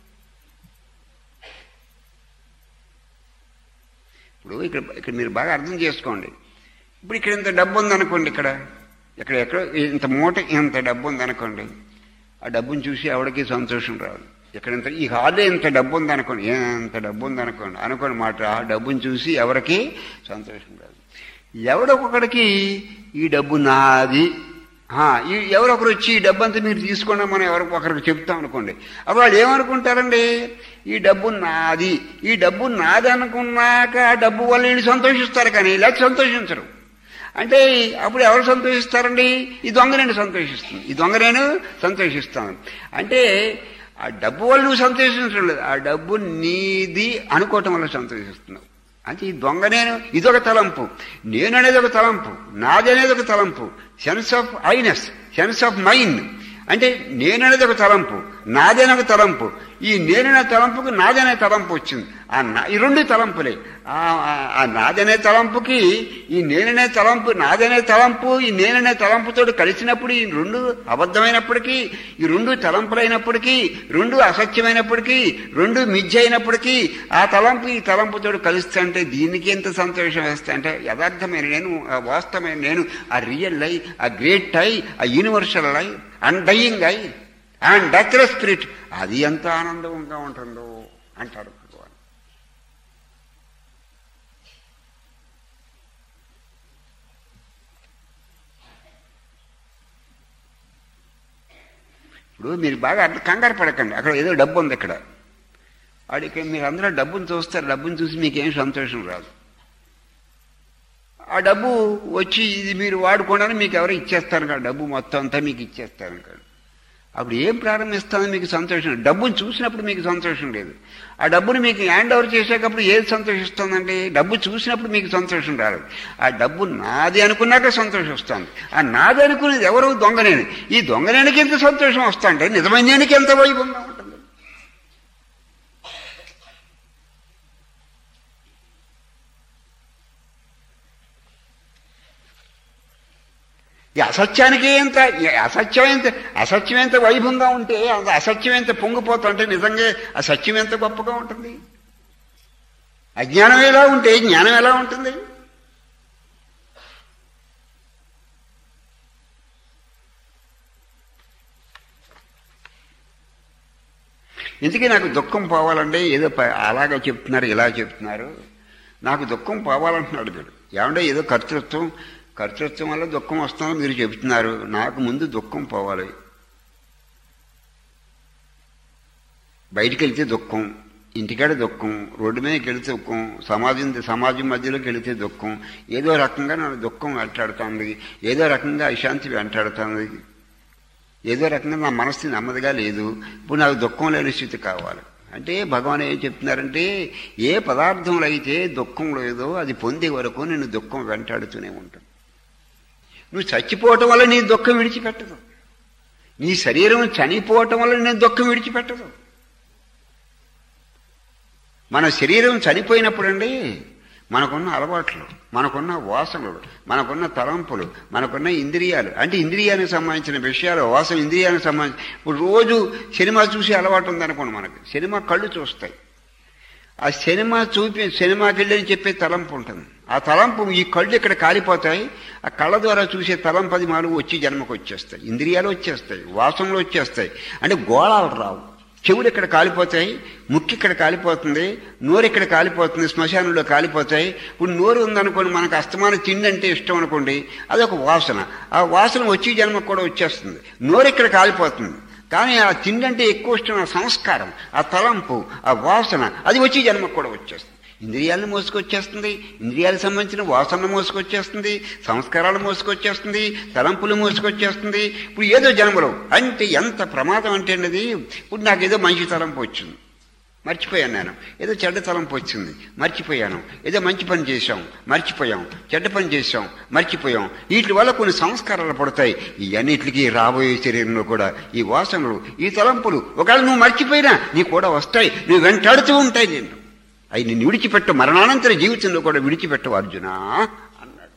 ఇప్పుడు ఇక్కడ ఇక్కడ మీరు బాగా అర్థం చేసుకోండి. ఇప్పుడు ఇక్కడ ఇంత డబ్బు ఉందనుకోండి, ఇక్కడ ఇక్కడ ఎక్కడ ఇంత మూట ఇంత డబ్బు ఉందనుకోండి, ఆ డబ్బును చూసి ఎవరికి సంతోషం రాదు. ఇక్కడ ఇంత ఈ హాల్లో ఇంత డబ్బు ఉందనుకోండి, ఎంత డబ్బు ఉందనుకోండి అనుకోండి మాట, ఆ డబ్బును చూసి ఎవరికి సంతోషం రాదు. ఎవడొకడికి ఈ డబ్బు నాది, ఈ ఎవరొకరు వచ్చి ఈ డబ్బు అంతా మీరు తీసుకోండి మనం ఎవరికి ఒకరికి చెప్తాం అనుకోండి, అప్పుడు వాళ్ళు ఏమనుకుంటారండి? ఈ డబ్బు నాది, ఈ డబ్బు నాది అనుకున్నాక ఆ డబ్బు వల్ల వీళ్ళు సంతోషిస్తారు, కానీ ఇలా సంతోషించరు. అంటే అప్పుడు ఎవరు సంతోషిస్తారండి? ఈ దొంగ నేను సంతోషిస్తుంది, ఈ దొంగ నేను సంతోషిస్తాను. అంటే ఆ డబ్బు వల్ల నువ్వు సంతోషించడం లేదు, ఆ డబ్బు నీది అనుకోవటం వల్ల సంతోషిస్తున్నావు. అంటే ఈ దొంగ నేను ఇదొక తలంపు, నేను అనేది ఒక తలంపు, నాది అనేది ఒక తలంపు. Sense of Iness, sense of mind. అంటే నేననేది ఒక తలంపు, నాదనే ఒక తలంపు. ఈ నేననే తలంపుకి నాదనే తలంపు వచ్చింది. ఆ ఈ రెండు తలంపులే. ఆ నాదనే తలంపుకి ఈ నేననే తలంపు, నాదనే తలంపు ఈ నేననే తలంపుతో కలిసినప్పుడు ఈ రెండు అబద్ధమైనప్పటికీ, ఈ రెండు తలంపులైనప్పటికీ, రెండు అసత్యమైనప్పటికీ, రెండు మిథ్య అయినప్పటికీ ఆ తలంపు ఈ తలంపుతో కలిస్తే అంటే దీనికి ఎంత సంతోషం వేస్తా అంటే యథార్థమైన నేను, ఆ వాస్తవమైన నేను, ఆ రియల్ ఐ, ఆ గ్రేట్ ఐ, ఆ universal I, undying I and deathless spirit, అది ఎంత ఆనందంగా ఉంటుందో అంటారు భగవాన్. ఇప్పుడు మీరు బాగా అర్థం కంగారు పడకండి. అక్కడ ఏదో డబ్బు ఉంది, ఇక్కడ వాడికి మీరు అందరూ డబ్బును చూస్తారు, డబ్బును చూసి మీకేం సంతోషం రాదు. ఆ డబ్బు వచ్చి ఇది మీరు వాడుకోవడానికి మీకు ఎవరు ఇచ్చేస్తారు కదా, డబ్బు మొత్తం అంతా మీకు ఇచ్చేస్తారు కదా. అప్పుడు ఏం ప్రారంభిస్తుంది మీకు సంతోషం? డబ్బును చూసినప్పుడు మీకు సంతోషం లేదు. ఆ డబ్బుని మీకు హ్యాండ్ ఓవర్ చేసేటప్పుడు ఏది సంతోషిస్తుందండి? డబ్బు చూసినప్పుడు మీకు సంతోషం రాలేదు. ఆ డబ్బు నాది అనుకున్నాక సంతోషం వస్తుంది. ఆ నాది అనుకునేది ఎవరు? దొంగనేని. ఈ దొంగనేనికి ఎంత సంతోషం వస్తుంటే నిజమైన నేనికి ఎంత వైభవంగా ఉంటుంది. ఈ అసత్యానికి ఎంత అసత్యం ఎంత అసత్యం ఎంత వైభవంగా ఉంటే అంత అసత్యం ఎంత పొంగిపోతుంటే నిజంగా ఆ సత్యం ఎంత గొప్పగా ఉంటుంది. అజ్ఞానం ఎలా ఉంటే జ్ఞానం ఎలా ఉంటుంది? ఇందుకే నాకు దుఃఖం పోవాలంటే ఏదో అలాగా చెప్తున్నారు, ఇలా చెప్తున్నారు. నాకు దుఃఖం పోవాలంటున్నాడు వీడు. ఏమంటే ఏదో కర్తృత్వం కర్తృత్వం వల్ల దుఃఖం వస్తుందని మీరు చెబుతున్నారు. నాకు ముందు దుఃఖం పోవాలి. బయటికి వెళ్తే దుఃఖం, ఇంటికాడ దుఃఖం, రోడ్డు మీదకి వెళితే దుఃఖం, సమాజం సమాజం మధ్యలోకి వెళితే దుఃఖం. ఏదో రకంగా నాకు దుఃఖం వెంటాడుతుంది, ఏదో రకంగా అశాంతి వెంటాడుతుంది, ఏదో రకంగా నా మనస్సు నెమ్మదిగా లేదు. ఇప్పుడు నాకు దుఃఖం లేని స్థితి కావాలి అంటే భగవాన్ ఏం చెప్తున్నారంటే, ఏ పదార్థంలో అయితే దుఃఖం లేదో అది పొందే వరకు నేను దుఃఖం వెంటాడుతూనే ఉంటాను. నువ్వు చచ్చిపోవటం వల్ల నీ దుఃఖం విడిచిపెట్టదు. నీ శరీరం చనిపోవటం వల్ల నేను దుఃఖం విడిచిపెట్టదు. మన శరీరం చనిపోయినప్పుడండి మనకున్న అలవాట్లు, మనకున్న వాసనలు, మనకున్న తలంపులు, మనకున్న ఇంద్రియాలు, అంటే ఇంద్రియానికి సంబంధించిన విషయాలు, వాసన ఇంద్రియానికి సంబంధించి ఇప్పుడు రోజు సినిమా చూసే అలవాటు ఉందనుకోండి. మనకి సినిమా కళ్ళు చూస్తాయి. ఆ సినిమా చూపి సినిమాకి వెళ్ళి అని చెప్పే తలంపు ఉంటుంది. ఆ తలంపు ఈ కళ్ళు ఇక్కడ కాలిపోతాయి. ఆ కళ్ళ ద్వారా చూసే తలంపు అది మాలు వచ్చి జన్మకు వచ్చేస్తాయి, ఇంద్రియాలు వచ్చేస్తాయి, వాసనలు వచ్చేస్తాయి. అంటే గోళాలు రావు. చెవులు ఇక్కడ కాలిపోతాయి, ముక్కు ఇక్కడ కాలిపోతుంది, నోరు ఇక్కడ కాలిపోతుంది, శ్మశానంలో కాలిపోతాయి. ఇప్పుడు నోరు ఉందనుకోండి, మనకు అస్తమాన తిండి అంటే ఇష్టం అనుకోండి, అదొక వాసన. ఆ వాసన వచ్చి జన్మకు కూడా వచ్చేస్తుంది. నోరు ఇక్కడ కాలిపోతుంది, కానీ ఆ తిండి అంటే ఎక్కువ ఇష్టం, ఆ సంస్కారం, ఆ తలంపు, ఆ వాసన అది వచ్చి జన్మకు కూడా వచ్చేస్తుంది. ఇంద్రియాలను మోసుకొచ్చేస్తుంది, ఇంద్రియాలకు సంబంధించిన వాసనలు మోసుకొచ్చేస్తుంది, సంస్కారాలు మోసుకొచ్చేస్తుంది, తలంపులు మోసుకొచ్చేస్తుంది. ఇప్పుడు ఏదో జన్మలో అంటే ఎంత ప్రమాదం అంటే అది. ఇప్పుడు నాకు ఏదో మంచి తలంపు వచ్చింది, మర్చిపోయాను. నేను ఏదో చెడ్డ తలంపు వచ్చింది, మర్చిపోయాను. ఏదో మంచి పని చేశాం, మర్చిపోయాం. చెడ్డ పని చేశాం, మర్చిపోయాం. వీటి వల్ల కొన్ని సంస్కారాలు పడతాయి. ఈ అన్నిటికీ రాబోయే శరీరంలో కూడా ఈ వాసనలు, ఈ తలంపులు ఒకవేళ నువ్వు మర్చిపోయినా నీ కూడా వస్తాయి, నువ్వు వెంటాడుతూ ఉంటాయి. నేను అవి నిన్ను విడిచిపెట్టు, మరణానంతర జీవితంలో కూడా విడిచిపెట్టవు అర్జున అన్నాడు.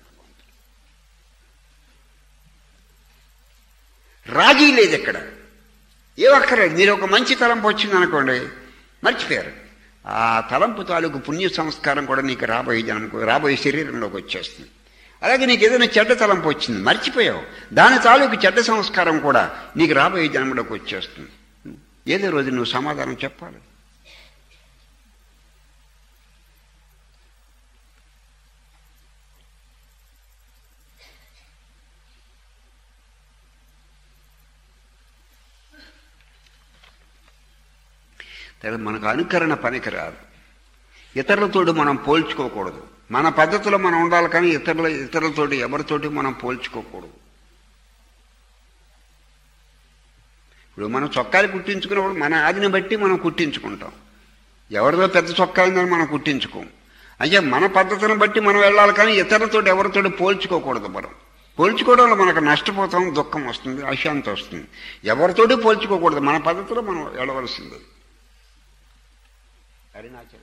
రాజీ లేదు ఇక్కడ, ఏ ఒక్కర్లేదు. మీరు ఒక మంచి తలంపు వచ్చింది అనుకోండి, మర్చిపోయారు. ఆ తలంపు తాలూకు పుణ్య సంస్కారం కూడా నీకు రాబోయే జన్మకు, రాబోయే శరీరంలోకి వచ్చేస్తుంది. అలాగే నీకు ఏదైనా చెడ్డ తలంపు వచ్చింది, మర్చిపోయావు, దాని తాలూకు చెడ్డ సంస్కారం కూడా నీకు రాబోయే జన్మలోకి వచ్చేస్తుంది. ఏదో రోజు నువ్వు సమాధానం చెప్పాలి. మనకు అనుకరణ పనికిరాదు. ఇతరులతోటి మనం పోల్చుకోకూడదు. మన పద్ధతిలో మనం ఉండాలి, కానీ ఇతరుల ఇతరులతోటి ఎవరితోటి మనం పోల్చుకోకూడదు. ఇప్పుడు మనం చొక్కాలు కుట్టించుకున్నప్పుడు మన ఆదిని బట్టి మనం కుట్టించుకుంటాం. ఎవరిదో పెద్ద చొక్కా ఉందని మనం కుట్టించుకోం. అంటే మన పద్ధతిని బట్టి మనం వెళ్ళాలి, కానీ ఇతరులతోటి ఎవరితోటి పోల్చుకోకూడదు. మనం పోల్చుకోవడం వల్ల మనకు నష్టపోతాం, దుఃఖం వస్తుంది, అశాంతి వస్తుంది. ఎవరితోటి పోల్చుకోకూడదు, మన పద్ధతిలో మనం వెళ్ళవలసింది. అరుణాచల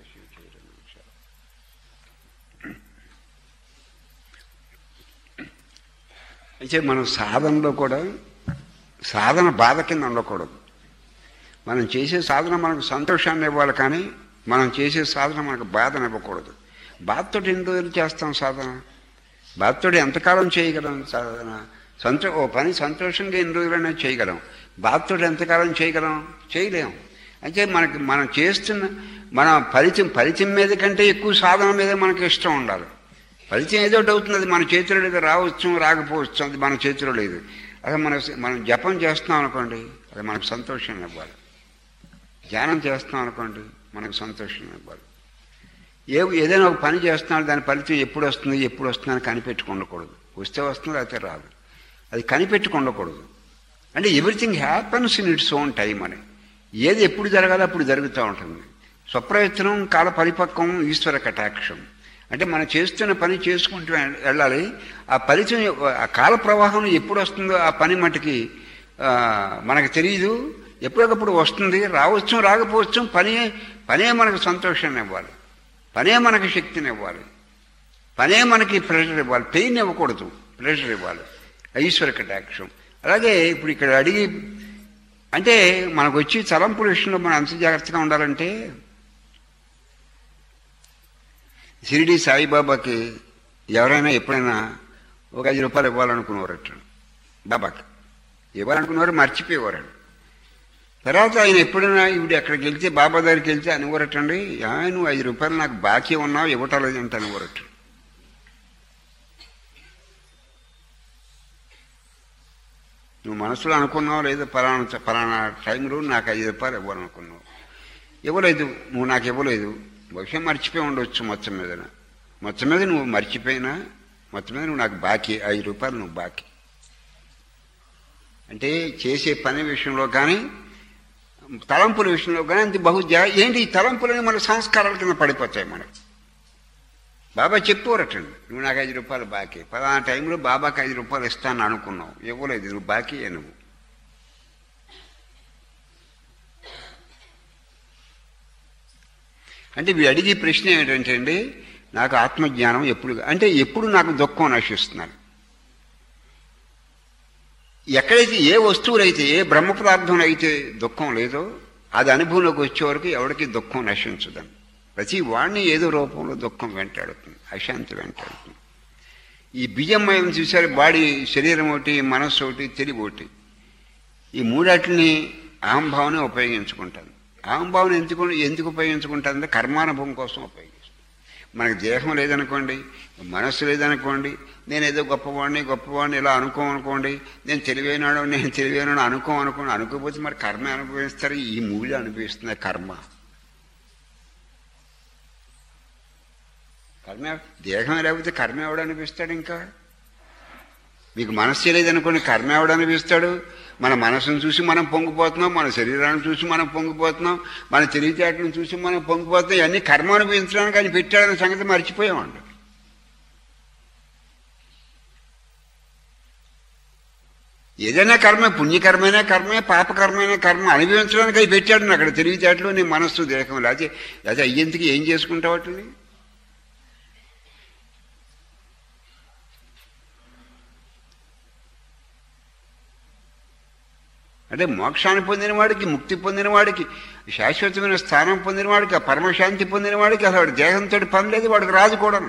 అయితే మనం సాధనలో కూడా సాధన బాధ కింద ఉండకూడదు. మనం చేసే సాధన మనకు సంతోషాన్ని ఇవ్వాలి, కానీ మనం చేసే సాధన మనకు బాధను ఇవ్వకూడదు. బాధతో ఎన్ని రోజులు చేస్తాం సాధన? బాధతో ఎంతకాలం చేయగలం సాధన? సంతో ఓ పని సంతోషంగా ఎన్ని రోజులైనా చేయగలం, బాధతో ఎంతకాలం చేయగలం? చేయలేం. అంటే మనకి మనం చేస్తున్న మన ఫలితం ఫలితం మీద కంటే ఎక్కువ సాధన మీద మనకి ఇష్టం ఉండాలి. ఫలితం ఏదో ఒకటి అవుతుంది, అది మన చేతిలో లేదు, రావచ్చు రాకపోవచ్చు, అది మన చేతిలో లేదు. అదే మన మనం జపం చేస్తున్నాం అనుకోండి, అది మనకు సంతోషం ఇవ్వాలి. ధ్యానం చేస్తున్నాం అనుకోండి, మనకు సంతోషం ఇవ్వాలి. ఏ ఏదైనా ఒక పని చేస్తున్నాడు, దాని ఫలితం ఎప్పుడు వస్తుంది ఎప్పుడు వస్తుందని కనిపెట్టుకుండకూడదు. వస్తే వస్తుంది, అయితే రాదు. అది కనిపెట్టుకుండకూడదు. అంటే everything happens in its own time అని. ఏది ఎప్పుడు జరగాలో అప్పుడు జరుగుతూ ఉంటుంది. స్వప్రయత్నం, కాల పరిపక్వం, ఈశ్వర కటాక్షం. అంటే మనం చేస్తున్న పని చేసుకుంటూ వెళ్ళాలి. ఆ ఫలితం, ఆ కాల ప్రవాహం ఎప్పుడు వస్తుందో ఆ పని మటుకి మనకు తెలియదు. ఎప్పటికప్పుడు వస్తుంది, రావచ్చు రాకపోవచ్చు. పనే పనే మనకు సంతోషాన్ని ఇవ్వాలి, పనే మనకు శక్తిని ఇవ్వాలి, పనే మనకి ప్రెషర్ ఇవ్వాలి. పెయిన్ ఇవ్వకూడదు, ప్రెషర్ ఇవ్వాలి. ఈశ్వర కటాక్షం. అలాగే ఇప్పుడు ఇక్కడ అడిగి అంటే మనకు వచ్చి తలంపుల విషయంలో మనం అంత జాగ్రత్తగా ఉండాలంటే, షిరిడి సాయిబాబాకి ఎవరైనా ఎప్పుడైనా ఒక ఐదు రూపాయలు ఇవ్వాలనుకునేవారట. బాబాకి ఇవ్వాలనుకునేవారు, మర్చిపోయేవారు. తర్వాత ఆయన ఎప్పుడైనా ఇవి అక్కడికి వెళ్తే, బాబా దగ్గరికి వెళ్తే అనేవారటండి, నువ్వు ఐదు రూపాయలు నాకు బాకీ ఉన్నావు, ఇవ్వటం లేదంటే అనేవారట. నువ్వు మనసులో అనుకున్నావు లేదా ఫలానా ఫలానా టైంలో నాకు ఐదు రూపాయలు ఇవ్వాలనుకున్నావు, ఇవ్వలేదు, నువ్వు నాకు ఇవ్వలేదు, బహుశా మర్చిపోయి ఉండవచ్చు. మొత్తం మీద మొత్తం మీద నువ్వు మర్చిపోయినా మొత్తం మీద నువ్వు నాకు బాకీ, ఐదు రూపాయలు నువ్వు బాకీ. అంటే చేసే పని విషయంలో కానీ తలంపుల విషయంలో కానీ అంత బహు జా ఏంటి ఈ తలంపులని మన సంస్కారాల కింద పడిపోతాయి మనకు. బాబా చెప్పుకోరటండి, నువ్వు నాకు ఐదు రూపాయలు బాకీ, పలానా టైంలో బాబాకి ఐదు రూపాయలు ఇస్తాను అనుకున్నావు, ఇవ్వలేదు, నువ్వు బాకీ నువ్వు. అంటే వీడు అడిగే ప్రశ్న ఏమిటంటే అండి, నాకు ఆత్మజ్ఞానం ఎప్పుడు అంటే ఎప్పుడు నాకు దుఃఖం నశిస్తున్నాను. ఎక్కడైతే ఏ వస్తువులైతే ఏ బ్రహ్మ పదార్థం అయితే దుఃఖం లేదో అది అనుభవంలోకి వచ్చే వరకు ఎవరికి దుఃఖం నశించదని. ప్రతి వాడిని ఏదో రూపంలో దుఃఖం వెంటాడుతుంది, అశాంతి వెంటాడుతుంది. ఈ బీజమయం చూసారు, బాడీ శరీరం ఒకటి, మనస్సు ఒకటి, తెలివి ఒకటి. ఈ మూడాటిని అహంభావనే ఉపయోగించుకుంటాను. అహంభావన ఎందుకు ఎందుకు ఉపయోగించుకుంటానంటే కర్మానుభవం కోసం ఉపయోగిస్తాను. మనకు దేహం లేదనుకోండి, మనస్సు లేదనుకోండి, నేను ఏదో గొప్పవాడిని గొప్పవాడిని ఇలా అనుకోమనుకోండి, నేను తెలివైనాడు నేను తెలివైనాడు అనుకోమనుకోండి, అనుకోకపోతే మరి కర్మ అనుభవిస్తారు. ఈ మూడు అనుభవిస్తుంది కర్మ. కర్మ దేహం లేకపోతే కర్మ ఎవడు అనిపిస్తాడు? ఇంకా మీకు మనస్సు లేదనుకోండి, కర్మ ఎవడు అనిపిస్తాడు? మన మనసును చూసి మనం పొంగిపోతున్నాం, మన శరీరాన్ని చూసి మనం పొంగిపోతున్నాం, మన తెలివితేటలను చూసి మనం పొంగిపోతున్నాం. ఇవన్నీ కర్మ అనుభవించడానికి ఆయన పెట్టాడనే సంగతి మర్చిపోయామండి. ఏదైనా కర్మ, పుణ్యకర్మైనా కర్మే, పాపకర్మైనా కర్మ అనుభవించడానికి అవి పెట్టాడు అక్కడ తెలివితేటలు, నీ మనస్సు దేహం. లేకపోతే లేకపోతే అయ్యేందుకు ఏం చేసుకుంటావు వాటిని? అంటే మోక్షాన్ని పొందిన వాడికి, ముక్తి పొందిన వాడికి, శాశ్వతమైన స్థానం పొందిన వాడికి, ఆ పరమశాంతి పొందిన వాడికి అసలు వాడి దేహంతో పని లేదు, వాడికి రాదు కూడా.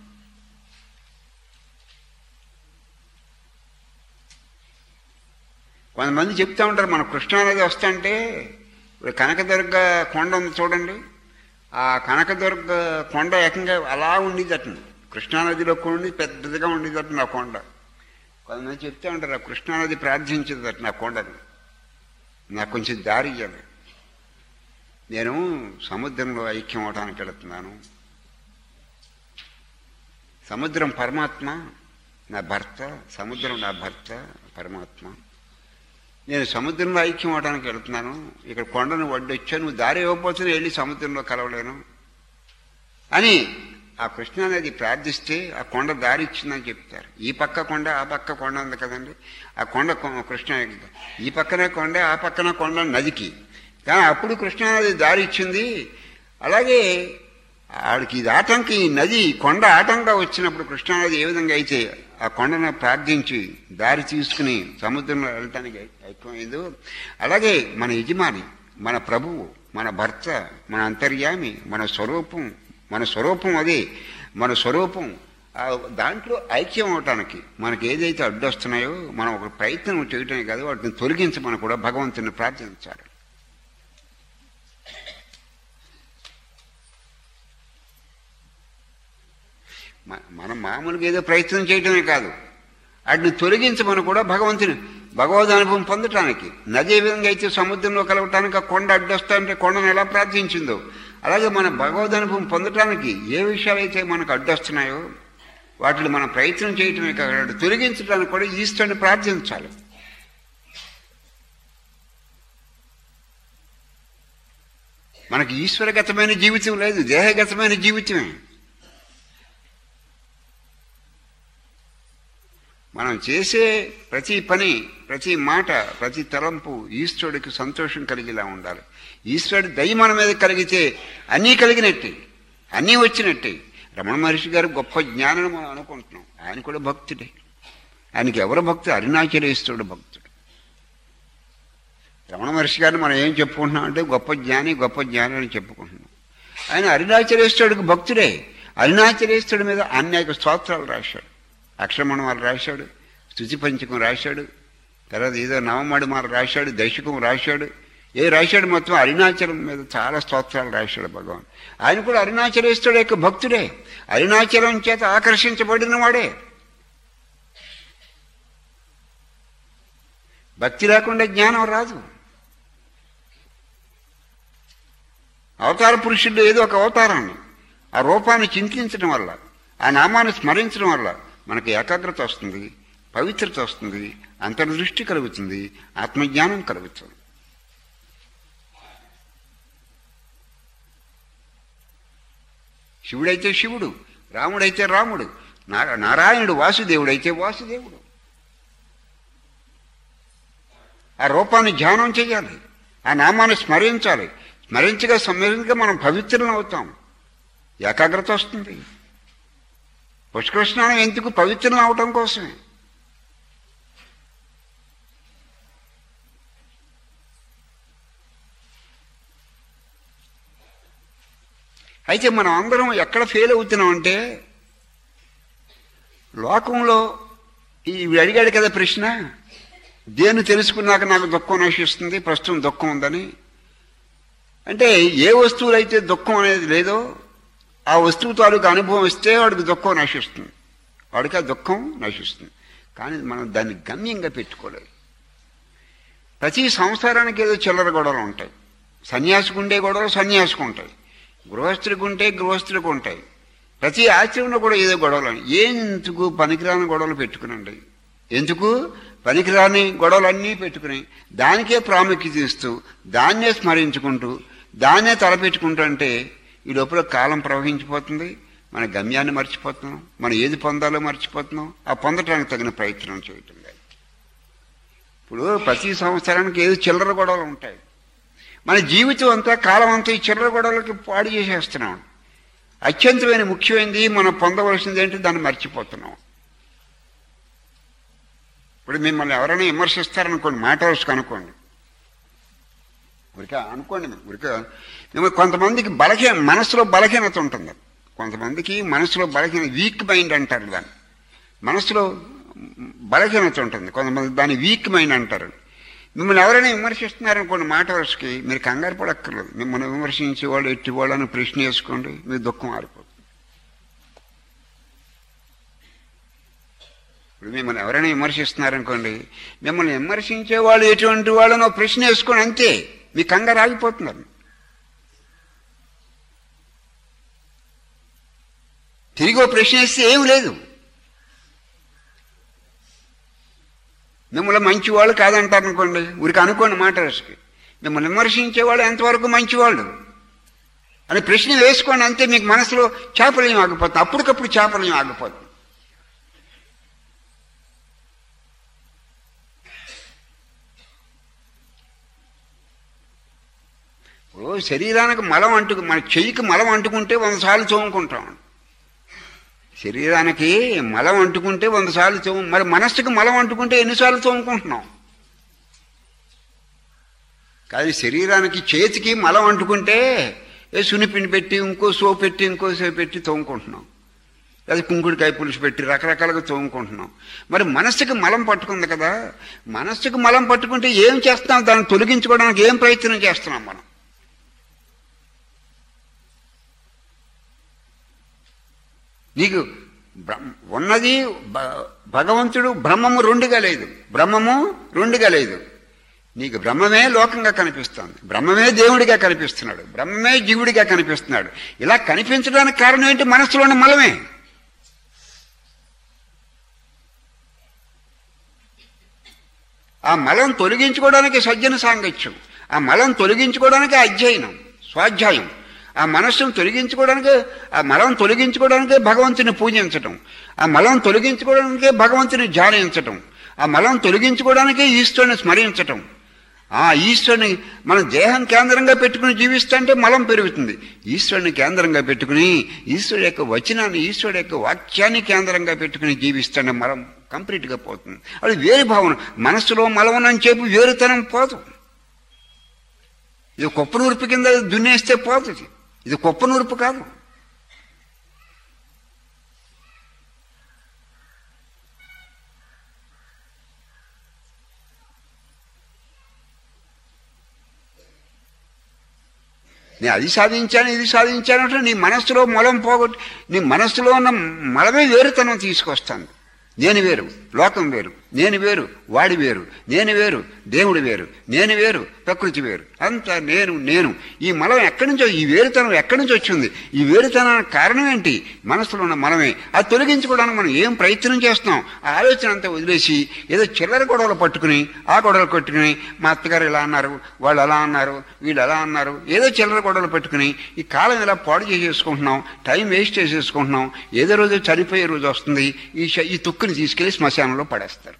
కొంతమంది చెప్తూ ఉంటారు, మన కృష్ణానది వస్తుంటే ఇప్పుడు కనకదుర్గ కొండ ఉంది చూడండి, ఆ కనకదుర్గ కొండ ఏకంగా అలా ఉండేదట, కృష్ణానదిలో కొండి పెద్దదిగా ఉండేదట నా కొండ. కొంతమంది చెప్తూ ఉంటారు, ఆ కృష్ణానది ప్రార్థించేదట నా కొండని, నాకు కొంచెం దారి ఇవ్వాలి, నేను సముద్రంలో ఐక్యం అవడానికి వెళుతున్నాను. సముద్రం పరమాత్మ నా భర్త, సముద్రం నా భర్త పరమాత్మ, నేను సముద్రంలో ఐక్యం అవడానికి వెళుతున్నాను. ఇక్కడ కొండను వడ్డొచ్చా, నువ్వు దారి ఇవ్వకపోతే వెళ్ళి సముద్రంలో కలవలేను అని ఆ కృష్ణానది ప్రార్థిస్తే ఆ కొండ దారి ఇచ్చిందని చెప్తారు. ఈ పక్క కొండ ఆ పక్క కొండ ఉంది కదండి, ఆ కొండ కృష్ణ, ఈ పక్కనే కొండ ఆ పక్కన కొండ నదికి, కానీ అప్పుడు కృష్ణానది దారి ఇచ్చింది. అలాగే ఆడికి ఇది ఆటంకి, నది కొండ ఆటంగా వచ్చినప్పుడు కృష్ణానది ఏ విధంగా అయితే ఆ కొండను ప్రార్థించి దారి తీసుకుని సముద్రంలో వెళ్ళటానికి ఐక్యమైందో, అలాగే మన యజమాని, మన ప్రభువు, మన భర్త, మన అంతర్యామి, మన స్వరూపం, మన స్వరూపం అదే మన స్వరూపం, దాంట్లో ఐక్యం అవటానికి మనకి ఏదైతే అడ్డొస్తున్నాయో మనం ఒక ప్రయత్నం చేయటమే కాదు, వాటిని తొలగించమని కూడా భగవంతుని ప్రార్థించాలి. మనం మామూలుగా ఏదో ప్రయత్నం చేయటమే కాదు, వాటిని తొలగించమని కూడా భగవంతుని భగవద్ అనుభవం పొందటానికి. నది ఏ విధంగా అయితే సముద్రంలో కలవటానికి ఆ కొండ అడ్డొస్తా అంటే కొండను ఎలా ప్రార్థించిందో, అలాగే మన భగవద్ అనుభవం పొందటానికి ఏ విషయాలైతే మనకు అడ్డొస్తున్నాయో వాటిని మనం ప్రయత్నం చేయటమే కాదు, తొలగించడానికి కూడా ఈశ్వరుని ప్రార్థించాలి. మనకి ఈశ్వరగతమైన జీవితం లేదు, దేహగతమైన జీవితమే. మనం చేసే ప్రతి పని, ప్రతి మాట, ప్రతి తలంపు ఈశ్వరుడికి సంతోషం కలిగేలా ఉండాలి. ఈశ్వరుడి దయ మన మీద కలిగితే అన్నీ కలిగినట్టే, అన్నీ వచ్చినట్టే. రమణ మహర్షి గారు గొప్ప జ్ఞానం మనం అనుకుంటున్నాం, ఆయన కూడా భక్తుడే. ఆయనకి ఎవరు భక్తుడు? అరుణాచలేశ్వరుడు భక్తుడు. రమణ మహర్షి గారిని మనం ఏం చెప్పుకుంటున్నాం అంటే గొప్ప జ్ఞాని, గొప్ప జ్ఞాని అని చెప్పుకుంటున్నాం. ఆయన అరుణాచలేశ్వరుడికి భక్తుడే. అరుణాచలేశ్వరుడి మీద అనేక స్తోత్రాలు రాశాడు, అక్షరమణమాలు రాశాడు, స్తుతి పంచకం రాశాడు, తర్వాత ఏదో నవమడిమాలు రాశాడు, దశకం రాశాడు. ఏ రాశాడు? మొత్తం అరుణాచలం మీద చాలా స్తోత్రాలు రాశాడు భగవాన్. ఆయన కూడా అరుణాచలేశ్వరుడు యొక్క భక్తుడే, అరుణాచలం చేత ఆకర్షించబడిన వాడే. భక్తి లేకుండా జ్ఞానం రాదు. అవతార పురుషుల్లో ఏదో ఒక అవతారాన్ని, ఆ రూపాన్ని చింతించడం వల్ల, ఆ నామాన్ని స్మరించడం వల్ల మనకి ఏకాగ్రత వస్తుంది, పవిత్రత వస్తుంది, అంతర్దృష్టి కలుగుతుంది, ఆత్మజ్ఞానం కలుగుతుంది. శివుడైతే శివుడు, రాముడైతే రాముడు, నారాయణుడు వాసుదేవుడైతే వాసుదేవుడు. ఆ రూపాన్ని ధ్యానం చేయాలి, ఆ నామాన్ని స్మరించాలి. స్మరించగా స్మరించగా మనం పవిత్రం అవుతాం, ఏకాగ్రత వస్తుంది. పుష్కర స్నానం ఎందుకు? పవిత్రం అవటం కోసమే. అయితే మనం అందరం ఎక్కడ ఫెయిల్ అవుతున్నామంటే, లోకంలో ఈ అడిగాడు కదా ప్రశ్న, దేన్ని తెలుసుకున్నాక నాకు దుఃఖం నశిస్తుంది, ప్రస్తుతం దుఃఖం ఉందని. అంటే ఏ వస్తువులైతే దుఃఖం అనేది లేదో ఆ వస్తువు తాలూకు అనుభవం ఇస్తే వాడికి దుఃఖం నశిస్తుంది, వాడికి ఆ దుఃఖం నశిస్తుంది. కానీ మనం దాన్ని గమ్యంగా పెట్టుకోలేదు. ప్రతి సంసారానికి ఏదో చిల్లర గొడవలు ఉంటాయి. సన్యాసికి ఉండే గొడవలు సన్యాసికి ఉంటాయి, గృహస్థుడికి ఉంటే గృహస్థుడికి ఉంటాయి. ప్రతి ఆచరణలో కూడా ఏదో గొడవలు. ఎందుకు పనికిరాని గొడవలు పెట్టుకునండి, ఎందుకు పనికిరాని గొడవలన్నీ పెట్టుకుని దానికే ప్రాముఖ్యత ఇస్తూ దాన్నే స్మరించుకుంటూ దాన్నే తలపెట్టుకుంటూ అంటే ఈ లోపల కాలం ప్రవహించిపోతుంది, మన గమ్యాన్ని మర్చిపోతున్నాం, మనం ఏది పొందాలో మర్చిపోతున్నాం, ఆ పొందటానికి తగిన ప్రయత్నం చేయటం లేదు. ఇప్పుడు ప్రతి సంవత్సరానికి ఏదో చిల్లర గొడవలు ఉంటాయి. మన జీవితం అంతా, కాలం అంతా ఈ చిల్లర గొడవలకి పాడు చేసేస్తున్నాం. అత్యంతమైన ముఖ్యమైనది మనం పొందవలసింది ఏంటి, దాన్ని మర్చిపోతున్నాం. ఇప్పుడు మిమ్మల్ని ఎవరైనా విమర్శిస్తారనుకోండి, మాట వరుసకు అనుకోండి, ఉరిక అనుకోండి, ఉరిక మిమ్మల్ని కొంతమందికి బలహీన మనసులో బలహీనత ఉంటుంది. కొంతమందికి మనసులో బలహీన వీక్ మైండ్ అంటారు దాన్ని, మనసులో బలహీనత ఉంటుంది. కొంతమంది దాన్ని వీక్ మైండ్ అంటారు. మిమ్మల్ని ఎవరైనా విమర్శిస్తున్నారనుకోండి, మాట వరుసకి మీరు కంగారు పడక్కర్లేదు. మిమ్మల్ని విమర్శించేవాళ్ళు ఎట్టివాళ్ళు అని ప్రశ్న వేసుకోండి, మీ దుఃఖం ఆరిపోతుంది. ఇప్పుడు మిమ్మల్ని ఎవరైనా విమర్శిస్తున్నారనుకోండి, మిమ్మల్ని విమర్శించే వాళ్ళు ఎటువంటి వాళ్ళనో ప్రశ్న వేసుకోండి, అంతే, మీ కంగారు ఆగిపోతున్నారు. తిరిగి ఓ ప్రశ్న వేస్తే ఏం లేదు. మిమ్మల్ని మంచివాళ్ళు కాదంటారనుకోండి, ఊరికి అనుకోండి మాట వరుసకి, మిమ్మల్ని విమర్శించేవాళ్ళు ఎంతవరకు మంచివాళ్ళు అని ప్రశ్న వేసుకోండి, అంతే. మీకు మనసులో చాపల్యం ఆగిపోతుంది, అప్పటికప్పుడు చాపల్యం ఆగిపోతుంది. ఓ శరీరానికి మలం అంటుకు, మన చెయ్యికి మలం అంటుకుంటే వంద సార్లు తోముకుంటాం. శరీరానికి మలం అంటుకుంటే వంద సార్లు తోము, మరి మనస్సుకి మలం అంటుకుంటే ఎన్నిసార్లు తోముకుంటున్నాం? కాదు, శరీరానికి చేతికి మలం అంటుకుంటే ఏ సునిపిండి పెట్టి, ఇంకో సోపు పెట్టి, ఇంకో సోపు పెట్టి తోముకుంటున్నాం, లేదా కుంకుడికాయ పులుసు పెట్టి రకరకాలుగా తోముకుంటున్నాం. మరి మనస్సుకి మలం పట్టుకుంది కదా, మనస్సుకి మలం పట్టుకుంటే ఏం చేస్తున్నాం? దాన్ని తొలగించుకోవడానికి ఏం ప్రయత్నం చేస్తున్నాం మనం? నీకు ఉన్నది భగవంతుడు, బ్రహ్మము రెండుగా లేదు, బ్రహ్మము రెండుగా లేదు. నీకు బ్రహ్మమే లోకంగా కనిపిస్తుంది, బ్రహ్మమే దేవుడిగా కనిపిస్తున్నాడు, బ్రహ్మమే జీవుడిగా కనిపిస్తున్నాడు. ఇలా కనిపించడానికి కారణం ఏంటి? మనస్సులోని మలమే. ఆ మలం తొలగించుకోవడానికి సజ్జన సాంగత్యం, ఆ మలం తొలగించుకోవడానికి అధ్యయనం, స్వాధ్యాయం. ఆ మనస్సును తొలగించుకోవడానికే, ఆ మలం తొలగించుకోవడానికే భగవంతుని పూజించటం, ఆ మలం తొలగించుకోవడానికే భగవంతుని ధ్యానించటం, ఆ మలం తొలగించుకోవడానికే ఈశ్వరుని స్మరించటం. ఆ ఈశ్వరుని మనం దేహం కేంద్రంగా పెట్టుకుని జీవిస్తుంటే మలం పెరుగుతుంది. ఈశ్వరుని కేంద్రంగా పెట్టుకుని ఈశ్వరుడు యొక్క వచనాన్ని, ఈశ్వరుడు యొక్క వాక్యాన్ని కేంద్రంగా పెట్టుకుని జీవిస్తుంటే మలం కంప్లీట్గా పోతుంది. అది వేరు భావన. మనస్సులో మలం అని చెప్పి వేరుతనం పోదు. ఇది కుప్ప నూర్పు కింద దున్నేస్తే పోతుంది. ఇది కుప్ప నూర్పు కాదు. నేను అది సాధించాను, ఇది సాధించాను అంటే నీ మనస్సులో మలం పోగొట్టి, నీ మనస్సులో ఉన్న మలమే వేరుతనం తీసుకొస్తాను. నేను వేరు, లోకం వేరు, నేను వేరు, వాడి వేరు, నేను వేరు, దేవుడు వేరు, నేను వేరు, ప్రకృతి వేరు, అంతా నేను నేను. ఈ మలం ఎక్కడి నుంచో, ఈ వేరుతనం ఎక్కడి నుంచి వచ్చింది? ఈ వేరుతనానికి కారణం ఏంటి? మనసులో ఉన్న మలమే. అది తొలగించుకోవడానికి మనం ఏం ప్రయత్నం చేస్తున్నాం? ఆ ఆలోచన అంతా వదిలేసి ఏదో చిల్లర గొడవలు పట్టుకుని, ఆ గొడవలు కొట్టుకుని, మా అత్తగారు ఇలా అన్నారు, వాళ్ళు అలా అన్నారు, వీళ్ళు అలా అన్నారు, ఏదో చిల్లర గొడవలు పెట్టుకుని ఈ కాలం ఇలా పాడు చేసేసుకుంటున్నాం, టైం వేస్ట్ చేసేసుకుంటున్నాం. ఏదో రోజు చనిపోయే రోజు వస్తుంది, ఈ ఈ తుక్కుని తీసుకెళ్లి శ్మశానంలో పడేస్తారు.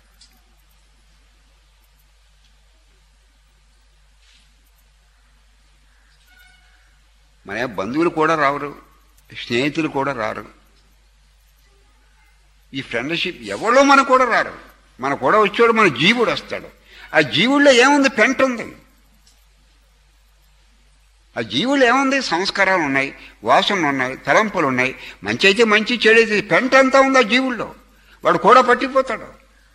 మన బంధువులు కూడా రారు, స్నేహితులు కూడా రారు, ఈ ఫ్రెండ్షిప్ ఎవరో మన కూడా రారు. మన కూడా వచ్చాడు మన జీవుడు వస్తాడు. ఆ జీవుల్లో ఏముంది? పెంట ఉంది. ఆ జీవులు ఏముంది? సంస్కారాలు ఉన్నాయి, వాసనలు ఉన్నాయి, తలంపులు ఉన్నాయి. మంచి అయితే మంచి, చెడైతే పెంట అంతా ఉంది ఆ జీవుల్లో. వాడు కూడా పట్టిపోతాడు.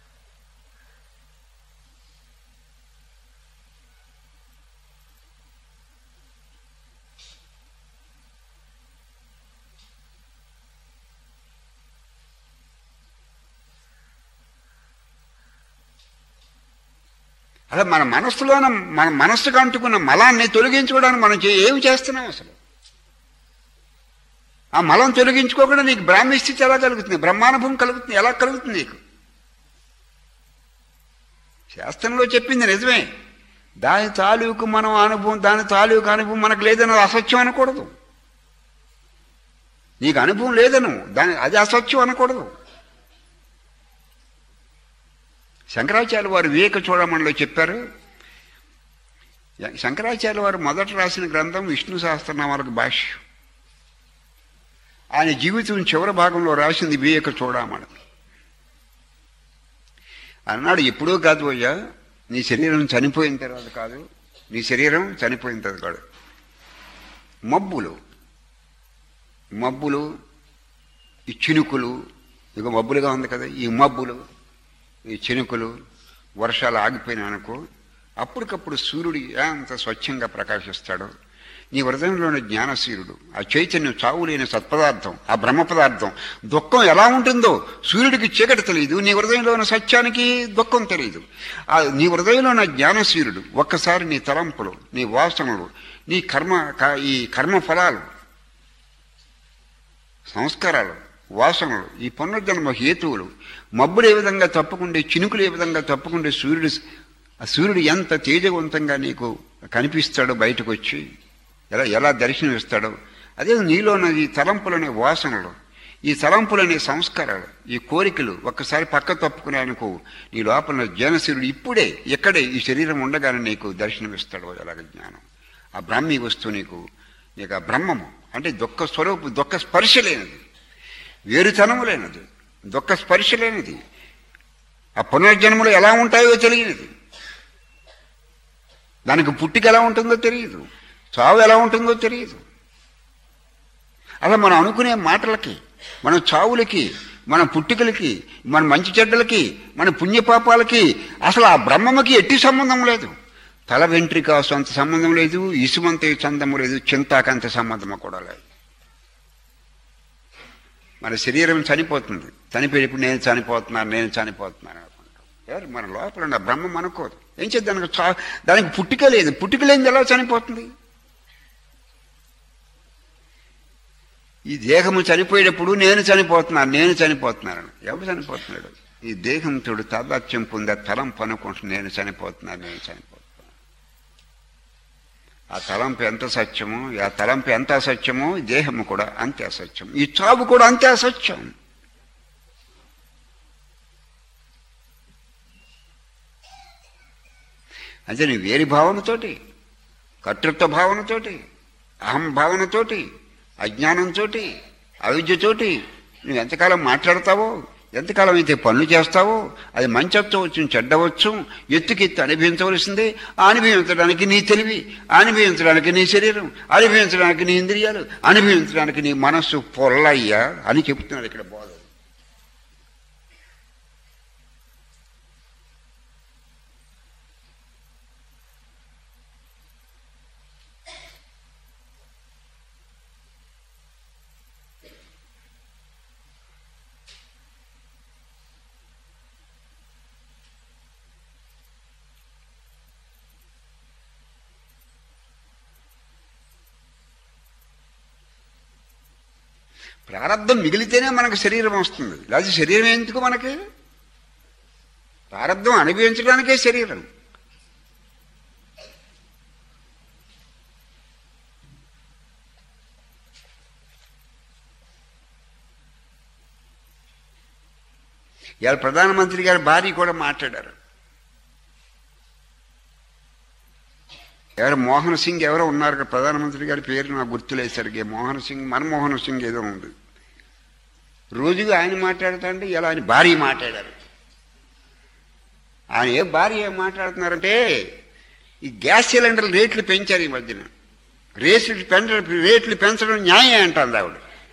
అలా మన మనస్సులోన మన మనస్సుకు అంటుకున్న మలాన్ని తొలగించుకోవడానికి మనం ఏమి చేస్తున్నాం అసలు? ఆ మలం తొలగించుకోకుండా నీకు బ్రాహ్మీ స్థితి ఎలా కలుగుతుంది? బ్రహ్మానుభవం కలుగుతుంది. ఎలా కలుగుతుంది నీకు? శాస్త్రంలో చెప్పింది నిజమే. దాని తాలూకు మనం అనుభవం, దాని తాలూకు అనుభవం మనకు లేదని అసత్యం అనకూడదు. నీకు అనుభవం లేదను దాని అది అసత్యం అనకూడదు. శంకరాచార్య వారు వివేక చూడమణిలో చెప్పారు. శంకరాచార్య వారు మొదట రాసిన గ్రంథం విష్ణు సహస్రనామాలకు భాష్యం. ఆయన జీవితం చివరి భాగంలో రాసింది వివేక చూడమణి. అన్నాడు, ఎప్పుడూ కాదు అయ్యా, నీ శరీరం చనిపోయిన తర్వాత కాదు, నీ శరీరం చనిపోయిన తర్వాత కాదు. మబ్బులు మబ్బులు ఈ చినుకులు, ఇక మబ్బులుగా ఉంది కదా, ఈ మబ్బులు, ఈ చినుకులు, వర్షాలు ఆగిపోయినా అనుకో, అప్పటికప్పుడు సూర్యుడు ఎంత స్వచ్ఛంగా ప్రకాశిస్తాడో. నీ హృదయంలోని జ్ఞానశీరుడు, ఆ చైతన్యం, చావులేని సత్పదార్థం, ఆ బ్రహ్మ పదార్థం. దుఃఖం ఎలా ఉంటుందో సూర్యుడికి చీకటి తెలియదు, నీ హృదయంలో ఉన్న సత్యానికి దుఃఖం తెలియదు. ఆ నీ హృదయంలో ఉన్న జ్ఞానశీరుడు ఒక్కసారి నీ తలంపులు, నీ వాసనలు, నీ కర్మ, ఈ కర్మ ఫలాలు, సంస్కారాలు, వాసనలు, ఈ పునర్జన్మ హేతువులు, మబ్బులు ఏ విధంగా తప్పుకుండే, చినుకులు ఏ విధంగా తప్పుకుండే, సూర్యుడు ఆ సూర్యుడు ఎంత తేజవంతంగా నీకు కనిపిస్తాడో, బయటకు వచ్చి ఎలా ఎలా దర్శనమిస్తాడో, అదే నీలోన ఈ తలంపులనే వాసనలు, ఈ తలంపులనే సంస్కారాలు, ఈ కోరికలు ఒక్కసారి పక్క తప్పుకునే అనుకో, నీ లోపల జ్ఞానశీరుడు ఇప్పుడే ఎక్కడే ఈ శరీరం ఉండగానే నీకు దర్శనమిస్తాడో ఎలాగ జ్ఞానం. ఆ బ్రాహ్మీ వస్తువు నీకు నీకు ఆ బ్రహ్మము అంటే దుఃఖ స్వరూపు, దుఃఖ స్పర్శ లేనిది, వేరుతనము లేనిది, దుఃఖ స్పర్శ లేనిది, ఆ పునర్జన్మలు ఎలా ఉంటాయో తెలియనిది, దానికి పుట్టిక ఎలా ఉంటుందో తెలియదు, చావు ఎలా ఉంటుందో తెలియదు. అలా మనం అనుకునే మాటలకి, మన చావులకి, మన పుట్టికలకి, మన మంచి చెడ్డలకి, మన పుణ్యపాపాలకి అసలు ఆ బ్రహ్మకి ఎట్టి సంబంధం లేదు. తల వెంట్రిక సొంత సంబంధం లేదు, ఇసుమంత సంబంధం లేదు, చింతాకంత సంబంధం కూడా లేదు. మన శరీరం చనిపోతుంది, చనిపోయేప్పుడు నేను చనిపోతున్నాను, నేను చనిపోతున్నాను అనుకుంటాం. ఎవరు మన లోపల ఉన్న బ్రహ్మం అనుకోదు. ఏం చేద్దాం, దానికి చా దానికి పుట్టిక లేదు. పుట్టిక లేనిది ఎలా చనిపోతుంది? ఈ దేహము చనిపోయేటప్పుడు నేను చనిపోతున్నాను, నేను చనిపోతున్నాను. ఎవరు చనిపోతున్నాడు? ఈ దేహంతో తాదాత్యం పొందే తలం పనుకుంటున్నాను, నేను చనిపోతున్నాను, నేను చనిపోతున్నాను. ఆ తలంపు ఎంత సత్యమో, ఆ తలంపు ఎంత అసత్యమో దేహము కూడా అంతే అసత్యం, ఈ చావు కూడా అంతే అసత్యం. అంటే నీ వేరి భావనతోటి, కర్తృత్వ భావనతోటి, అహం భావనతోటి, అజ్ఞానంతో, అవిద్యతోటి నువ్వు ఎంతకాలం మాట్లాడతావో, ఎంతకాలం అయితే పనులు చేస్తావో, అది మంచి అవచ్చు చెడ్డవచ్చు, ఎత్తుకెత్తి అనుభవించవలసిందే. అనుభవించడానికి నీ తెలివి, అనుభవించడానికి నీ శరీరం, అనుభవించడానికి నీ ఇంద్రియాలు, అనుభవించడానికి నీ మనస్సు పొల్లయ్యా అని చెప్తున్నాడు ఇక్కడ బోధ. ప్రారంధం మిగిలితేనే మనకు శరీరం వస్తుంది, లేదా శరీరం ఎందుకు మనకి? ప్రారంధం అనుభవించడానికే శరీరం. ఇవాళ ప్రధానమంత్రి గారి భార్య కూడా మాట్లాడారు. ఎవరు మోహన్ సింగ్ ఎవరో ఉన్నారు, ప్రధానమంత్రి గారి పేరు నాకు గుర్తులేదు సరిగ్గా. మోహన్ సింగ్, మన్మోహన్ సింగ్ ఏదో ఉంది. రోజుగా ఆయన మాట్లాడుతుంటే ఇలా ఆయన భార్య మాట్లాడారు. ఆయన ఏ భార్య ఏం మాట్లాడుతున్నారంటే, ఈ గ్యాస్ సిలిండర్ రేట్లు పెంచారు ఈ మధ్యన. రేట్లు పెంచడం రేట్లు పెంచడం న్యాయం అంటుంది ఆవిడ.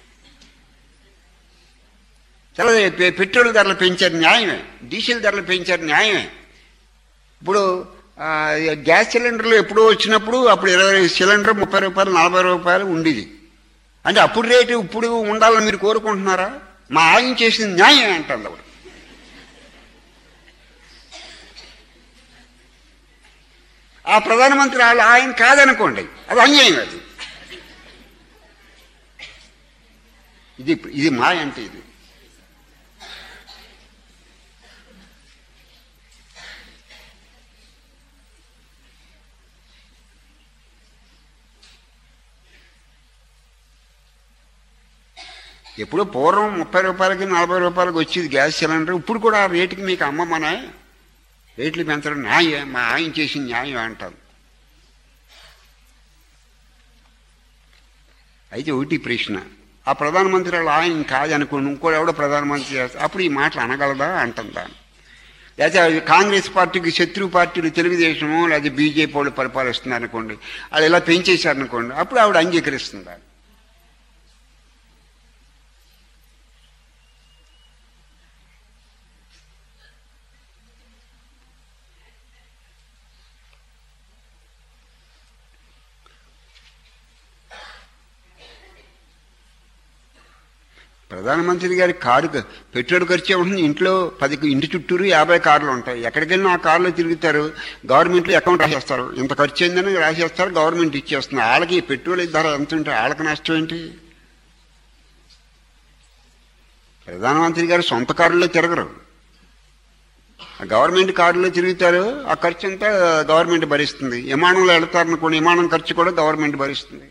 చాలా పెట్రోల్ ధరలు పెంచారు న్యాయమే, డీజిల్ ధరలు పెంచారు న్యాయమే. ఇప్పుడు గ్యాస్ సిలిండర్లు ఎప్పుడో వచ్చినప్పుడు అప్పుడు ఇరవై సిలిండర్ ముప్పై రూపాయలు నలభై రూపాయలు ఉండేది. అంటే అప్పుడు రేటు ఇప్పుడు ఉండాలని మీరు కోరుకుంటున్నారా? మా ఆయన చేసిన న్యాయం అంటుంది ఆవిడ. ఆ ప్రధానమంత్రి వాళ్ళు ఆయన కాదనుకోండి, అది అన్యాయం. అది ఇది ఇది మాయ అంటే ఇది. ఎప్పుడో పూర్వం ముప్పై రూపాయలకి నలభై రూపాయలకి వచ్చేది గ్యాస్ సిలిండర్. ఇప్పుడు కూడా ఆ రేటుకి మీకు అమ్మమనే, రేట్లు పెంచడం న్యాయం, మా ఆయన చేసిన న్యాయం అంటారు. అయితే ఒకటి ప్రశ్న, ఆ ప్రధానమంత్రి వాళ్ళు ఆయన కాదనుకోండి, ఇంకోటి ఎవడో ప్రధానమంత్రి చేస్తారు, అప్పుడు ఈ మాటలు అనగలదా అంటుందా? లేకపోతే కాంగ్రెస్ పార్టీకి శత్రు పార్టీలు తెలుగుదేశము లేదా బీజేపీ వాళ్ళు పరిపాలిస్తున్నారు అనుకోండి, వాళ్ళు ఇలా పెంచేశారనుకోండి, అప్పుడు ఆవిడ అంగీకరిస్తుందా? ప్రధానమంత్రి గారి కారు పెట్రోల్ ఖర్చు ఉంటుంది. ఇంట్లో పది ఇంటి చుట్టూరు యాభై కార్లు ఉంటాయి. ఎక్కడికి వెళ్ళినా ఆ కార్లో తిరుగుతారు. గవర్నమెంట్లో అకౌంట్ రాసేస్తారు, ఇంత ఖర్చు అయిందని రాసేస్తారు, గవర్నమెంట్ ఇచ్చేస్తుంది. వాళ్ళకి పెట్రోల్ ధర ఎంత ఉంటే వాళ్ళకి నష్టం ఏంటి? ప్రధానమంత్రి గారు సొంత కారులో తిరగరు, గవర్నమెంట్ కారులో తిరుగుతారు. ఆ ఖర్చు అంతా గవర్నమెంట్ భరిస్తుంది. విమానంలో వెళతారనుకోండి, విమానం ఖర్చు కూడా గవర్నమెంట్ భరిస్తుంది.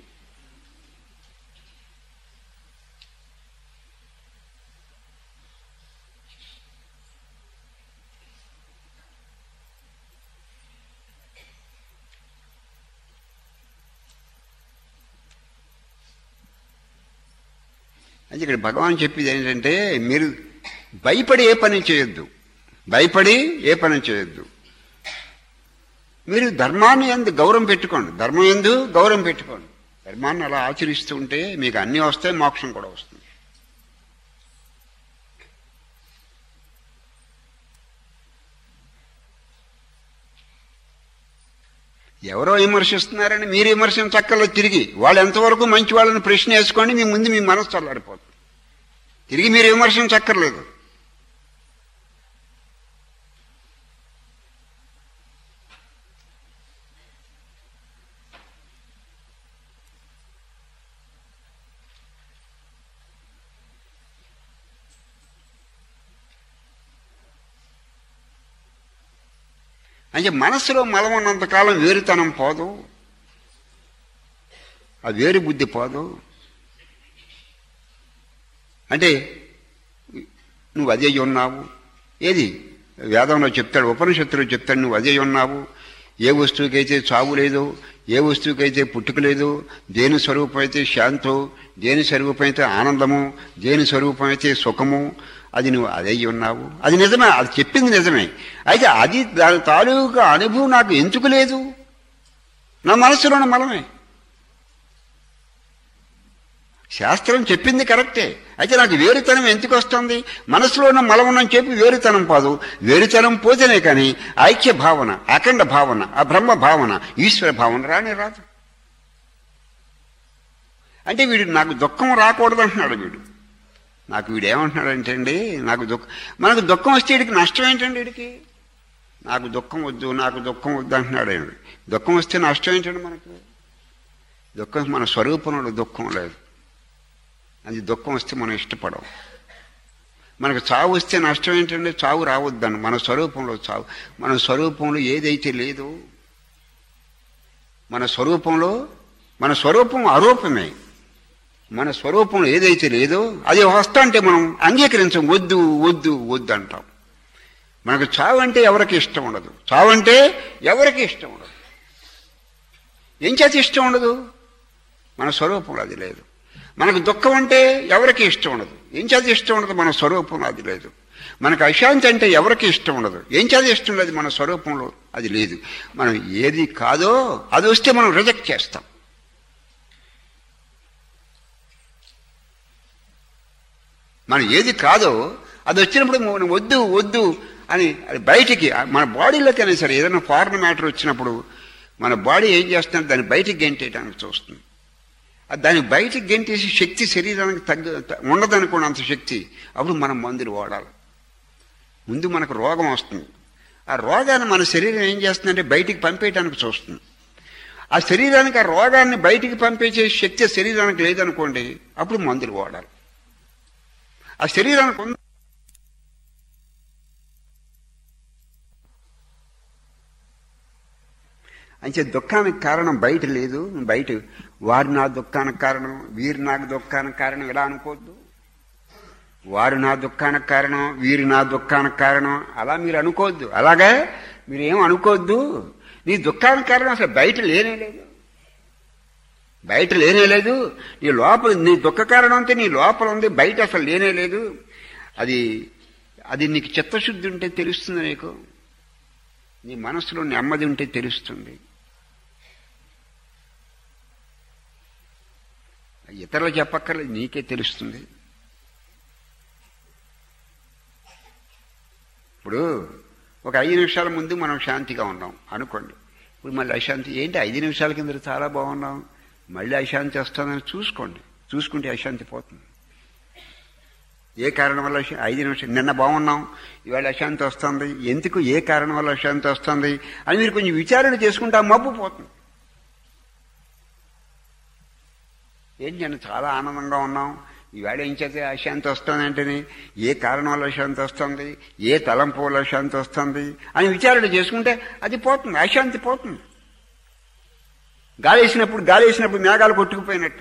అది ఇక్కడ భగవాన్ చెప్పేది ఏంటంటే, మీరు భయపడి ఏ పని చేయొద్దు, భయపడి ఏ పని చేయొద్దు. మీరు ధర్మాన్ని ఎందు గౌరవం పెట్టుకోండి, ధర్మం ఎందు గౌరవం పెట్టుకోండి. ధర్మాన్ని అలా ఆచరిస్తూ ఉంటే మీకు అన్నీ వస్తాయి, మోక్షం కూడా వస్తుంది. ఎవరో విమర్శిస్తున్నారని మీరు విమర్శించక్కర్లేదు. తిరిగి వాళ్ళు ఎంతవరకు మంచి వాళ్ళని ప్రశ్న వేసుకోండి, మీ ముందు మీ మనసు చల్లారిపోతుంది. తిరిగి మీరు విమర్శించక్కర్లేదు. అంటే మనసులో మలం ఉన్నంతకాలం వేరుతనం పోదు. ఆ వేరు బుద్ధి పోదు. అంటే నువ్వు అదే ఉన్నావు. ఏది వేదంలో చెప్తాడు, ఉపనిషత్తులో చెప్తాడు, నువ్వు అదే ఉన్నావు. ఏ వస్తువుకైతే చావు లేదు, ఏ వస్తువుకైతే పుట్టుక లేదు, దేని స్వరూపం అయితే శాంతం, దేని స్వరూపం అయితే ఆనందము, దేని స్వరూపం అయితే సుఖము, అది నువ్వు అదే ఉన్నావు. అది నిజమే, అది చెప్పింది నిజమే. అయితే అది దాని తాలూకా అనుభవం నాకు ఎందుకు లేదు? నా మనస్సులోని మలమే. శాస్త్రం చెప్పింది కరెక్టే, అయితే నాకు వేరుతనం ఎందుకు వస్తుంది? మనసులో ఉన్న మలమునని చెప్పి వేరుతనం పోదు. వేరుతనం పోతేనే కానీ ఐక్య భావన, అఖండ భావన, ఆ బ్రహ్మ భావన, ఈశ్వర భావన రాని రాదు. అంటే వీడు నాకు దుఃఖం రాకూడదు అంటున్నాడు. వీడు నాకు వీడు ఏమంటున్నాడంటే అండి, నాకు దుఃఖం, మనకు దుఃఖం వస్తే వీడికి నష్టం ఏంటండి? వీడికి నాకు దుఃఖం వద్దు, నాకు దుఃఖం వద్దు అంటున్నాడు. దుఃఖం వస్తే నష్టం ఏంటండి? మనకు దుఃఖం మన స్వరూపంలో దుఃఖం లేదు. అది దుఃఖం వస్తే మనం ఇష్టపడం. మనకు చావు వస్తే నష్టం ఏంటంటే చావు రావద్దని. మన స్వరూపంలో చావు, మన స్వరూపంలో ఏదైతే లేదో, మన స్వరూపంలో, మన స్వరూపం అరూపమే. మన స్వరూపంలో ఏదైతే లేదో అది వస్తా అంటే మనం అంగీకరించం. వద్దు వద్దు వద్దు అంటాం. మనకు చావు అంటే ఎవరికి ఇష్టం ఉండదు. చావు అంటే ఎవరికి ఇష్టం ఉండదు. ఏం చేతి ఇష్టం ఉండదు? మన స్వరూపంలో అది లేదు. మనకు దుఃఖం అంటే ఎవరికి ఇష్టం ఉండదు. ఏం చేతి ఇష్టం ఉండదు? మన స్వరూపంలో అది లేదు. మనకు అశాంతి అంటే ఎవరికి ఇష్టం ఉండదు. ఏం చేతి ఇష్టం లేదు? మన స్వరూపంలో అది లేదు. మనం ఏది కాదో అది వస్తే మనం రిజెక్ట్ చేస్తాం. మనం ఏది కాదో అది వచ్చినప్పుడు మనం వద్దు వద్దు అని అది బయటికి, మన బాడీలోకైనా సరే ఏదైనా ఫారెన్ మ్యాటర్ వచ్చినప్పుడు మన బాడీ ఏం చేస్తుందంటే దాన్ని బయటికి గెంటేయడానికి చూస్తుంది. దాన్ని బయటికి గెంటేసి శక్తి శరీరానికి తగ్గ ఉండదనుకోండి, అంత శక్తి. అప్పుడు మనం మందులు వాడాలి. ముందు మనకు రోగం వస్తుంది. ఆ రోగాన్ని మన శరీరం ఏం చేస్తుందంటే బయటికి పంపేయడానికి చూస్తుంది. ఆ శరీరానికి ఆ రోగాన్ని బయటికి పంపేసే శక్తి శరీరానికి లేదనుకోండి, అప్పుడు మందులు వాడాలి. ఆ శరీరానికి ఉంది. అంటే దుఃఖానికి కారణం బయట లేదు. బయట వారు నా దుఃఖానికి కారణం, వీరు నాకు దుఃఖానికి కారణం ఇలా అనుకోవద్దు. వారు నా దుఃఖానికి కారణం, వీరు నా దుఃఖానికి కారణం అలా మీరు అనుకోవద్దు. అలాగే మీరేం అనుకోవద్దు. నీ దుఃఖానికి కారణం అసలు బయట లేనే లేదు. బయట లేనే లేదు. నీ లోపల నీ దుఃఖ కారణం అంతే నీ లోపల ఉంది, బయట అసలు లేనే లేదు. అది అది నీకు చిత్తశుద్ధి ఉంటే తెలుస్తుంది. నీకు నీ మనసులో నెమ్మది ఉంటే తెలుస్తుంది. ఇతరులు చెప్పక్కర్లేదు, నీకే తెలుస్తుంది. ఇప్పుడు ఒక ఐదు నిమిషాల ముందు మనం శాంతిగా ఉన్నాం అనుకోండి. ఇప్పుడు మళ్ళీ అశాంతి ఏంటి? ఐదు నిమిషాల కింద చాలా బాగున్నాం, మళ్ళీ అశాంతి వస్తుందని చూసుకోండి. చూసుకుంటే అశాంతి పోతుంది. ఏ కారణం వల్ల ఐదు నిమిషాలు నిన్న బాగున్నాం, ఇవాళ అశాంతి వస్తుంది, ఎందుకు, ఏ కారణం వల్ల అశాంతి వస్తుంది అని మీరు కొంచెం విచారణ చేసుకుంటే ఆ మబ్బు పోతుంది. ఏంటి నేను చాలా ఆనందంగా ఉన్నాం, ఈవేళ ఏం చేస్తే అశాంతి వస్తుంది అంటేనే ఏ కారణం వల్ల అశాంతి వస్తుంది, ఏ తలంపు వల్ల అశాంతి వస్తుంది అని విచారణ చేసుకుంటే అది పోతుంది, అశాంతి పోతుంది. గాలి వేసినప్పుడు గాలి వేసినప్పుడు మేఘాలు కొట్టుకుపోయినట్టు.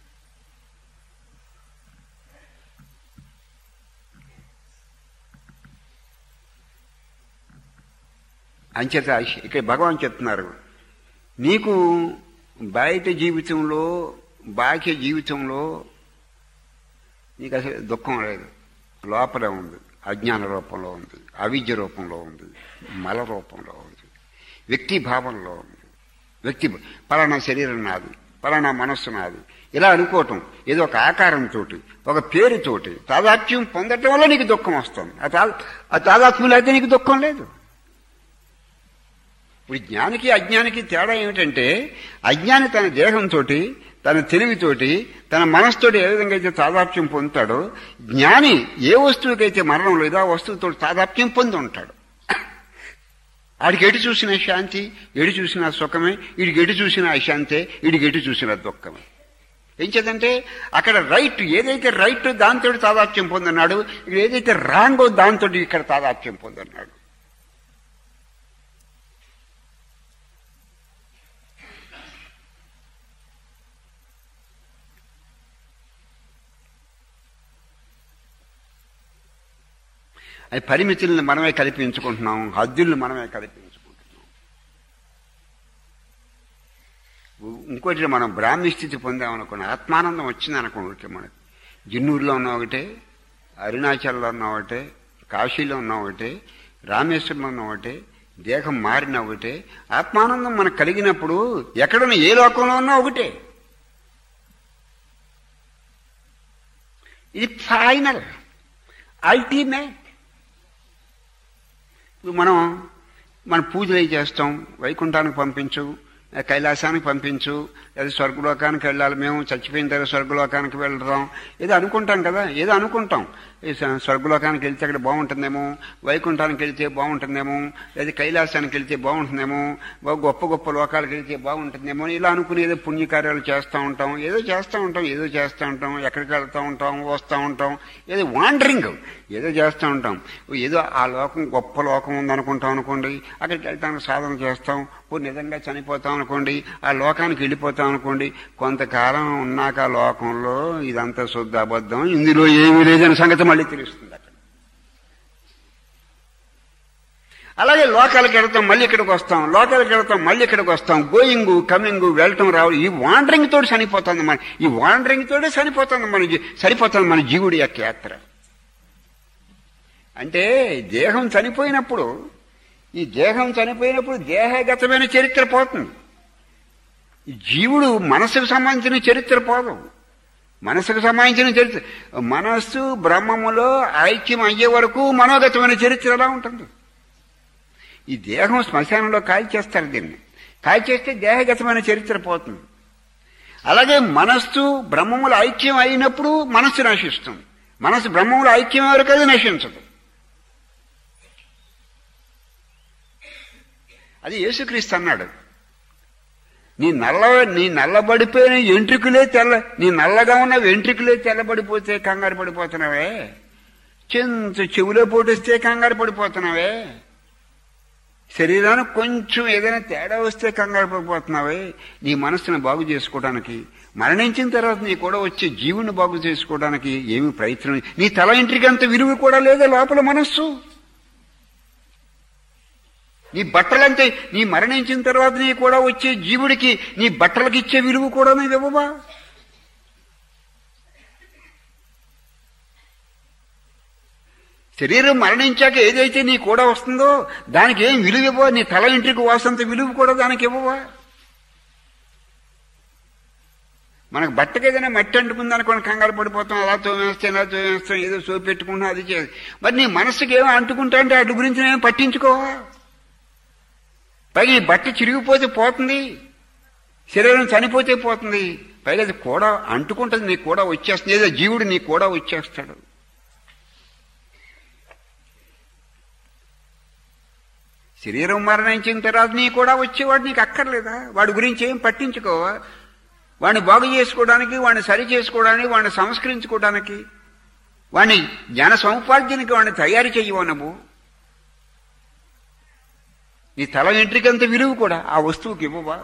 అంచేత ఇక్కడ భగవాన్ చెప్తున్నారు, నీకు బయట జీవితంలో బాహ్య జీవితంలో నీకు అసలు దుఃఖం లేదు. లోపలే ఉంది, అజ్ఞాన రూపంలో ఉంది, అవిద్య రూపంలో ఉంది, మల రూపంలో ఉంది, వ్యక్తి భావంలో ఉంది. వ్యక్తి పలానా శరీరం నాది, పలానా మనస్సు నాది ఇలా అనుకోవటం, ఏదో ఒక ఆకారంతో ఒక పేరుతోటి తాదాత్మ్యం పొందటం వల్ల నీకు దుఃఖం వస్తుంది. ఆ తాదాత్మ్యం అయితే నీకు దుఃఖం లేదు. ఇప్పుడు జ్ఞానికి అజ్ఞానికి తేడా ఏమిటంటే, అజ్ఞాని తన దేహంతో తన తెలివితోటి తన మనస్సుతోటి ఏ విధంగా అయితే తాదాప్యం పొందుతాడో, జ్ఞాని ఏ వస్తువుకైతే మరణం లేదో ఆ వస్తువుతో తాదాప్యం పొంది ఉంటాడు. ఆడికి ఎటు చూసిన శాంతి, ఎటు చూసిన సుఖమే, వీడికి ఎటు చూసిన అశాంతే, వీడికి ఎటు చూసిన దుఃఖమే. ఏం చేద్దంటే అక్కడ రైట్ ఏదైతే రైట్ దాంతో తాదాప్యం పొందన్నాడు, ఇక్కడ ఏదైతే రాంగో దాంతో ఇక్కడ తాదాప్యం పొందన్నాడు. అది పరిమితులను మనమే కల్పించుకుంటున్నాం, హద్దుల్ని మనమే కల్పించుకుంటున్నాం. ఇంకోటి మనం బ్రాహ్మీ స్థితి పొందామనుకోండి, ఆత్మానందం వచ్చింది అనుకోండి, మనకి జిన్నూరులో ఉన్న ఒకటే, అరుణాచల్లో ఉన్న ఒకటే, కాశీలో ఉన్న ఒకటే, రామేశ్వరంలో ఉన్న ఒకటే, దేహం మారిన ఒకటే. ఆత్మానందం మనకు కలిగినప్పుడు ఎక్కడున్నా ఏ లోకంలో ఉన్నా ఒకటే. ఇది ఫైనల్, అల్టిమేట్. ఇప్పుడు మనం మన పూజలు అవి చేస్తాం, వైకుంఠానికి పంపించు, కైలాసానికి పంపించు, లేదా స్వర్గలోకానికి వెళ్ళాలి, మేము చచ్చిపోయిన తర్వాత స్వర్గలోకానికి వెళ్తాం, ఏదో అనుకుంటాం కదా, ఏదో అనుకుంటాం. స్వర్గలోకానికి వెళ్తే అక్కడ బాగుంటుందేమో, వైకుంఠానికి వెళ్తే బాగుంటుందేమో, లేదా కైలాసానికి వెళ్తే బాగుంటుందేమో, గొప్ప గొప్ప లోకాలకు వెళ్తే బాగుంటుందేమో, ఇలా అనుకుని ఏదో పుణ్యకార్యాలు చేస్తూ ఉంటాం, ఏదో చేస్తూ ఉంటాం, ఏదో చేస్తూ ఉంటాం, ఎక్కడికి వెళ్తూ ఉంటాం, వస్తూ ఉంటాం, ఏదో వాండరింగ్ ఏదో చేస్తూ ఉంటాం. ఏదో ఆ లోకం గొప్ప లోకం ఉందనుకుంటాం అనుకోండి, అక్కడికి వెళ్ళటానికి సాధన చేస్తాం, నిజంగా చనిపోతాం అనుకోండి, ఆ లోకానికి వెళ్ళిపోతాం అనుకోండి, కొంతకాలం ఉన్నాక ఆ లోకంలో ఇదంతా శుద్ధ అబద్ధం, ఇందులో ఏమీ లేదని సంగతి మళ్ళీ తెలుస్తుంది అక్కడ. అలాగే లోకాలకు వెళ్తాం, మళ్ళీ ఇక్కడికి వస్తాం, లోకాలకు వెళ్తాం, మళ్ళీ ఇక్కడికి వస్తాం, గోయింగ్ కమింగ్, వెళ్ళటం రావడం, ఈ వాండరింగ్ తోటి చనిపోతుంది మన ఈ వాండరింగ్ తోటి చనిపోతుంది మన సరిపోతుంది మన జీవుడి యొక్క యాత్ర. అంటే దేహం చనిపోయినప్పుడు ఈ దేహం చనిపోయినప్పుడు దేహగతమైన చరిత్ర పోతుంది. జీవుడు మనసుకు సంబంధించిన చరిత్ర పోదు. మనసుకు సంబంధించిన చరిత్ర, మనస్సు బ్రహ్మములో ఐక్యం అయ్యే వరకు మనోగతమైన చరిత్ర ఎలా ఉంటుంది? ఈ దేహం శ్మశానంలో కాల్చేస్తారు, దీన్ని కాల్చేస్తే దేహగతమైన చరిత్ర పోతుంది. అలాగే మనస్సు బ్రహ్మములో ఐక్యం అయినప్పుడు మనస్సు నశిస్తుంది. మనస్సు బ్రహ్మములో ఐక్యం వరకు అది నశించదు. అది యేసుక్రీస్తు అన్నాడు, నీ నల్ల నీ నల్లబడిపోయిన వెంట్రుకలే తెల్ల నీ నల్లగా ఉన్న వెంట్రుకలే తెల్లబడిపోతే కంగారు పడిపోతున్నావే, చెంచు చెవులో పోటిస్తే కంగారు పడిపోతున్నావే, శరీరానికి కొంచెం ఏదైనా తేడా వస్తే కంగారు పడిపోతున్నావే. నీ మనస్సును బాగు చేసుకోవడానికి, మరణించిన తర్వాత నీ కూడా వచ్చే జీవుని బాగు చేసుకోవడానికి ఏమి ప్రయత్నం? నీ తల ఇంటికి అంత విలువ కూడా లేదా లోపల మనస్సు? నీ బట్టలంటే నీ మరణించిన తర్వాత నీ కూడా వచ్చే జీవుడికి నీ బట్టలకి ఇచ్చే విలువ కూడా నీవు ఇవ్వవా? శరీరం మరణించాక ఏదైతే నీ కూడా వస్తుందో దానికి ఏం విలువ ఇవ్వవా? నీ తల ఇంటికి వాసంత విలువ కూడా దానికి ఇవ్వవా? మనకు బట్టకి ఏదైనా మట్టి అంటుకుందనుకోండి కంగారు పడిపోతాం, అలా తోమేస్తాం, ఇలా తోమేస్తాం, ఏదో సోపు పెట్టుకుంటాం, అది చేసి. మరి నీ మనసుకి ఏమో అంటుకుంటా అంటే వాటి గురించి నేను పట్టించుకోవా? పైగా ఈ బట్ట చిరిగిపోతే పోతుంది, శరీరం చనిపోతే పోతుంది, పైగా అది కూడా అంటుకుంటుంది, నీకు కూడా వచ్చేస్తుంది, ఏదో జీవుడు నీకు కూడా వచ్చేస్తాడు. శరీరం మరణించిన తర్వాత నీ కూడా వచ్చేవాడు నీకు అక్కర్లేదా? వాడి గురించి ఏం పట్టించుకోవా? వాడిని బాగు చేసుకోవడానికి, వాడిని సరి చేసుకోవడానికి, వాడిని సంస్కరించుకోవడానికి, వాడిని జ్ఞాన సముపార్జనకి వాడిని తయారు చెయ్యవా నువ్వు? నీ తల వెంట్రికంత విలువ కూడా ఆ వస్తువుకి ఇవ్వవా?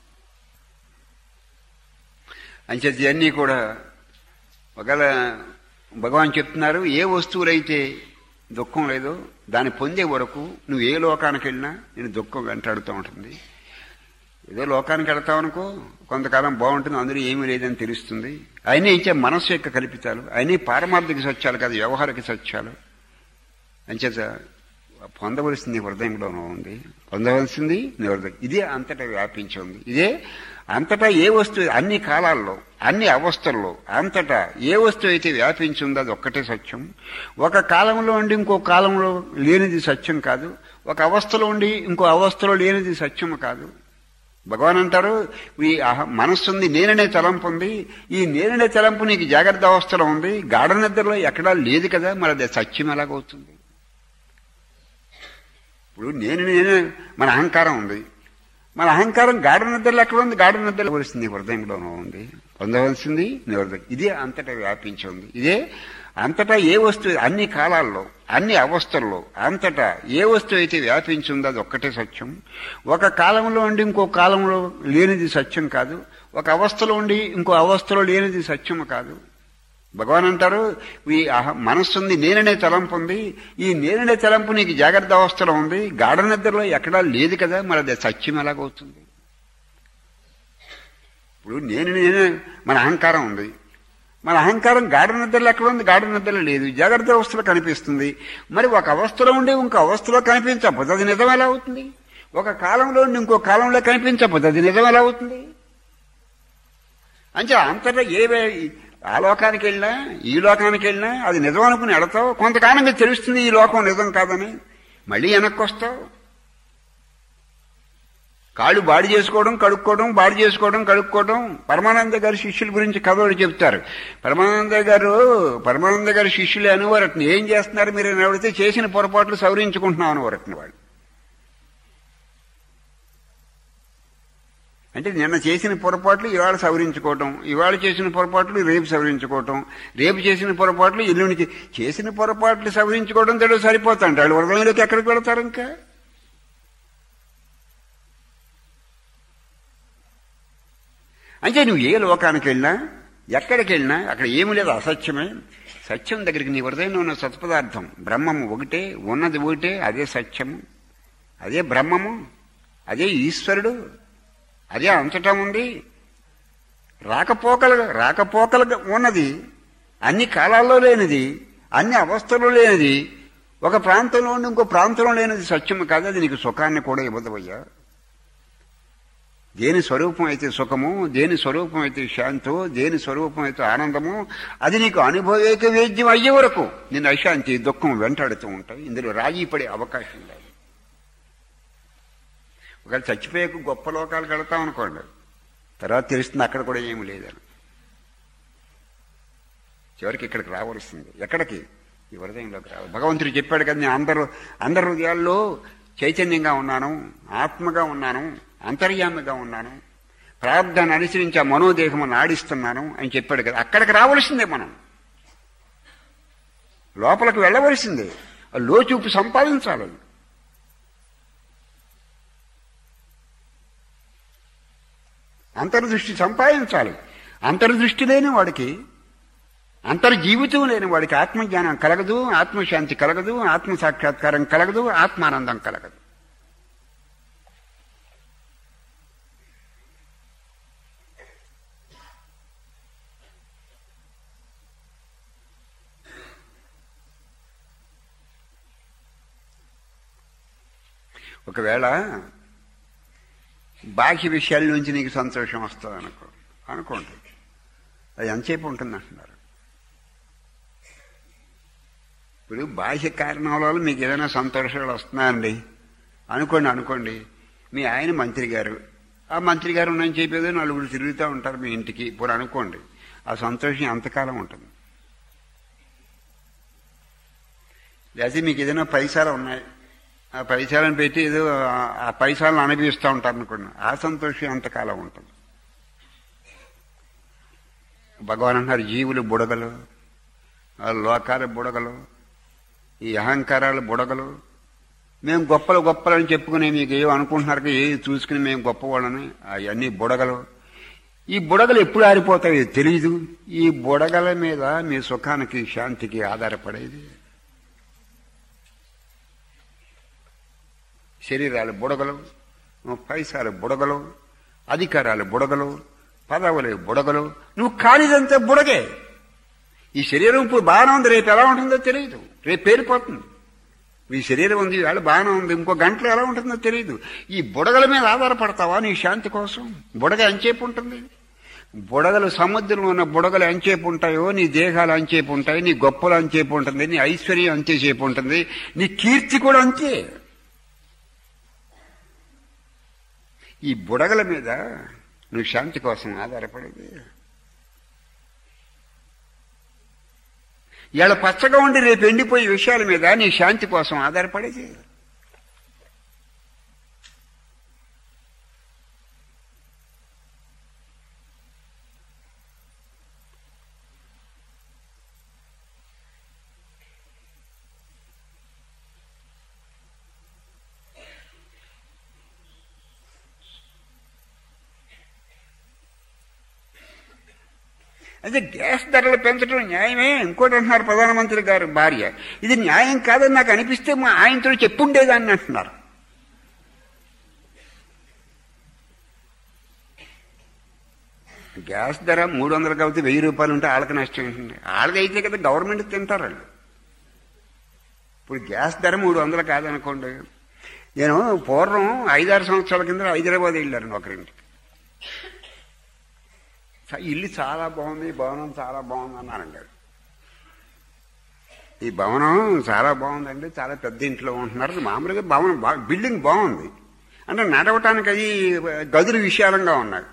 అంచేది అన్నీ కూడా ఒకవేళ భగవాన్ చెప్తున్నారు, ఏ వస్తువులైతే దుఃఖం లేదో దాన్ని పొందే వరకు నువ్వు ఏ లోకానికి వెళ్ళినా నేను దుఃఖం వెంటాడుతూ ఉంటుంది. ఏదో లోకానికి వెళ్తావు అనుకో, కొంతకాలం బాగుంటుంది, అందులో ఏమీ లేదని తెలుస్తుంది. అయినా ఇచ్చే మనస్సు యొక్క కల్పితాలు, అయినా పారమార్థిక సత్యాలు కాదు, వ్యవహారిక సత్యాలు. అంచేత పొందవలసింది హృదయంలోనూ ఉంది, పొందవలసింది నీ హృదయం. ఇదే అంతటా వ్యాపించి ఉంది. ఇదే అంతటా ఏ వస్తువు, అన్ని కాలాల్లో, అన్ని అవస్థల్లో అంతటా ఏ వస్తువు అయితే వ్యాపించి ఉందో అది ఒక్కటే సత్యం. ఒక కాలంలో ఉండి ఇంకో కాలంలో లేనిది సత్యం కాదు, ఒక అవస్థలో ఉండి ఇంకో అవస్థలో లేనిది సత్యము కాదు. భగవాన్ అంటారు, ఈ మనస్సు ఉంది, నేననే తలంపు ఉంది, ఈ నేననే తలంపు నీకు జాగ్రత్త అవస్థలో ఉంది, గాఢ నిద్రలో ఎక్కడా లేదు కదా, మరి అది సత్యం ఎలాగవుతుంది? ఇప్పుడు నేను నేనే మన అహంకారం ఉంది, మన అహంకారం గాఢ నిద్రలో ఎక్కడ ఉంది? గాఢ నిద్రలో వలసింది హృదయంలోనూ ఉంది, పొందవలసింది నీ హృదయం. ఇదే అంతటా వ్యాపించి ఉంది. ఇదే అంతటా ఏ వస్తువు, అన్ని కాలాల్లో, అన్ని అవస్థల్లో అంతటా ఏ వస్తువు అయితే వ్యాపించి ఉందో అది ఒక్కటే సత్యం. ఒక కాలంలో ఉండి ఇంకో కాలంలో లేనిది సత్యం కాదు, ఒక అవస్థలో ఉండి ఇంకో అవస్థలో లేనిది సత్యము కాదు. భగవాన్ అంటారు, ఈ అహ మనస్సు ఉంది, నేననే తలంపు ఉంది. ఈ నేననే తలంపు నీకు జాగ్రత్త అవస్థలో ఉంది, గాఢ నిద్రలో ఎక్కడా లేదు కదా, మరి అది సత్యం ఎలాగవుతుంది? ఇప్పుడు నేను నేనే మన అహంకారం ఉంది. మన అహంకారం గాఢ నిద్రలో ఎక్కడ ఉంది? గాఢ నిద్రలో లేదు, జాగ్రత్త అవస్థలో కనిపిస్తుంది. మరి ఒక అవస్థలో ఉండి ఇంకో అవస్థలో కనిపించకపోతే అది నిజం ఎలా అవుతుంది? ఒక కాలంలో ఉండి ఇంకో కాలంలో కనిపించకపోతే అది నిజం ఎలా అవుతుంది? అంటే అంతటా ఏవే ఆ లోకానికి వెళ్ళినా ఈ లోకానికి వెళ్ళినా అది నిజం అనుకుని వెళతావు. కొంతకాలంగా తెలుస్తుంది ఈ లోకం నిజం కాదని, మళ్ళీ వెనక్కి వస్తావు. కాళ్ళు బాడి చేసుకోవడం కడుక్కోవడం, బాడి చేసుకోవడం కడుక్కోవడం. పరమానంద గారి శిష్యుల గురించి కథలు చెప్తారు. పరమానంద గారు పరమానంద గారి శిష్యులు అనేవారట్ని, ఏం చేస్తున్నారు మీరు అని అడిగితే చేసిన పొరపాట్లు సవరించుకుంటున్నాం అనేవారట్ని వాళ్ళు. అంటే నిన్న చేసిన పొరపాట్లు ఇవాళ సవరించుకోవటం, ఇవాళ చేసిన పొరపాట్లు రేపు సవరించుకోవటం, రేపు చేసిన పొరపాట్లు ఎల్లుండికి. చేసిన పొరపాట్లు సవరించుకోవడం తోడు సరిపోతాంట, వాళ్ళు వరదలోకి ఎక్కడికి వెళతారు? ఇంకా అంటే నువ్వు ఏ లోకానికి వెళ్ళినా ఎక్కడికి వెళ్ళినా అక్కడ ఏమీ లేదు, అసత్యమే. సత్యం దగ్గరికి నీ హృదయంలో ఉన్న సత్పదార్థం బ్రహ్మము ఒకటే, ఉన్నది ఒకటే, అదే సత్యము, అదే బ్రహ్మము, అదే ఈశ్వరుడు, అదే అంతటా ఉంది. రాకపోకలు రాకపోకలు ఉన్నది, అన్ని కాలాల్లో లేనిది, అన్ని అవస్థల్లో లేనిది, ఒక ప్రాంతంలో ఉండి ఇంకో ప్రాంతంలో లేనిది సత్యము కాదు. అది నీకు సుఖాన్ని కూడా ఇవ్వదవయ్యా. దేని స్వరూపం అయితే సుఖము, దేని స్వరూపం అయితే శాంతో, దేని స్వరూపం అయితే ఆనందము, అది నీకు అనుభవేక వేద్యం అయ్యే వరకు నిన్ను అశాంతి దుఃఖం వెంటాడుతూ ఉంటాయి. ఇందులో రాజీ పడే అవకాశం లేదు. ఒకవేళ చచ్చిపోయాక గొప్ప లోకాలకు వెళతాం అనుకోండి, తర్వాత తెలుస్తుంది అక్కడ కూడా ఏమి లేదని. చివరికి ఇక్కడికి రావాల్సింది. ఎక్కడికి? ఈ హృదయంలోకి రావాలి. భగవంతుడు చెప్పాడు కదా, నేను అందరూ అందరి హృదయాల్లో చైతన్యంగా ఉన్నాను, ఆత్మగా ఉన్నాను, అంతర్యామిగా ఉన్నాను, ప్రారంధాన్ని అనుసరించి ఆ మనోదేహమును ఆడిస్తున్నాను అని చెప్పాడు కదా. అక్కడికి రావలసిందే, మనం లోపలికి వెళ్ళవలసిందే, లోచూపు సంపాదించాలి. అంతర్దృష్టి సంపాదించాలి. అంతర్దృష్టి లేని వాడికి, అంతర్జీవితం లేని వాడికి ఆత్మజ్ఞానం కలగదు, ఆత్మశాంతి కలగదు, ఆత్మ సాక్షాత్కారం కలగదు, ఆత్మానందం కలగదు. ఒకవేళ బాహ్య విషయాల నుంచి నీకు సంతోషం వస్తుంది అనుకో అనుకోండి, అది ఎంతసేపు ఉంటుంది అంటున్నారు. ఇప్పుడు బాహ్య కారణాల వల్ల మీకు ఏదైనా సంతోషాలు వస్తున్నాయండి అనుకోండి అనుకోండి మీ ఆయన మంత్రి గారు, ఆ మంత్రి గారు ఉన్నాయని చెప్పేది నలుగురు తిరుగుతూ ఉంటారు మీ ఇంటికి. ఇప్పుడు అనుకోండి, ఆ సంతోషం ఎంతకాలం ఉంటుంది? లేకపోతే మీకు ఏదైనా పైసలు ఉన్నాయి, ఆ పైసలను పెట్టి ఏదో ఆ పైసలను అనుభవిస్తూ ఉంటారు అనుకోండి, ఆ సంతోషం ఎంతకాలం ఉంటుంది? భగవాన్ అంటారు, జీవులు బుడగలు, లోకాల బుడగలు, ఈ అహంకారాలు బుడగలు. మేము గొప్పలు గొప్పలని చెప్పుకుని మీకు ఏవో అనుకుంటున్నారు, ఏ చూసుకుని మేము గొప్పవాళ్ళని, అవన్నీ బుడగలు. ఈ బుడగలు ఎప్పుడు ఆరిపోతాయో తెలియదు. ఈ బుడగల మీద మీ సుఖానికి శాంతికి ఆధారపడేది. శరీరాలు బుడగలు, పైసాలు బుడగలు, అధికారాలు బుడగలు, పదవులు బుడగలు. నువ్వు కానిదంతా బుడగే. ఈ శరీరం ఇప్పుడు బాగానే ఉంది, రేపు ఎలా ఉంటుందో తెలియదు, రేపు పేలిపోతుంది. ఈ శరీరం ఉంది, వేళ బాగానే ఉంది, ఇంకో గంటలో ఎలా ఉంటుందో తెలియదు. ఈ బుడగల మీద ఆధారపడతావా నీ శాంతి కోసం? బుడగ ఎంచేపు ఉంటుంది? బుడగలు సముద్రంలో ఉన్న బుడగలు ఎంచేపు ఉంటాయో నీ దేహాలు అంచేపు ఉంటాయి, నీ గొప్పలు అంచేపు ఉంటుంది, నీ ఐశ్వర్యం అంతేసేపు ఉంటుంది, నీ కీర్తి కూడా అంతే. ఈ బుడగల మీద నువ్వు శాంతి కోసం ఆధారపడేది. ఇవాళ పచ్చగా ఉండి రేపు ఎండిపోయే విషయాల మీద నీ శాంతి కోసం ఆధారపడేది. అయితే గ్యాస్ ధరలు పెంచడం న్యాయమే. ఇంకోటి అంటున్నారు ప్రధానమంత్రి గారు భార్య, ఇది న్యాయం కాదని నాకు అనిపిస్తే మా ఆయనతో చెప్పుండేదాన్ని అంటున్నారు. గ్యాస్ ధర మూడు వందలు కాబట్టి వెయ్యి రూపాయలు ఉంటే వాళ్ళకి నష్టం ఉంటుంది. వాళ్ళది అయితే కదా గవర్నమెంట్ తింటారు వాళ్ళు. ఇప్పుడు గ్యాస్ ధర మూడు వందలు కాదనుకోండి. నేను పూర్వం ఐదారు సంవత్సరాల కింద హైదరాబాద్ వెళ్ళాను ఒకరింటికి. ఇల్లు చాలా బాగుంది, భవనం చాలా బాగుంది అన్నారండి. ఈ భవనం చాలా బాగుందండి, చాలా పెద్ద ఇంట్లో ఉంటున్నారు. మామూలుగా భవనం బిల్డింగ్ బాగుంది అంటే నడవటానికి అది గదులు విశాలంగా ఉన్నాయి.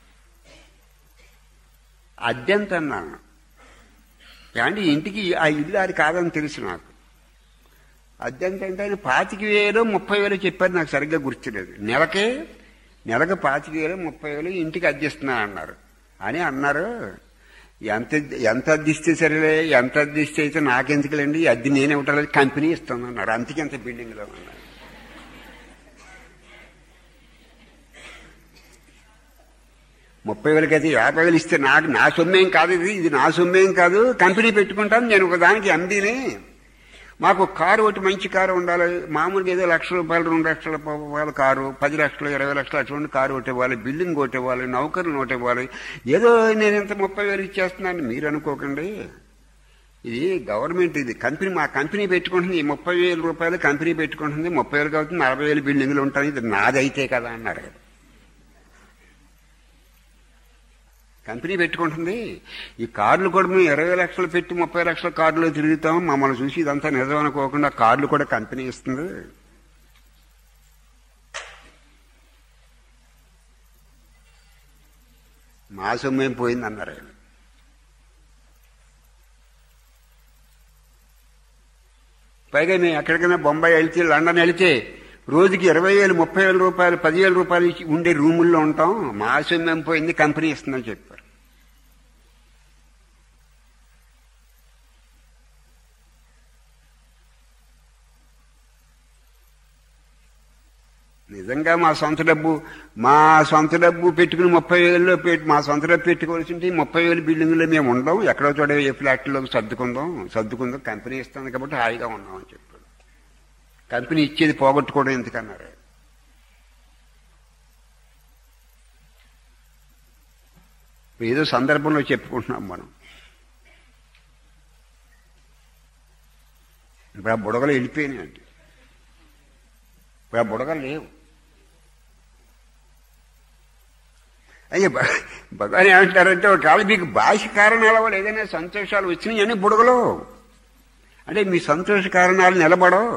అద్దెంత అన్నాను అంటే ఇంటికి ఆ ఇల్లు అది కాదని తెలుసు నాకు. అద్దెంత అంటే ఆయన పాతిక వేలు ముప్పై వేలు చెప్పారు, నాకు సరిగ్గా గుర్తులేదు. నెలకే నెలకు పాతిక వేలు ముప్పై వేలు ఇంటికి అద్దెస్తున్నా అన్నారు అని అన్నారు. ఎంత ఎంత అద్దిస్తే సరేలే, ఎంత అద్దిస్తే అయితే నాకెందుకులేండి, అద్దె నేను ఇవ్వటలేదు, కంపెనీ ఇస్తాను అన్నారు. అంతకి ఎంత బిల్డింగ్లో ఉన్నారు. ముప్పై వేలకైతే యాభై వేలు ఇస్తే నాకు నా సొమ్మేం కాదు, ఇది ఇది నా సొమ్మేం కాదు, కంపెనీ పెట్టుకుంటాను, నేను ఒకదానికి ఎండీని. మాకు కారు ఒకటి మంచి కారు ఉండాలి. మామూలుగా ఏదో లక్ష రూపాయలు రెండు లక్షల రూపాయల కారు, పది లక్షలు ఇరవై లక్షలు అటువంటి కారు ఒకటి ఇవ్వాలి, బిల్డింగ్ ఒకటి ఇవ్వాలి, నౌకర్లు ఒకటి ఇవ్వాలి. ఏదో నేను ఇంత ముప్పై వేలు ఇచ్చేస్తున్నాను మీరు అనుకోకండి. ఇది గవర్నమెంట్, ఇది కంపెనీ, మా కంపెనీ పెట్టుకుంటుంది. ఈ ముప్పై వేల రూపాయలు కంపెనీ పెట్టుకుంటుంది, ముప్పై వేలు కాబట్టి నలభై వేలు బిల్డింగ్లు ఉంటాయి, ఇది నాదైతే కదా అన్నారు. కంపెనీ పెట్టుకుంటుంది. ఈ కార్లు కూడా మేము ఇరవై లక్షలు పెట్టి ముప్పై లక్షల కార్డులో తిరుగుతాం, మమ్మల్ని చూసి ఇదంతా నిజం అనుకోకుండా కార్లు కూడా కంపెనీ ఇస్తుంది. మా సొమ్మేం పోయింది అన్నారు ఆయన. పైగా మేము ఎక్కడికైనా బొంబాయి వెళ్తే, లండన్ వెళ్తే రోజుకి ఇరవై వేలు ముప్పై వేల రూపాయలు పదివేల రూపాయలు ఉండే రూముల్లో ఉంటాం. మా సొమ్మేం పోయింది, కంపెనీ ఇస్తుందని చెప్పారు. నిజంగా మా సొంత డబ్బు మా సొంత డబ్బు పెట్టుకుని ముప్పై వేలలో పెట్టి మా సొంత డబ్బు పెట్టుకోవాల్సింది ముప్పై వేలు బిల్డింగ్లో మేము ఉండం, ఎక్కడో చోట ఏ ఫ్లాట్లోకి సర్దుకుందాం సర్దుకుందాం కంపెనీ ఇస్తుంది కాబట్టి హాయిగా ఉన్నాం అని చెప్పాడు. కంపెనీ ఇచ్చేది పోగొట్టుకోవడం ఎందుకన్నారు. ఏదో సందర్భంలో చెప్పుకుంటున్నాం మనం. ఇప్పుడు ఆ బుడగలు వెళ్ళిపోయినాయి అంటే, ఇప్పుడు ఆ బుడగలు లేవు. అయ్యే భగవాన్ ఏమంటారంటే, ఒకవేళ మీకు భాష కారణాల వల్ల ఏదైనా సంతోషాలు వచ్చినాయి అని బుడగలు అంటే మీ సంతోష కారణాలు నిలబడవు,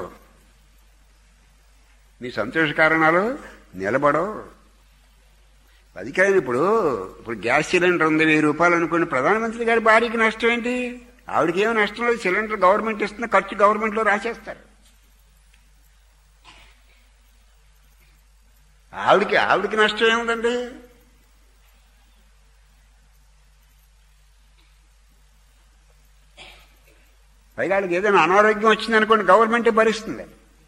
మీ సంతోష కారణాలు నిలబడవు. అది కాదు. ఇప్పుడు ఇప్పుడు గ్యాస్ సిలిండర్ ఉంది వెయ్యి రూపాయలు అనుకోండి, ప్రధానమంత్రి గారి భార్యకి నష్టం ఏంటి? ఆవిడకి ఏమో నష్టం లేదు, సిలిండర్ గవర్నమెంట్ ఇస్తున్న ఖర్చు గవర్నమెంట్లో రాసేస్తారు. ఆవిడికి ఆవిడికి నష్టం ఏముందండి? పైగా వాళ్ళకి ఏదైనా అనారోగ్యం వచ్చిందనుకోండి గవర్నమెంటే భరిస్తుంది.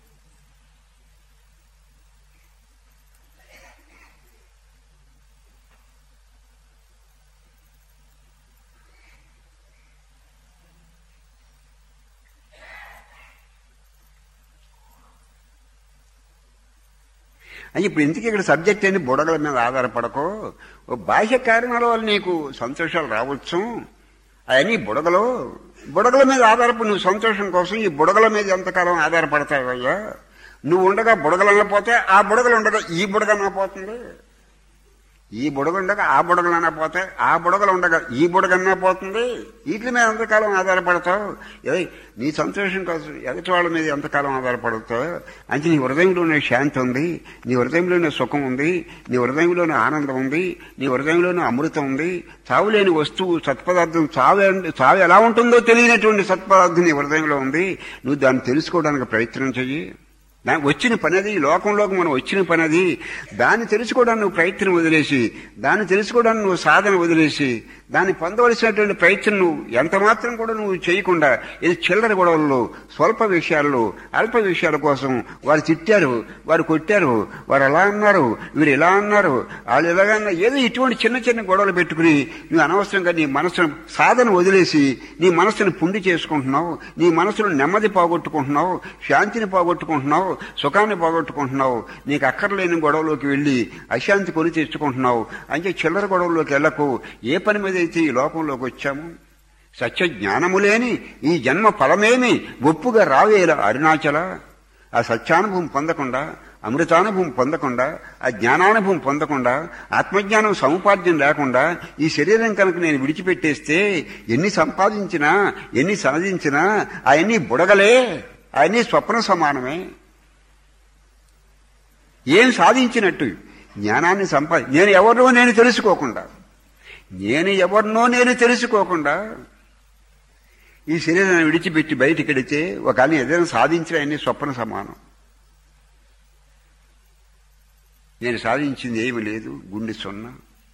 అని ఇప్పుడు ఎందుకు ఇక్కడ సబ్జెక్ట్ ఏంటి? బుడగల మీద ఆధారపడకో. బాహ్య కారణాల వల్ల నీకు సంతోషాలు రావచ్చు, అవన్నీ బుడగలు. బుడగల మీద ఆధారపడి నువ్వు సంతోషం కోసం ఈ బుడగల మీద ఎంతకాలం ఆధారపడతావయ్యా? నువ్వు ఉండగా బుడగలన్నా పోతే ఆ బుడగలు ఉండగా ఈ బుడగన్నా పోతుంది, ఈ బుడగ ఉండగా ఆ బుడగలన్నా పోతే ఆ బుడగలు ఉండగా ఈ బుడగన్నా పోతుంది. వీటి మీద ఎంతకాలం ఆధారపడతావు? నీ సంతోషం కోసం ఎదుటి వాళ్ళ మీద ఎంతకాలం ఆధారపడతావు? అంటే నీ హృదయంలోనే శాంతి ఉంది, నీ హృదయంలోనే సుఖం ఉంది, నీ హృదయంలోనే ఆనందం ఉంది, నీ హృదయంలోనే అమృతం ఉంది. చావులేని వస్తువు సత్పదార్థం, చావు చావు ఎలా ఉంటుందో తెలియనటువంటి సత్పదార్థం నీ హృదయంలో ఉంది. నువ్వు దాన్ని తెలుసుకోవడానికి ప్రయత్నం చెయ్యి. దాని వచ్చిన పని అది, లోకంలోకి మనం వచ్చిన పని అది. దాన్ని తెలుసుకోవడానికి నువ్వు ప్రయత్నం వదిలేసి, దాన్ని తెలుసుకోవడానికి నువ్వు సాధన వదిలేసి, దాన్ని పొందవలసినటువంటి ప్రయత్నం నువ్వు ఎంత మాత్రం కూడా నువ్వు చేయకుండా ఇది చిల్లర గొడవల్లో, స్వల్ప విషయాల్లో, అల్ప విషయాల కోసం వారు తిట్టారు, వారు కొట్టారు, వారు అలా అన్నారు, వీరు ఇలా అన్నారు, వాళ్ళు ఇలాగన్నా, ఏదో ఇటువంటి చిన్న చిన్న గొడవలు పెట్టుకుని నువ్వు అనవసరంగా నీ మనసును సాధన వదిలేసి నీ మనసును పుండి చేసుకుంటున్నావు, నీ మనసును నెమ్మది పోగొట్టుకుంటున్నావు, శాంతిని పోగొట్టుకుంటున్నావు, సుఖాన్ని పోగొట్టుకుంటున్నావు. నీకు అక్కర్లేని గొడవలోకి వెళ్ళి అశాంతి కొని తెచ్చుకుంటున్నావు. అంటే చిల్లర గొడవల్లోకి వెళ్ళకు. ఏ పని మీద అయితే ఈ లోకంలోకి వచ్చాము, సత్య జ్ఞానము లేని ఈ జన్మ ఫలమేమి ఒప్పుగా రావేలా అరుణాచల. ఆ సత్యానుభవం పొందకుండా, అమృతానుభవం పొందకుండా, ఆ జ్ఞానానుభవం పొందకుండా, ఆత్మజ్ఞానం సముపార్జన లేకుండా ఈ శరీరం కనుక నేను విడిచిపెట్టేస్తే ఎన్ని సంపాదించినా, ఎన్ని సాధించినా అవన్నీ బుడగలే, అవన్నీ స్వప్న సమానమే. ఏం సాధించినట్టు? జ్ఞానాన్ని సంపాది నేను ఎవరినో నేను తెలుసుకోకుండా, నేను ఎవరినో నేను తెలుసుకోకుండా ఈ శరీరాన్ని విడిచిపెట్టి బయటికి వెడితే ఒకవేళ ఏదైనా సాధించిన అన్ని స్వప్న సమానం. నేను సాధించింది ఏమీ లేదు, గుండె సున్నా.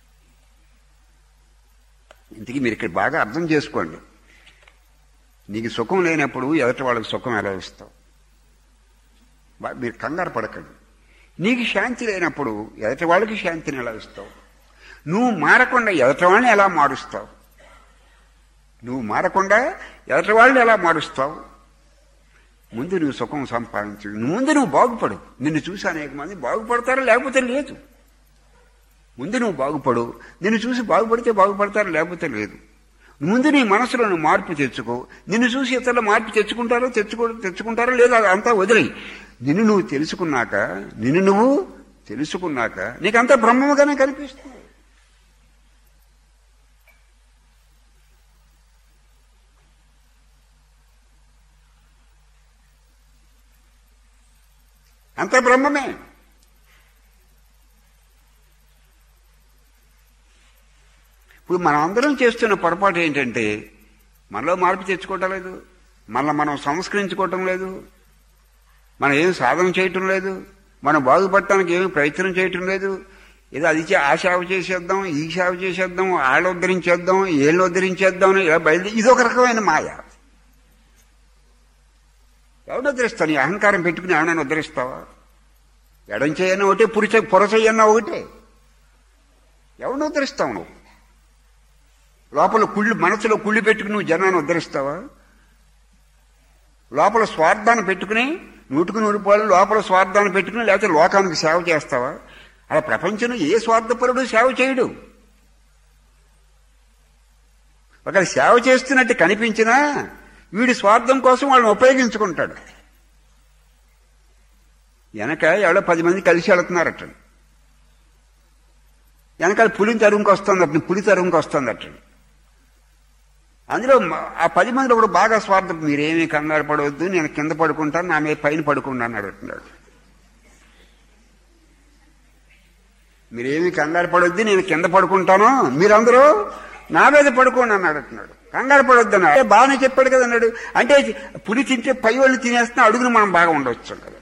ఇంతకీ మీరు ఇక్కడ బాగా అర్థం చేసుకోండి. నీకు సుఖం లేనప్పుడు ఎదుటి వాళ్ళకి సుఖం ఎలా ఇస్తావు? మీరు కంగారు పడకండి. నీకు శాంతి లేనప్పుడు ఎదుటి వాళ్ళకి శాంతిని ఎలా ఇస్తావు? నువ్వు మారకుండా ఎదుటి వాళ్ళని ఎలా మారుస్తావు? నువ్వు మారకుండా ఎదుటి వాళ్ళని ఎలా మారుస్తావు? ముందు నువ్వు సుఖం సంపాదించు, ముందు నువ్వు బాగుపడు. నిన్ను చూసి అనేక మంది బాగుపడతారు, లేకపోతే లేదు. ముందు నువ్వు బాగుపడు, నిన్ను చూసి బాగుపడితే బాగుపడతారు, లేకపోతే లేదు. ముందు నీ మనసులో నువ్వు మార్పు తెచ్చుకో. నిన్ను చూసి ఇతరులు మార్పు తెచ్చుకుంటారో తెచ్చుకో తెచ్చుకుంటారో లేదో అంతా వదిలేయి. నిన్ను నువ్వు తెలుసుకున్నాక, నిన్ను నువ్వు తెలుసుకున్నాక నీకంతా బ్రహ్మముగానే కనిపిస్తుంది. అంత బ్రహ్మమే. ఇప్పుడు మనం అందరం చేస్తున్న పొరపాటు ఏంటంటే మనలో మార్పు తెచ్చుకోవటం లేదు, మనలో మనం సంస్కరించుకోవటం లేదు, మనం ఏం సాధన చేయటం లేదు, మనం బాగుపడటానికి ఏమి ప్రయత్నం చేయటం లేదు. ఏదో అది ఆ సేవ చేసేద్దాం, ఈ సేవ చేసేద్దాం, వాళ్ళు ఉద్ధరించేద్దాం, ఏళ్ళు ఉద్ధరించేద్దాం, ఇలా బయలుదేరి ఇది ఒక రకమైన మాయ. ఎవరిని ఉద్ధరిస్తావు? నీ అహంకారం పెట్టుకుని ఎవరైనా ఉద్ధరిస్తావా? ఎడం చేయన్నా ఒకటే, పురుచ పొరచయ్యన్నా ఒకటే. ఎవరిని ఉద్ధరిస్తావు నువ్వు? లోపల కుళ్ళు, మనసులో కుళ్ళు పెట్టుకుని నువ్వు జనాన్ని ఉద్ధరిస్తావా? లోపల స్వార్థాన్ని పెట్టుకుని నూటుకు నూరు రూపాయలు లోపల స్వార్థాన్ని పెట్టుకుని లేకపోతే లోకానికి సేవ చేస్తావా? అలా ప్రపంచంలో ఏ స్వార్థపరుడు సేవ చేయడు. ఒకవేళ సేవ చేస్తున్నట్టు కనిపించినా వీడి స్వార్థం కోసం వాళ్ళని ఉపయోగించుకుంటాడు. వెనక ఎవడో పది మంది కలిసి వెళుతున్నారట, వెనకాల పులిని తరుముకు వస్తుంది, పులి తరుముకు వస్తుంది అట. అందులో ఆ పది మందిలో కూడా బాగా స్వార్థం, మీరేమీ కంగారు పడవద్దు, నేను కింద పడుకుంటాను, నా మీద పైన పడుకుంటాను అంటున్నాడు. మీరేమీ కంగారు పడవద్దు, నేను కింద పడుకుంటాను, మీరందరూ నా మీద పడుకోండి అన్నాడు అంటున్నాడు. కంగారు పడవద్దు అన్నాడు. బాగానే చెప్పాడు కదా అన్నాడు. అంటే పులి తింటే పై వాళ్ళు తినేస్తున్నా అడుగును మనం బాగా ఉండవచ్చు కదా.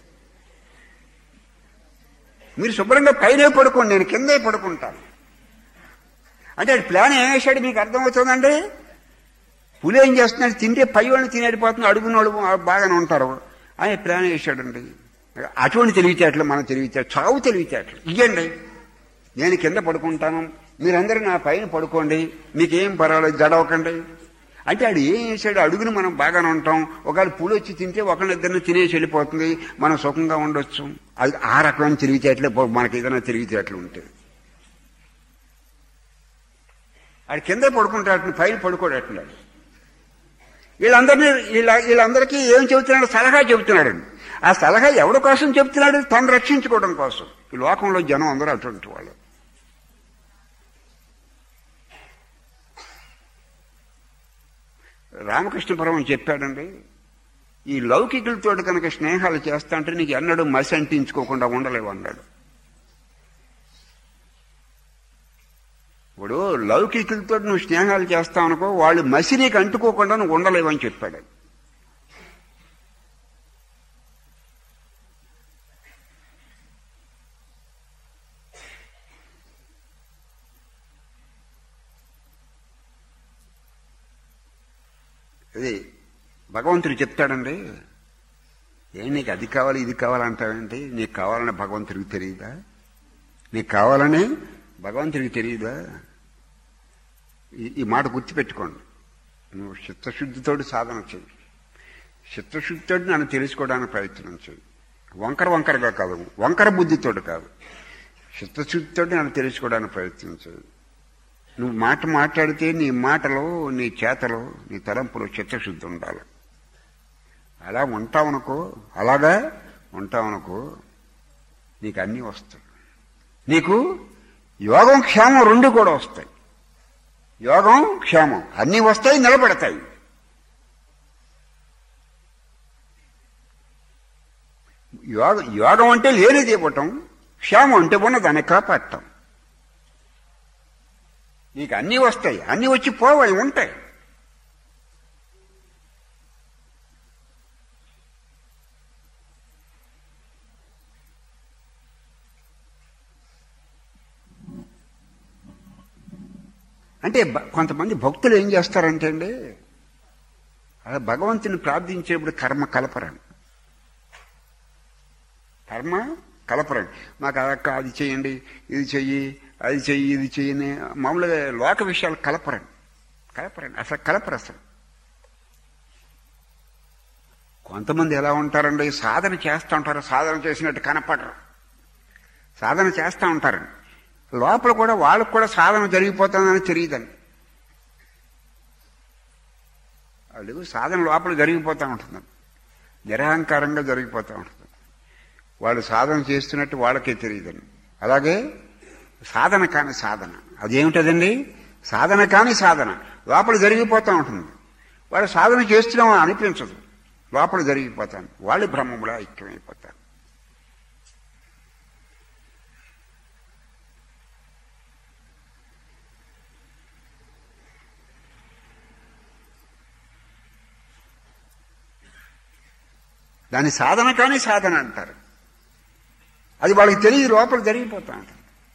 మీరు శుభ్రంగా పైనే పడుకోండి, నేను కిందే పడుకుంటాను అంటే ప్లాన్ ఏం వేసాడు మీకు అర్థమవుతుందండి. పులి ఏం చేస్తున్నాడు? తింటే పై వాళ్ళని తినేడిపోతున్నా, అడుగునోళ్ళు బాగానే ఉంటారు అని ప్లాన్ వేసాడండి. అటువంటి తెలివితేటలు మనం తెలివితేటలు, చావు తెలివితేటలు ఇవ్వండి. నేను కింద పడుకుంటాను, మీరందరూ నా పైన పడుకోండి, మీకేం పర్వాలేదు, గడవకండి అంటే ఆడు ఏం చేశాడు? అడుగును మనం బాగానే ఉంటాం, ఒకవేళ పులి వచ్చి తింటే ఒకళ్ళిద్దరిని తినేసి వెళ్ళిపోతుంది, మనం సుఖంగా ఉండొచ్చు. అది ఆ రకమైన తెలివితేటలే మనకి ఏదైనా తెలివితేటలు ఉంటే. ఆడు కింద పడుకుంటాడు, పైన పడుకోడట్లేదు. వీళ్ళందరినీ వీళ్ళ వీళ్ళందరికీ ఏం చెబుతున్నాడు? సలహా చెబుతున్నాడు. ఆ సలహా ఎవరి కోసం చెబుతున్నాడు? తను రక్షించుకోవడం కోసం. ఈ లోకంలో జనం అందరూ అటువంటి వాళ్ళు. రామకృష్ణ పరమహంస చెప్పాడండి, ఈ లౌకికులతో కనుక స్నేహాలు చేస్తా అంటే నీకు ఎన్నడూ మసి అంటించుకోకుండా ఉండలేవు అన్నాడు. ఇప్పుడు లౌకికులతో నువ్వు స్నేహాలు చేస్తావు అనుకో, వాళ్ళు మసి నీకు అంటుకోకుండా నువ్వు ఉండలేవు అని చెప్పాడు. అది భగవంతుడు చెప్తాడండి, ఏం నీకు అది కావాలి ఇది కావాలంటావేంటి, నీకు కావాలని భగవంతుడికి తెలియదా, నీకు కావాలని భగవంతుడికి తెలియదా? ఈ మాట గుర్తుపెట్టుకోండి. నువ్వు చిత్తశుద్ధితోటి సాధన చేయి, చిత్తశుద్ధితోటి నన్ను తెలుసుకోవడానికి ప్రయత్నం చేయి. వంకర వంకరగా కాదు, వంకర బుద్ధితోటి కాదు, చిత్తశుద్ధితోటి నన్ను తెలుసుకోవడానికి ప్రయత్నం చేయి. నువ్వు మాట మాట్లాడితే నీ మాటలో, నీ చేతలో, నీ తలంపులో చిత్తశుద్ధి ఉండాలి. అలా ఉంటావనుకో, అలాగా ఉంటావనుకో, నీకు అన్నీ వస్తాయి. నీకు యోగం క్షేమం రెండు కూడా వస్తాయి. యోగం క్షేమం అన్నీ వస్తాయి, నిలబడతాయి. యోగ యోగం అంటే లేనిది ఇవ్వటం, క్షేమం అంటే ఉన్న దాన్ని కాపాడటం. నీకు అన్నీ వస్తాయి, అన్నీ వచ్చి పోవాయి, ఉంటాయి. అంటే కొంతమంది భక్తులు ఏం చేస్తారంటే అండి, అలా భగవంతుని ప్రార్థించేప్పుడు కర్మ కలపరండి, కర్మ కలపరండి. మాకు అదక్క అది చెయ్యండి, ఇది చెయ్యి, అది చెయ్యి, ఇది చెయ్యని మామూలుగా లోక విషయాలు కలపరండి, కలపరండి అసలు కలపరు. అసలు కొంతమంది ఎలా ఉంటారండి, సాధన చేస్తూ ఉంటారు, సాధన చేసినట్టు కనపడరు, సాధన చేస్తూ ఉంటారండి, లోపల కూడా వాళ్ళకు కూడా సాధన జరిగిపోతుందని తెలియదండి. వాళ్ళు సాధన లోపల జరిగిపోతూ ఉంటుందండి, నిరహంకారంగా జరిగిపోతూ ఉంటుంది. వాళ్ళు సాధన చేస్తున్నట్టు వాళ్ళకే తెలియదండి. అలాగే సాధన కాని సాధన అదేమిటదండి, సాధన కాని సాధన లోపల జరిగిపోతూ ఉంటుంది. వాళ్ళు సాధన చేస్తున్నామని అనిపించదు, లోపల జరిగిపోతాను, వాళ్ళు బ్రహ్మములా ఐక్యమైపోతారు. దాని సాధన కానీ సాధన అంటారు. అది వాళ్ళకి తెలియదు, లోపల జరిగిపోతా ఉంటారు.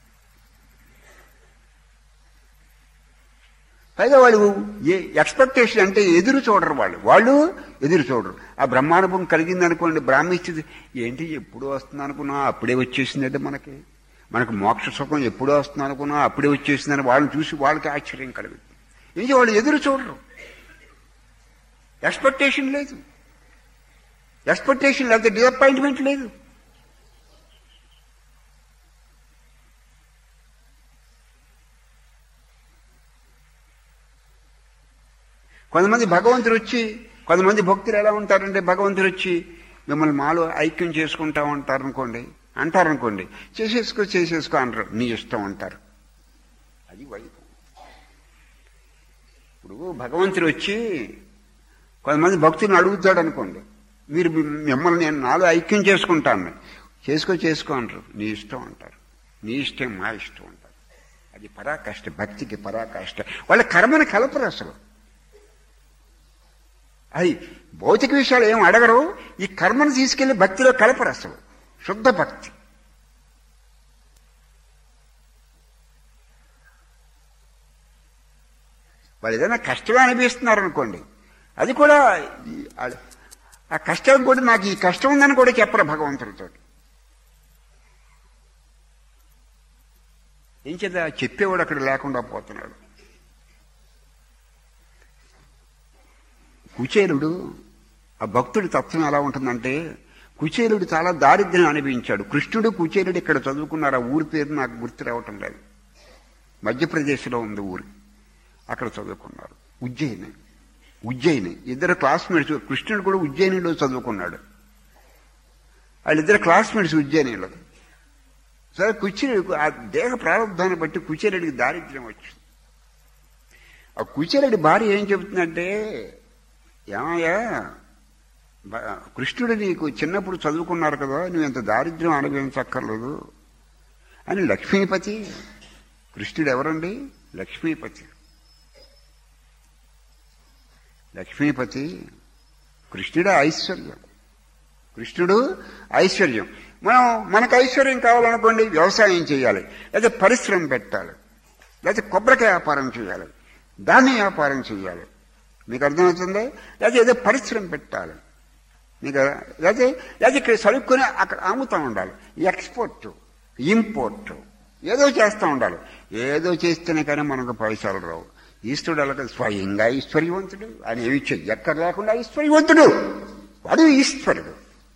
పైగా వాళ్ళు ఏ ఎక్స్పెక్టేషన్ అంటే ఎదురు చూడరు, వాళ్ళు వాళ్ళు ఎదురు చూడరు. ఆ బ్రహ్మానుభవం కలిగిందనుకోండి, బ్రాహ్మిస్తుంది ఏంటి ఎప్పుడు వస్తుంది అనుకున్నా అప్పుడే వచ్చేసిందంటే, మనకి మనకు మోక్ష సుఖం ఎప్పుడో వస్తుంది అనుకున్నా అప్పుడే వచ్చేసిందని వాళ్ళని చూసి వాళ్ళకి ఆశ్చర్యం కలుగుతుంది. ఇది వాళ్ళు ఎదురు చూడరు, ఎక్స్పెక్టేషన్ లేదు, ఎక్స్పెక్టేషన్ లేకపోతే డిసప్పాయింట్మెంట్ లేదు. కొంతమంది భగవంతుడు వచ్చి, కొంతమంది భక్తులు ఎలా ఉంటారంటే, భగవంతుడు వచ్చి మిమ్మల్ని మాలో ఐక్యం చేసుకుంటా ఉంటారు అనుకోండి, అంటారనుకోండి, చేసేసుకో చేసేసుకో అంటారు, నీ ఇష్టం అంటారు. అది వైభవం. ఇప్పుడు భగవంతుడు వచ్చి కొంతమంది భక్తులను అడుగుతాడు అనుకోండి, మీరు మిమ్మల్ని నేను నాలో ఐక్యం చేసుకుంటాను, చేసుకో చేసుకో అంటారు, నీ ఇష్టం అంటారు, నీ ఇష్టం మా ఇష్టం అంటారు. అది పరాకాష్ట, భక్తికి పరాకాష్ట. వాళ్ళ కర్మని కలపరు అసలు. అది భౌతిక విషయాలు ఏం అడగరు, ఈ కర్మను తీసుకెళ్లి భక్తిలో కలపరు అసలు, శుద్ధ భక్తి. వాళ్ళు ఏదైనా కష్టమే అనిపిస్తున్నారు అనుకోండి, అది కూడా ఆ కష్టం కూడా నాకు ఈ కష్టం ఉందని కూడా చెప్పరు భగవంతుడితో. ఏం చేద్దా, చెప్పేవాడు అక్కడ లేకుండా పోతున్నాడు. కుచేలుడు, ఆ భక్తుడి తత్వం ఎలా ఉంటుందంటే, కుచేలుడు చాలా దారిద్ర్యం అనిపించాడు. కృష్ణుడు కుచేలుడు ఇక్కడ చదువుకున్నారు, ఆ ఊరి పేరు నాకు గుర్తు రావటం లేదు, మధ్యప్రదేశ్లో ఉంది ఊరు, అక్కడ చదువుకున్నారు. ఉజ్జయిని ఉజ్జయిని ఇద్దరు క్లాస్మేట్స్. కృష్ణుడు కూడా ఉజ్జయినిలో చదువుకున్నాడు, వాళ్ళిద్దరు క్లాస్మేట్స్ ఉజ్జయినిలో. సరే కుచేలుడు ఆ దేహ ప్రారంభాన్ని బట్టి కుచేలుడికి దారిద్ర్యం వచ్చింది. ఆ కుచేలుడి భార్య ఏం చెబుతుందంటే, ఏమయ్యా కృష్ణుడు నీకు చిన్నప్పుడు చదువుకున్నారు కదా, నువ్వు ఎంత దారిద్ర్యం అనుభవించక్కర్లేదు అని. లక్ష్మీపతి, కృష్ణుడు ఎవరండి, లక్ష్మీపతి. లక్ష్మీపతి కృష్ణుడు ఐశ్వర్యం, కృష్ణుడు ఐశ్వర్యం. మనం మనకు ఐశ్వర్యం కావాలనుకోండి, వ్యవసాయం చేయాలి, లేదా పరిశ్రమ పెట్టాలి, లేదా కొబ్బరికాయ వ్యాపారం చేయాలి, ధాన్య వ్యాపారం చేయాలి, మీకు అర్థమవుతుంది? లేదా ఏదో పరిశ్రమ పెట్టాలి మీకు, లేదా లేదా ఇక్కడ చదువుకుని అక్కడ అమ్ముతూ ఉండాలి, ఎక్స్పోర్ట్ ఇంపోర్ట్ ఏదో చేస్తూ ఉండాలి. ఏదో చేస్తేనే కానీ మనకు పైసలు రావు. ఈశ్వరుడు అలాగే స్వయంగా ఈశ్వర్యవంతుడు, ఆయన ఏమి చెయ్యక్కర్ లేకుండా ఈశ్వర్యవంతుడు, వాడు ఈశ్వరుడు.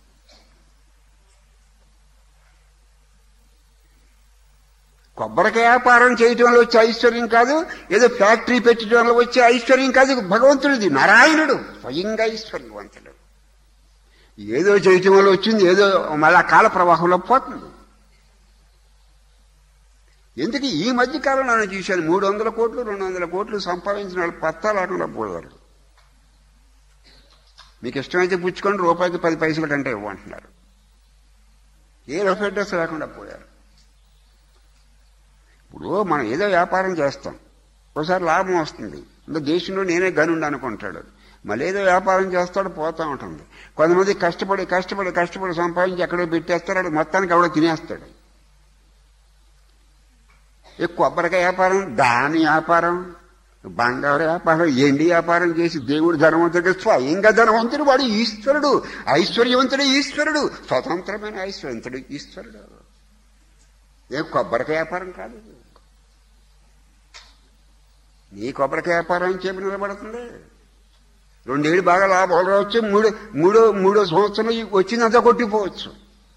కొబ్బరికాయ వ్యాపారం చేయటంలో వచ్చే ఐశ్వర్యం కాదు, ఏదో ఫ్యాక్టరీ పెట్టడంలో వచ్చే ఐశ్వర్యం కాదు, భగవంతుడిది, నారాయణుడు స్వయంగా ఐశ్వర్యవంతుడు. ఏదో చేయటం వల్ల వచ్చింది, ఏదో మళ్ళా కాల ప్రవాహంలో పోతుంది. ఎందుకు ఈ మధ్య కాలంలో నేను చూశాను, మూడు వందల కోట్లు రెండు వందల కోట్లు సంపాదించిన వాళ్ళు పత్తా లేకుండా పోయారు. మీకు ఇష్టమైతే పుచ్చుకొని రూపాయికి పది పైసల కంటే ఇవ్వమంటున్నారు. ఏ రూపాయి డ్రెస్ లేకుండా పోయారు. ఇప్పుడు మనం ఏదో వ్యాపారం చేస్తాం, ఒకసారి లాభం వస్తుంది, ఇంకా దేశంలో నేనే గనుండి అనుకుంటాడు, మళ్ళీ ఏదో వ్యాపారం చేస్తాడు, పోతూ ఉంటుంది. కొంతమంది కష్టపడి కష్టపడి కష్టపడి సంపాదించి ఎక్కడో పెట్టేస్తాడు, అది మొత్తానికి ఎవడో తినేస్తాడు. ఈ కొబ్బరికాయ వ్యాపారం, దాని వ్యాపారం, బంగారు వ్యాపారం, ఎండి వ్యాపారం చేసి దేవుడు ధనవంతుడు, స్వయంగా ధనవంతుడు, వాడు ఈశ్వరుడు, ఐశ్వర్యవంతుడు ఈశ్వరుడు, స్వతంత్రమైన ఐశ్వర్యవంతుడు ఈశ్వరుడు. ఏ కొబ్బరికాయ వ్యాపారం కాదు. నీ కొబ్బరికాయ వ్యాపారం చెప్పి నిలబడుతుంది. రెండేళ్ళు బాగా లాభాలు రావచ్చు, మూడు మూడో మూడో సంవత్సరం వచ్చిందంతా కొట్టిపోవచ్చు.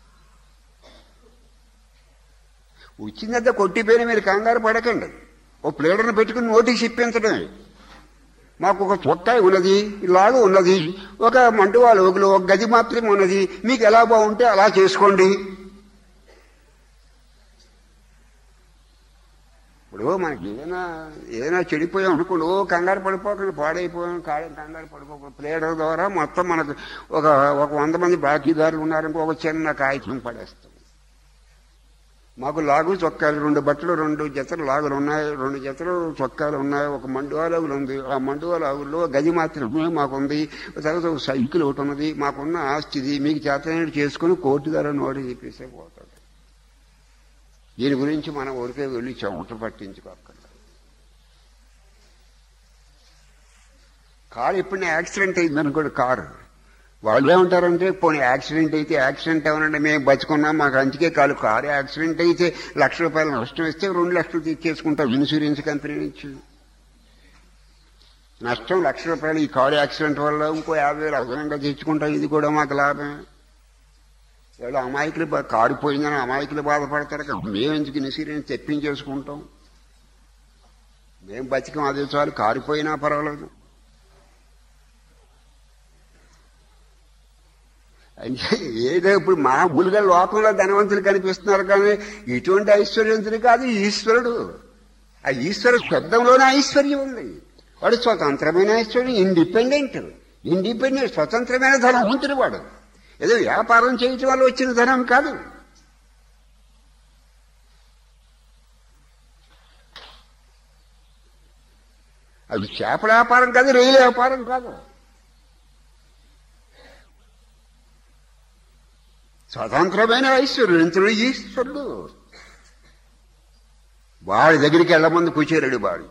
వచ్చిందంతా కొట్టిపోయినా మీరు కంగారు పడకండి. ఓ ప్లేడర్ని పెట్టుకుని నోటీస్ ఇప్పించడమే. మాకు ఒక చొక్కాయి ఉన్నది, ఇలాగ ఉన్నది, ఒక మండువా లోగులో ఒక గది మాత్రమే ఉన్నది, మీకు ఎలా బాగుంటే అలా చేసుకోండి. ఇప్పుడు మనకి ఏదైనా ఏదైనా చెడిపోయాం అనుకోండి, ఓ కంగారు పడిపోకండి, పాడైపోయాం కాళ్ళని కంగారు పడిపోక ప్లేడర్ ద్వారా మొత్తం మనకు ఒక ఒక వంద మంది బాకీదారులు ఉన్నారనుకో, ఒక చిన్న కాగితం పడేస్తాం. మాకు లాగు చొక్కాలు, రెండు బట్టలు, రెండు జతలు లాగులు ఉన్నాయి, రెండు జతలు చొక్కాలు ఉన్నాయి, ఒక మండువా లాగులు ఉంది. ఆ మండువా లాగుల్లో గది మాత్రమే మాకుంది. తర్వాత ఒక సైకిల్ ఒకటి ఉన్నది, మాకున్న ఆస్తిది, మీకు చేతనైనట్టు చేసుకుని కోర్టు ద్వారా నోటి చెప్పేసే పోతాడు. దీని గురించి మనం ఊరికే వెళ్ళి చెమట పట్టించుకోకుండా. కారు ఎప్పుడైనా యాక్సిడెంట్ అయిందనుకోండి, కారు వాళ్ళు ఏమంటారంటే, పోనీ యాక్సిడెంట్ అయితే యాక్సిడెంట్ అవ్వనండి, మేము బతుకున్నాం, మాకు అందుకే కాదు. కారు యాక్సిడెంట్ అయితే లక్ష రూపాయలు నష్టం ఇస్తే రెండు లక్షలు తీర్చేసుకుంటాం ఇన్సూరెన్స్ కంపెనీ నుంచి. నష్టం లక్ష రూపాయలు, ఈ కారు యాక్సిడెంట్ వల్ల ఇంకో యాభై వేలు అదనంగా తెచ్చుకుంటాం, ఇది కూడా మాకు లాభమే. ఎవరో అమాయకులు కారు పోయిందని అమాయకులు బాధపడతారు కదా, మేము ఎందుకు ఇన్సూరెన్స్ తెప్పించేసుకుంటాం, మేము బతికం, అదే చాలు, కారు పోయినా పర్వాలేదు. అంటే ఏదో ఇప్పుడు మామూలుగా లోకంలో ధనవంతులు కనిపిస్తున్నారు, కానీ ఇటువంటి ఐశ్వర్యవంతుడు కాదు ఈశ్వరుడు. ఆ ఈశ్వర శబ్దంలోనే ఐశ్వర్యం ఉంది. వాడు స్వతంత్రమైన ఐశ్వర్యం, ఇండిపెండెంట్ ఇండిపెండెంట్ స్వతంత్రమైన ధనవంతుడు. వాడు ఏదో వ్యాపారం చేయటం వల్ల వచ్చిన ధనం కాదు. అది చేపల వ్యాపారం కాదు, రైలు వ్యాపారం కాదు. స్వతంత్రమైన ఐశ్వర్యంతుడు ఈశ్వరుడు. వాడి దగ్గరికి వెళ్ళమంది కూర్చేరాడు వాడు.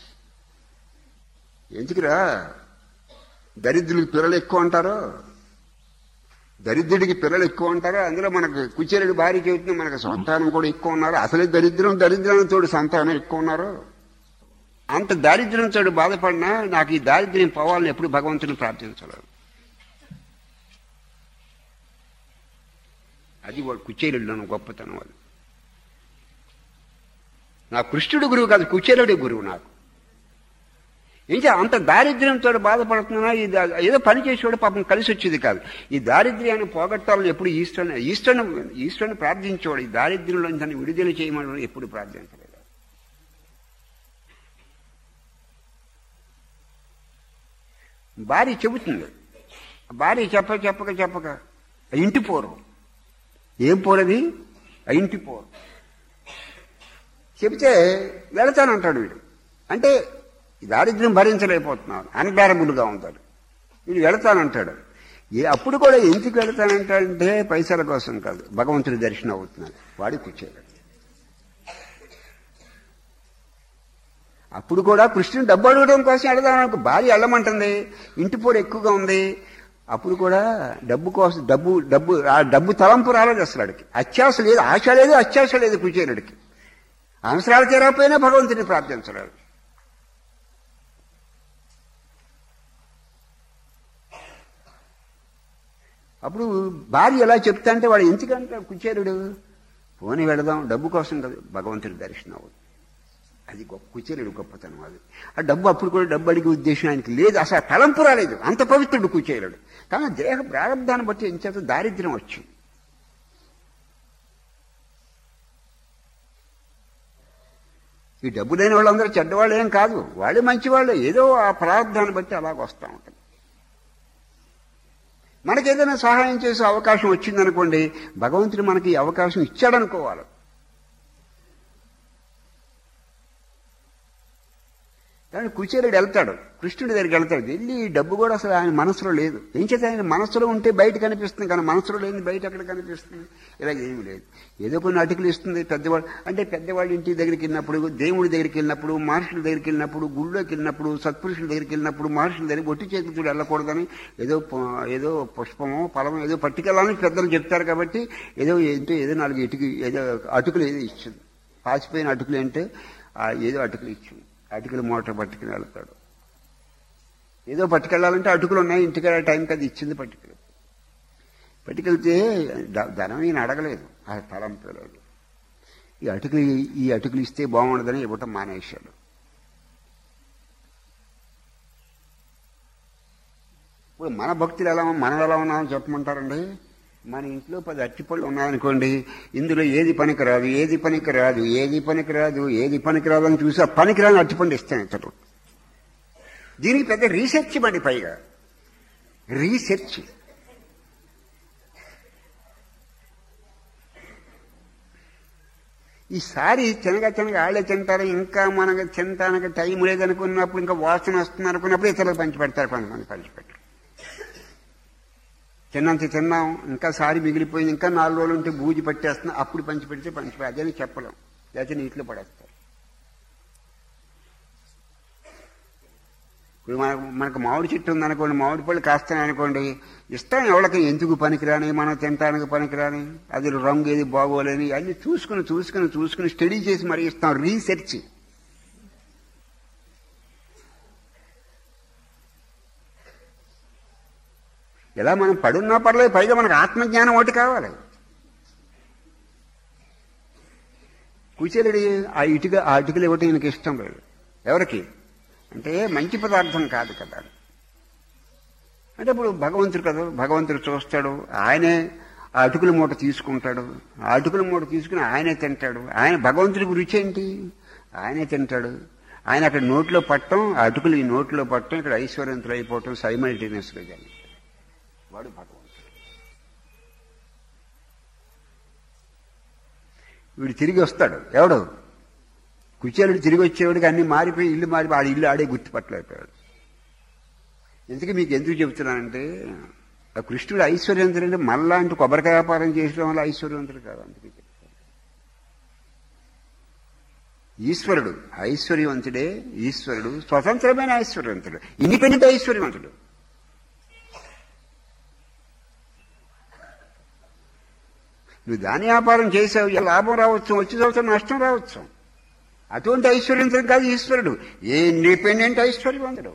ఎందుకురా దరిద్రుడికి పిల్లలు ఎక్కువ అంటారు, దరిద్రుడికి పిల్లలు ఎక్కువ అంటారు. అందులో మనకు కుచేరుడి భార్య చెబుతుంది, మనకు సంతానం కూడా ఎక్కువ ఉన్నారు. అసలే దరిద్రం, దరిద్రంతో సంతానం ఎక్కువ ఉన్నారు. అంత దారిద్ర్యంతో బాధపడినా నాకు ఈ దారిద్ర్యం పోవాలని ఎప్పుడు భగవంతుని ప్రార్థించలేదు. అది వాడు కుచేరుడిలోని గొప్పతనం. అది నా కృష్ణుడు గురువు కాదు, కుచేరుడి గురువు నాకు. ఇంకా అంత దారిద్ర్యంతో బాధపడుతున్నా, ఇది ఏదో పని చేసేవాడు పాపం కలిసి వచ్చేది కాదు. ఈ దారిద్ర్యాన్ని పోగొట్టాలని ఎప్పుడు ఈశ్వరుని ఈశ్వరుని ఈశ్వరుని ప్రార్థించేవాడు. ఈ దారిద్ర్యంలో దాన్ని విడుదల చేయమని ఎప్పుడు ప్రార్థించలేదు. భార్య చెబుతుంది, భార్య చెప్ప చెప్పక చెప్పక ఇంటి పోరు. ఏం పోరది? ఇంటి పోరు. చెబితే వెళతానంటాడు వీడు. అంటే దారిద్ర్యం భరించలేకపోతున్నాడు, అన్బేరబుల్గా ఉంటాడు. వీడు వెళతానంటాడు. ఏ అప్పుడు కూడా ఎందుకు వెళతానంటాడంటే పైసల కోసం కాదు, భగవంతుడి దర్శనం అవుతున్నాడు. వాడి కూర్చోడు. అప్పుడు కూడా కృష్ణుడు డబ్బు అడగడం కోసం వెళదాం, భార్య వెళ్ళమంటుంది, ఇంటి పోరు ఎక్కువగా ఉంది, అప్పుడు కూడా డబ్బు కోసం డబ్బు డబ్బు ఆ డబ్బు తలంపు రాలేదు అసలు అడికి. అత్యాశ లేదు, ఆశ లేదు, అత్యాశ లేదు కుచేలుడికి. అవసరాలు తీరకపోయినా భగవంతుని ప్రార్థించలేదు. అప్పుడు భార్య ఎలా చెప్తా అంటే వాడు ఎందుకంటే కుచేలుడు పోనీ వెళదాం, డబ్బు కోసం కదా, భగవంతుడి దర్శనం అవుతుంది. అది గొప్ప కుచేలుడు గొప్పతనం. అది ఆ డబ్బు అప్పుడు కూడా డబ్బు అడిగే ఉద్దేశం ఆయనకి లేదు, అసలు తలంపు రాలేదు. అంత పవిత్రుడు కుచేలుడు. కానీ దేహ ప్రారంభాన్ని బట్టి ఎంచేత దారిద్ర్యం వచ్చింది. ఈ డబ్బు లేని వాళ్ళందరూ చెడ్డవాళ్ళు ఏం కాదు, వాళ్ళే మంచివాళ్ళే. ఏదో ఆ ప్రారంభాన్ని బట్టి అలాగ వస్తూ ఉంటుంది. మనకేదైనా సహాయం చేసే అవకాశం వచ్చిందనుకోండి, భగవంతుడు మనకి ఈ అవకాశం ఇచ్చాడనుకోవాలి. కానీ కుచేలుడు వెళ్తాడు, కృష్ణుడి దగ్గరికి వెళ్తాడు. వెళ్ళి డబ్బు కూడా అసలు ఆయన మనసులో లేదు. ఏం చేత ఆయన మనసులో ఉంటే బయట కనిపిస్తుంది, కానీ మనసులో లేని బయట ఎక్కడ కనిపిస్తుంది? ఇలా ఏమీ లేదు. ఏదో కొన్ని అటుకులు ఇస్తుంది పెద్దవాళ్ళు. అంటే పెద్దవాళ్ళ ఇంటి దగ్గరికి వెళ్ళినప్పుడు, దేవుడి దగ్గరికి వెళ్ళినప్పుడు, మహర్షుల దగ్గరికి వెళ్ళినప్పుడు, గుళ్ళోకి వెళ్ళినప్పుడు, సత్పురుషుల దగ్గరికి వెళ్ళినప్పుడు, మహర్షుల దగ్గరికి ఒట్టి చేతులు వెళ్ళకూడదని ఏదో ఏదో పుష్పమో ఫలమో ఏదో పట్టుకెళ్ళాలని పెద్దలు చెప్తారు. కాబట్టి ఏదో ఏంటో ఏదో నాలుగు ఇటుకు ఏదో అటుకులు ఏదో ఇచ్చింది. పాచిపోయిన అటుకులు అంటే ఏదో అటుకులు ఇచ్చింది. అటుకులు మూట పట్టుకుని వెళ్తాడు. ఏదో పట్టుకెళ్ళాలంటే అటుకులు ఉన్నాయి ఇంటికి, టైంకి అది ఇచ్చింది పట్టుకెళ్ళి. పట్టుకెళ్తే ధనం ఈయన అడగలేదు, ఆ తలంపలేదు. ఈ అటుకులు ఈ అటుకులు ఇస్తే బాగుండదని ఇవ్వటం మానేశాడు. ఇప్పుడు మన భక్తులు ఎలా మనం ఎలా ఉన్నామని చెప్పమంటారండి? మన ఇంట్లో పది అరటిపళ్ళు ఉన్నాయనుకోండి, ఇందులో ఏది పనికిరాదు ఏది పనికిరాదు ఏది పనికిరాదు ఏది పనికిరాదు అని చూసి ఆ పనికిరాని అరటిపండు ఇస్తాను ఇతడు. దీనికి పెద్ద రీసెర్చ్ మండి, పైగా రీసెర్చ్. ఈసారి తినగా తినగా ఆళ్ళే తింటారు, ఇంకా మనకు తినటానికి టైం లేదనుకున్నప్పుడు, ఇంకా వాసన వస్తుంది అనుకున్నప్పుడు ఇతరులకు పంచి పెడతారు, కొంతమంది పంచిపెట్టారు. తిన్నంత తిన్నాం, ఇంకా సారి మిగిలిపోయింది, ఇంకా నాలుగు రోజులు ఉంటే బూజి పట్టేస్తున్నాం, అప్పుడు పంచి పెడితే పంచి అదేని చెప్పలేం, లేకపోతే నీటిలో పడేస్తారు. ఇప్పుడు మనకు మనకు మామిడి చెట్టు ఉందనుకోండి, మామిడి పళ్ళు కాస్తాయనుకోండి, ఇస్తాం ఎవరికి, ఎందుకు పనికిరాని, మనం తినటానికి పనికిరాని, అది రంగు ఏది బాగోలేని అన్నీ చూసుకుని చూసుకుని చూసుకుని స్టడీ చేసి మరీ ఇస్తాం. రీసెర్చ్. ఇలా మనం పడున్నా పర్లేదు, పైగా మనకు ఆత్మజ్ఞానం ఒకటి కావాలి. కుచేలుడి ఆ ఇటుక ఆ ఇటుకలు ఇవ్వటం ఈయనకి ఇష్టం లేదు. ఎవరికి అంటే మంచి పదార్థం కాదు కదా. అంటే ఇప్పుడు భగవంతుడు కదా, భగవంతుడు చూస్తాడు, ఆయనే ఆ అటుకుల మూట తీసుకుంటాడు, ఆ అటుకుల మూట తీసుకుని ఆయనే తింటాడు. ఆయన భగవంతుడికి రుచి ఏంటి? ఆయనే తింటాడు. ఆయన అక్కడ నోట్లో పట్టడం, ఆ అటుకులు ఈ నోట్లో పట్టడం, ఇక్కడ ఐశ్వర్యంతులు అయిపోవటం సైమల్టేనియస్గా జరిగింది. వాడు భగవంతుడు. వీడు తిరిగి వస్తాడు. ఎవడు? కుచేలుడు తిరిగి వచ్చేవాడికి అన్ని మారిపోయి, ఇల్లు మారిపోయి, ఆడి ఇల్లు ఆడే గుర్తుపట్టలేకపోయాడు. ఎందుకు మీకు ఎందుకు చెబుతున్నానంటే, ఆ కృష్ణుడు ఐశ్వర్యవంతుడు అంటే మళ్ళాంటి కొబ్బరికాయ వ్యాపారం చేయడం వల్ల ఐశ్వర్యవంతుడు కాదు. అందుకే చెప్తాడు. ఈశ్వరుడు ఐశ్వర్యవంతుడే. ఈశ్వరుడు స్వతంత్రమైన ఐశ్వర్యవంతుడు, ఇండిపెండెంట్ ఐశ్వర్యవంతుడు. నువ్వు దాని వ్యాపారం చేసావు, లాభం రావచ్చు, వచ్చే సంవత్సరం నష్టం రావచ్చు. అటువంటి ఐశ్వర్యవంతుడు కాదు ఈశ్వరుడు, ఏ ఇండిపెండెంట్ ఐశ్వర్యవంతుడు.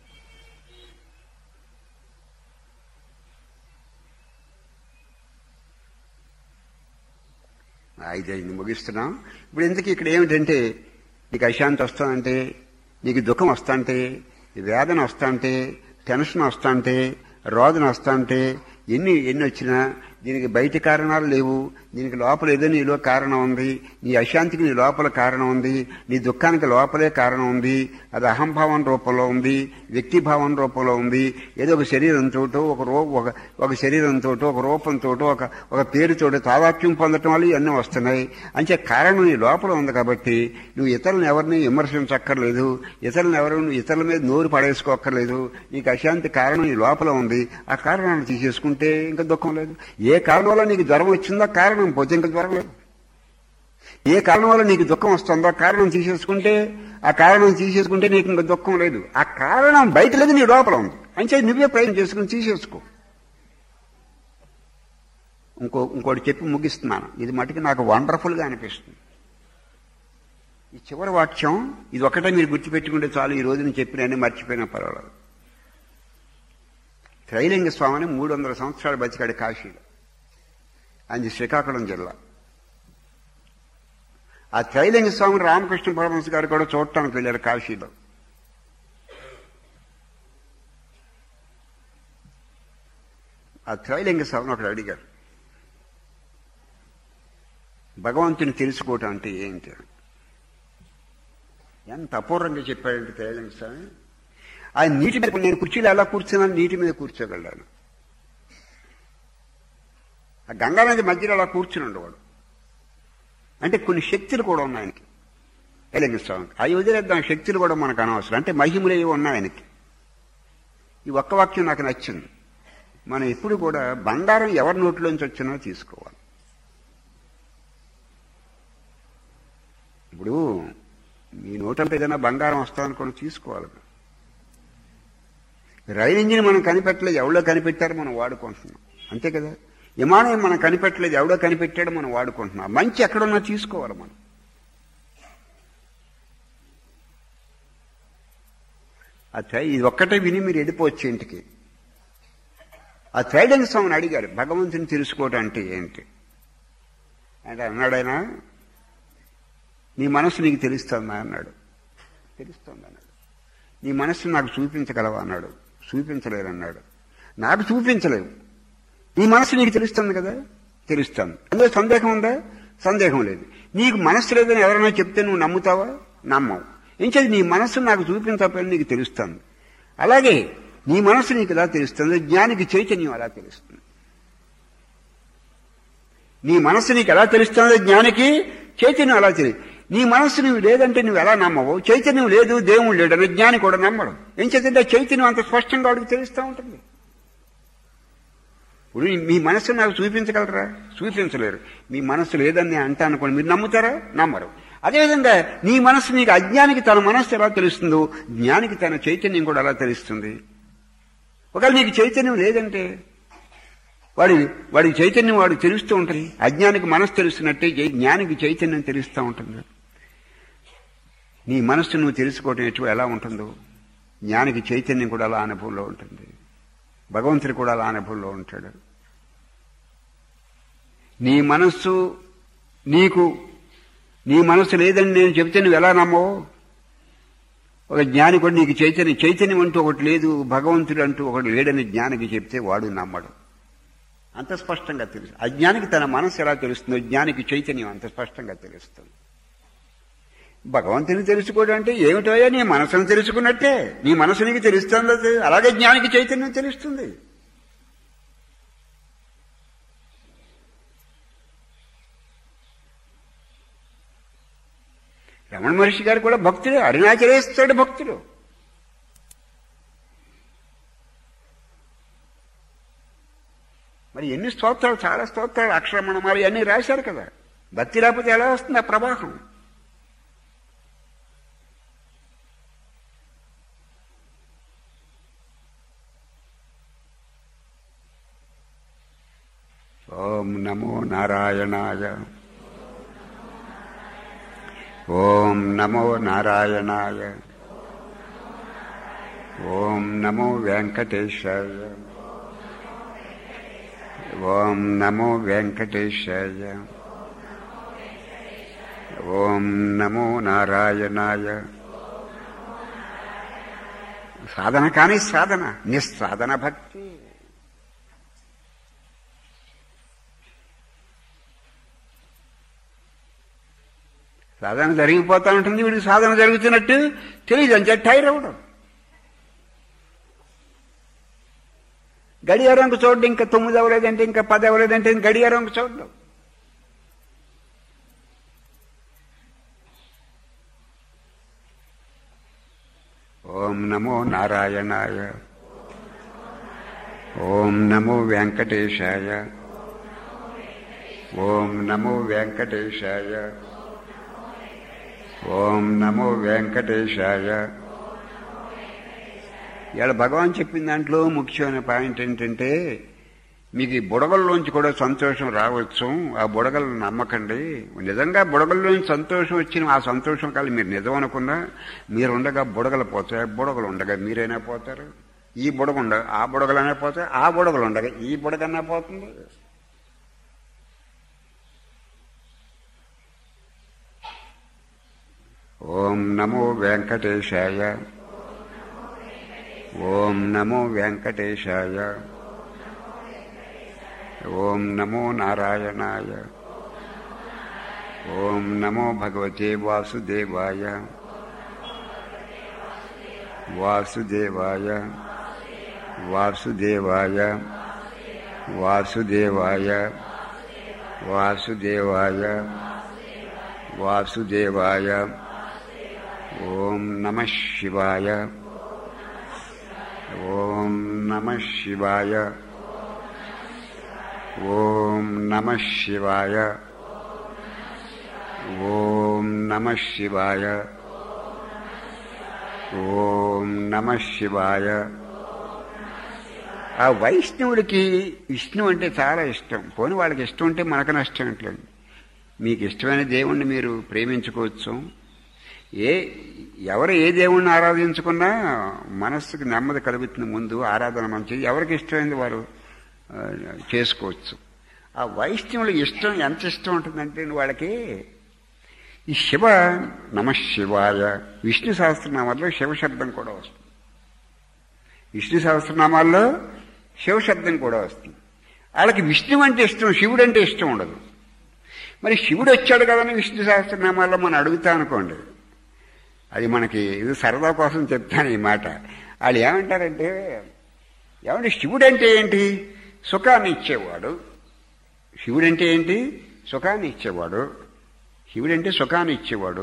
అయితే ఇది ముగిస్తున్నాం. ఇప్పుడు ఎందుకు ఇక్కడ ఏమిటంటే, నీకు అశాంతి వస్తానంటే, నీకు దుఃఖం వస్తాంటే, వేదన వస్తాంటే, టెన్షన్ వస్తాంటే, రోదన వస్తాంటే, ఎన్ని ఎన్ని వచ్చినా దీనికి బయట కారణాలు లేవు. దీనికి లోపల ఏదో నీలో కారణం ఉంది. నీ అశాంతికి నీ లోపల కారణం ఉంది. నీ దుఃఖానికి లోపలే కారణం ఉంది. అది అహంభావం రూపంలో ఉంది, వ్యక్తిభావం రూపంలో ఉంది. ఏదో ఒక శరీరంతో, ఒక రూ ఒక ఒక శరీరంతో, ఒక రూపంతో, ఒక ఒక పేరుతో తాదాత్మ్యం పొందటం వల్ల ఇవన్నీ వస్తున్నాయి. అంటే కారణం నీ లోపల ఉంది. కాబట్టి నువ్వు ఇతరులను ఎవరిని విమర్శించక్కర్లేదు, ఇతరులను ఎవరు ఇతరుల మీద నోరు పడేసుకోక్కర్లేదు. నీకు అశాంతి కారణం నీ లోపల ఉంది. ఆ కారణాన్ని తీసేసుకుంటే ఇంకా దుఃఖం లేదు. ఏ కారణం వల్ల నీకు జ్వరం వచ్చిందో కారణం పోతే ఇంకా జ్వరం లేదు. ఏ కారణం వల్ల నీకు దుఃఖం వస్తుందో ఆ కారణం తీసేసుకుంటే ఆ కారణం తీసేసుకుంటే నీకు ఇంకా దుఃఖం లేదు. ఆ కారణం బయట లేదు, నీ లోపల ఉంది. అంటే నువ్వే ప్రయత్నం చేసుకుని తీసేసుకో. ఇంకో ఇంకోటి చెప్పి ముగిస్తున్నాను. ఇది మటుకు నాకు వండర్ఫుల్గా అనిపిస్తుంది. ఈ చివరి వాక్యం ఇది ఒకటే మీరు గుర్తుపెట్టుకుంటే చాలు. ఈ రోజు నేను చెప్పిన మర్చిపోయినా పర్వాలేదు. త్రైలింగ స్వామిని మూడు వందల సంవత్సరాలు బతికాడు కాశీలో. ఆయన శ్రీకాకుళం జిల్లా. ఆ త్రైలింగ స్వామిని రామకృష్ణ పరమహంస గారు కూడా చూడటానికి వెళ్ళారు కాశీలో. ఆ త్రైలింగ స్వామిని ఒకడు అడిగారు, భగవంతుని తెలుసుకోవటం అంటే ఏంటి? ఎంత అపూర్వంగా చెప్పాడంటే త్రైలింగ స్వామి. ఆయన నీటి మీద, నేను కుర్చీలో ఎలా కూర్చున్నాను, నీటి మీద కూర్చోగలను. ఆ గంగా నది మధ్యలో అలా కూర్చుని ఉండేవాడు. అంటే కొన్ని శక్తులు కూడా ఉన్నాయి ఆయనకి, త్రైలింగ స్వామికి. అవి వదిలేద్దాం, శక్తులు కూడా మనకు అనవసరం. అంటే మహిమలు ఏవి ఉన్నాయి ఆయనకి. ఈ ఒక్క వాక్యం నాకు నచ్చింది. మనం ఎప్పుడు కూడా బంగారం ఎవరి నోట్లోంచి వచ్చినా తీసుకోవాలి. ఇప్పుడు మీ నోటంటే ఏదైనా బంగారం వస్తుందనుకోండి, తీసుకోవాలి. రైలు ఇంజిన్ మనం కనిపెట్టలేదు, ఎవడో కనిపెట్టారు, మనం వాడుకుంటున్నాం. అంతే కదా. విమానం మనం కనిపెట్టలేదు, ఎవడో కనిపెట్టాడు, మనం వాడుకుంటున్నాం. మంచి ఎక్కడున్నా తీసుకోవాలి మనం. అచ్చా, ఇది ఒక్కటే విని మీరు వెళ్ళిపోవచ్చు ఇంటికి. ఆ త్రైలింగ స్వామిని అడిగారు, భగవంతుని తెలుసుకోవటం అంటే ఏంటి అంటే అన్నాడైనా, నీ మనసు నీకు తెలుస్తుందా అన్నాడు. తెలుస్తుంది అన్నాడు. నీ మనస్సు నాకు చూపించగలవా అన్నాడు. చూపించలేరన్నాడు. నాకు చూపించలేవు, నీ మనసు నీకు తెలుస్తుంది కదా. తెలుస్తుంది. అందులో సందేహం ఉందా? సందేహం లేదు. నీకు మనస్సు లేదని ఎవరైనా చెప్తే నువ్వు నమ్ముతావా? నమ్మవు. ఇంకేది నీ మనస్సు నాకు చూపించకపోయినా నీకు తెలుస్తుంది. అలాగే నీ మనస్సు నీకు ఎలా తెలుస్తుంది? జ్ఞానికి చైతన్యం అలా తెలుస్తుంది. నీ మనస్సు నీకు ఎలా తెలుస్తుందో జ్ఞానికి చైతన్యం అలా తెలియదు. నీ మనస్సు నువ్వు లేదంటే నువ్వు ఎలా నమ్మవు? చైతన్యం లేదు, దేవుడు లేడని జ్ఞాని కూడా నమ్మడం. ఏం చేద్దంటే చైతన్యం అంత స్పష్టంగా వాడికి తెలుస్తూ ఉంటుంది. ఇప్పుడు మీ మనస్సు నాకు చూపించగలరా? చూపించలేరు. మీ మనస్సు లేదని నేను అంటా అనుకోండి, మీరు నమ్ముతారా? నమ్మరు. అదేవిధంగా నీ మనస్సు నీకు, అజ్ఞానికి తన మనస్సు ఎలా తెలుస్తుందో జ్ఞానికి తన చైతన్యం కూడా ఎలా తెలుస్తుంది. ఒకవేళ నీకు చైతన్యం లేదంటే వాడి వాడికి చైతన్యం వాడు తెలుస్తూ ఉంటుంది. అజ్ఞానికి మనస్సు తెలుస్తున్నట్టే జ్ఞానికి చైతన్యం తెలుస్తూ ఉంటుంది. నీ మనస్సు నువ్వు తెలుసుకోవటం ఎటు ఎలా ఉంటుందో జ్ఞానికి చైతన్యం కూడా అలా అనుభవంలో ఉంటుంది. భగవంతుడు కూడా అలా అనుభవంలో ఉంటాడు. నీ మనస్సు నీకు, నీ మనస్సు లేదని నేను చెబితే నువ్వు ఎలా నమ్మవు? ఒక జ్ఞాని కూడా నీకు చైతన్యం చైతన్యం అంటూ ఒకటి లేదు, భగవంతుడు అంటూ ఒకటి లేడని జ్ఞానికి చెప్తే వాడు నమ్మడు. అంత స్పష్టంగా తెలుసు. అజ్ఞానికి తన మనస్సు ఎలా తెలుస్తుందో జ్ఞానికి చైతన్యం అంత స్పష్టంగా తెలుస్తుంది. భగవంతుని తెలుసుకోవడం అంటే ఏమిటోయా? నీ మనసును తెలుసుకున్నట్టే. నీ మనసు నీకు తెలుస్తుంది, అలాగే జ్ఞానికి చైతన్యం తెలుస్తుంది. రమణ మహర్షి గారు కూడా భక్తుడు, అరుణాచలేస్తాడు భక్తుడు. మరి ఎన్ని స్తోత్రాలు, చాలా స్తోత్రాలు, అక్షరమణమాలు అన్నీ రాశారు కదా. భక్తి లేకపోతే ఎలా వస్తుంది ఆ ప్రవాహం? ఓం నమో నారాయణాయ. ఓం నమో నారాయణాయ. ఓం నమో వెంకటేశాయ. ఓం నమో వెంకటేశాయ. ఓం నమో నారాయణాయ. సాధన కానీ సాధన, నిస్సాధన భక్తి. సాధన జరిగిపోతా ఉంటుంది, వీడికి సాధన జరుగుతున్నట్టు తెలియదు, అంతే టైర్ అవ్వడం. గడియారంకు చూడడం, ఇంకా తొమ్మిది అవ్వలేదంటే, ఇంకా పది అవ్వలేదంటే గడియారంకు చూడడం. ఓం నమో నారాయణాయ. ఓం నమో వెంకటేశాయ. ఓం నమో వెంకటేశాయ. ఓం నమో వెంకటేశాయ. ఇవాళ భగవాన్ చెప్పిన దాంట్లో ముఖ్యమైన పాయింట్ ఏంటంటే, మీకు ఈ బుడగల్లోంచి కూడా సంతోషం రావచ్చు. ఆ బుడగలను నమ్మకండి. నిజంగా బుడగల్లోంచి సంతోషం వచ్చిన ఆ సంతోషం కాదు మీరు నిజం అనుకున్నా, మీరు ఉండగా బుడగలు పోతాయి, బుడగలు ఉండగా మీరైనా పోతారు. ఈ బుడగ ఉండగా ఆ బుడగలనే పోతాయి, ఆ బుడగలు ఉండగా ఈ బుడగన్నా పోతుంది. ఓం నమో వెంకటేశాయ. ఓం నమో వెంకటేశాయ. ఓం నమో నారాయణాయ. ఓం నమో భగవతే వాసుదేవాయ. వాసుదేవాయ వాసుదేవాయ వాసుదేవాయ వాసుదేవాయ వాసుదేవాయ. ఓం నమః శివాయ. ఓం నమః శివాయ. ఓం నమః శివాయ. ఓం నమః శివాయ. ఓం నమః శివాయ. ఆ వైష్ణవుడికి విష్ణు అంటే చాలా ఇష్టం. పోనీ వాళ్ళకి ఇష్టం ఉంటే మనకు నష్టం ఏంటండి. మీకు ఇష్టమైన దేవుణ్ణి మీరు ప్రేమించుకోవచ్చు. ఏ ఎవరు ఏ దేవుణ్ణి ఆరాధించుకున్నా మనస్సుకు నెమ్మది కలుగుతుంది. ముందు ఆరాధన మంచిది, ఎవరికి ఇష్టమైంది వారు చేసుకోవచ్చు. ఆ వైష్ణవులకు ఇష్టం ఎంత ఇష్టం ఉంటుందంటే వాళ్ళకి ఈ శివ నమ శివాయ, విష్ణు సహస్రనామాల్లో శివశబ్దం కూడా వస్తుంది. విష్ణు సహస్రనామాల్లో శివశబ్దం కూడా వస్తుంది. వాళ్ళకి విష్ణు అంటే ఇష్టం, శివుడు అంటే ఇష్టం ఉండదు. మరి శివుడు వచ్చాడు కదని విష్ణు సహస్రనామాల్లో మనం అడుగుతా అనుకోండి, అది మనకి ఇది సరదా కోసం చెప్తాను ఈ మాట. వాళ్ళు ఏమంటారంటే, ఏమంటే శివుడు అంటే ఏంటి? సుఖాన్ని ఇచ్చేవాడు. శివుడంటే ఏంటి? సుఖాన్ని ఇచ్చేవాడు. శివుడంటే సుఖాన్ని ఇచ్చేవాడు,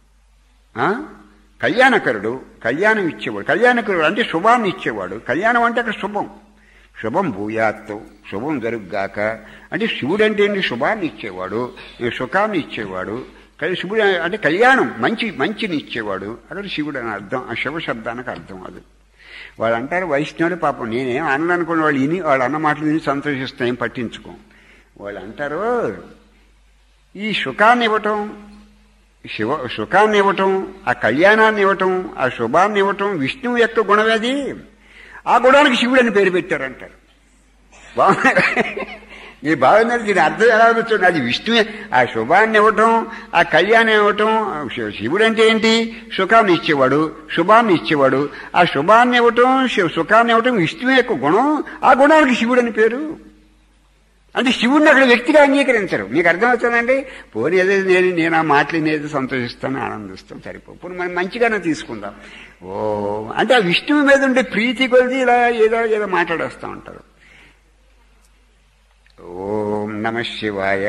కళ్యాణకరుడు, కళ్యాణం ఇచ్చేవాడు. కళ్యాణకరుడు అంటే శుభాన్ని ఇచ్చేవాడు. కళ్యాణం అంటే అక్కడ శుభం, శుభం భూయాత్తు, శుభం జరుగుగాక అంటే శివుడు అంటే ఏంటి? శుభాన్ని ఇచ్చేవాడు, సుఖాన్ని ఇచ్చేవాడు. శివుడు అంటే కళ్యాణం, మంచి మంచిని ఇచ్చేవాడు. అక్కడ శివుడు అని అర్థం, ఆ శివ శబ్దానికి అర్థం అది. వాళ్ళు అంటారు వైష్ణవుడు, పాపం నేనేం అన్ననుకున్న వాళ్ళు విని వాళ్ళు అన్న మాటలు విని సంతోషిస్తాం, ఏం పట్టించుకోం. వాళ్ళు అంటారు ఈ సుఖాన్ని ఇవ్వటం, శివ సుఖాన్ని ఇవ్వటం, ఆ కళ్యాణాన్ని ఇవ్వటం, ఆ శుభాన్ని ఇవ్వటం విష్ణువు యొక్క గుణమేది. ఆ గుణానికి శివుడు అని పేరు పెట్టారంటారు. బాగున్నారు మీ బాగున్నారు. దీని అర్థం ఎలా వచ్చాడు? అది విష్ణువే. ఆ శుభాన్ని ఇవ్వటం, ఆ కళ్యాణం ఇవ్వటం. శివుడు అంటే ఏంటి? సుఖాన్ని ఇచ్చేవాడు, శుభాన్ని ఇచ్చేవాడు. ఆ శుభాన్ని ఇవ్వటం, సుఖాన్ని ఇవ్వటం విష్ణువు యొక్క గుణం. ఆ గుణానికి శివుడు అని పేరు. అంటే శివుడిని అక్కడ వ్యక్తిగా అంగీకరించరు. మీకు అర్థమవుతుందండి? పోనీ ఏదో నేను నేను ఆ మాటలు సంతోషిస్తాను, ఆనందిస్తాను, సరిపో. పోనీ మనం మంచిగానే తీసుకుందాం. ఓ అంటే ఆ విష్ణువు మీద ఉండే ప్రీతి కొలిది ఇలా ఏదో ఏదో మాట్లాడేస్తూ ఉంటారు. ఓం నమ శివాయ.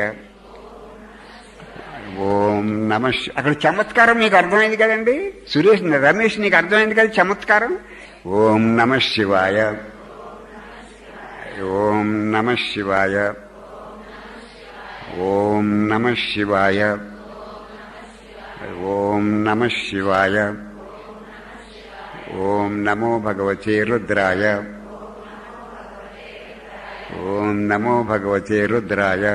ఓం నమ. అక్కడ చమత్కారం మీకు అర్థమైంది కదండి సురేష్, రమేష్, నీకు అర్థమైంది కదా చమత్కారం. ఓం నమ శివాయ. ఓం నమ శివాయ. ఓం నమ శివాయ. ఓం నమ శివాయ. ఓం నమో భగవతే రుద్రాయ. ఓం నమో భగవతే రుద్రాయ.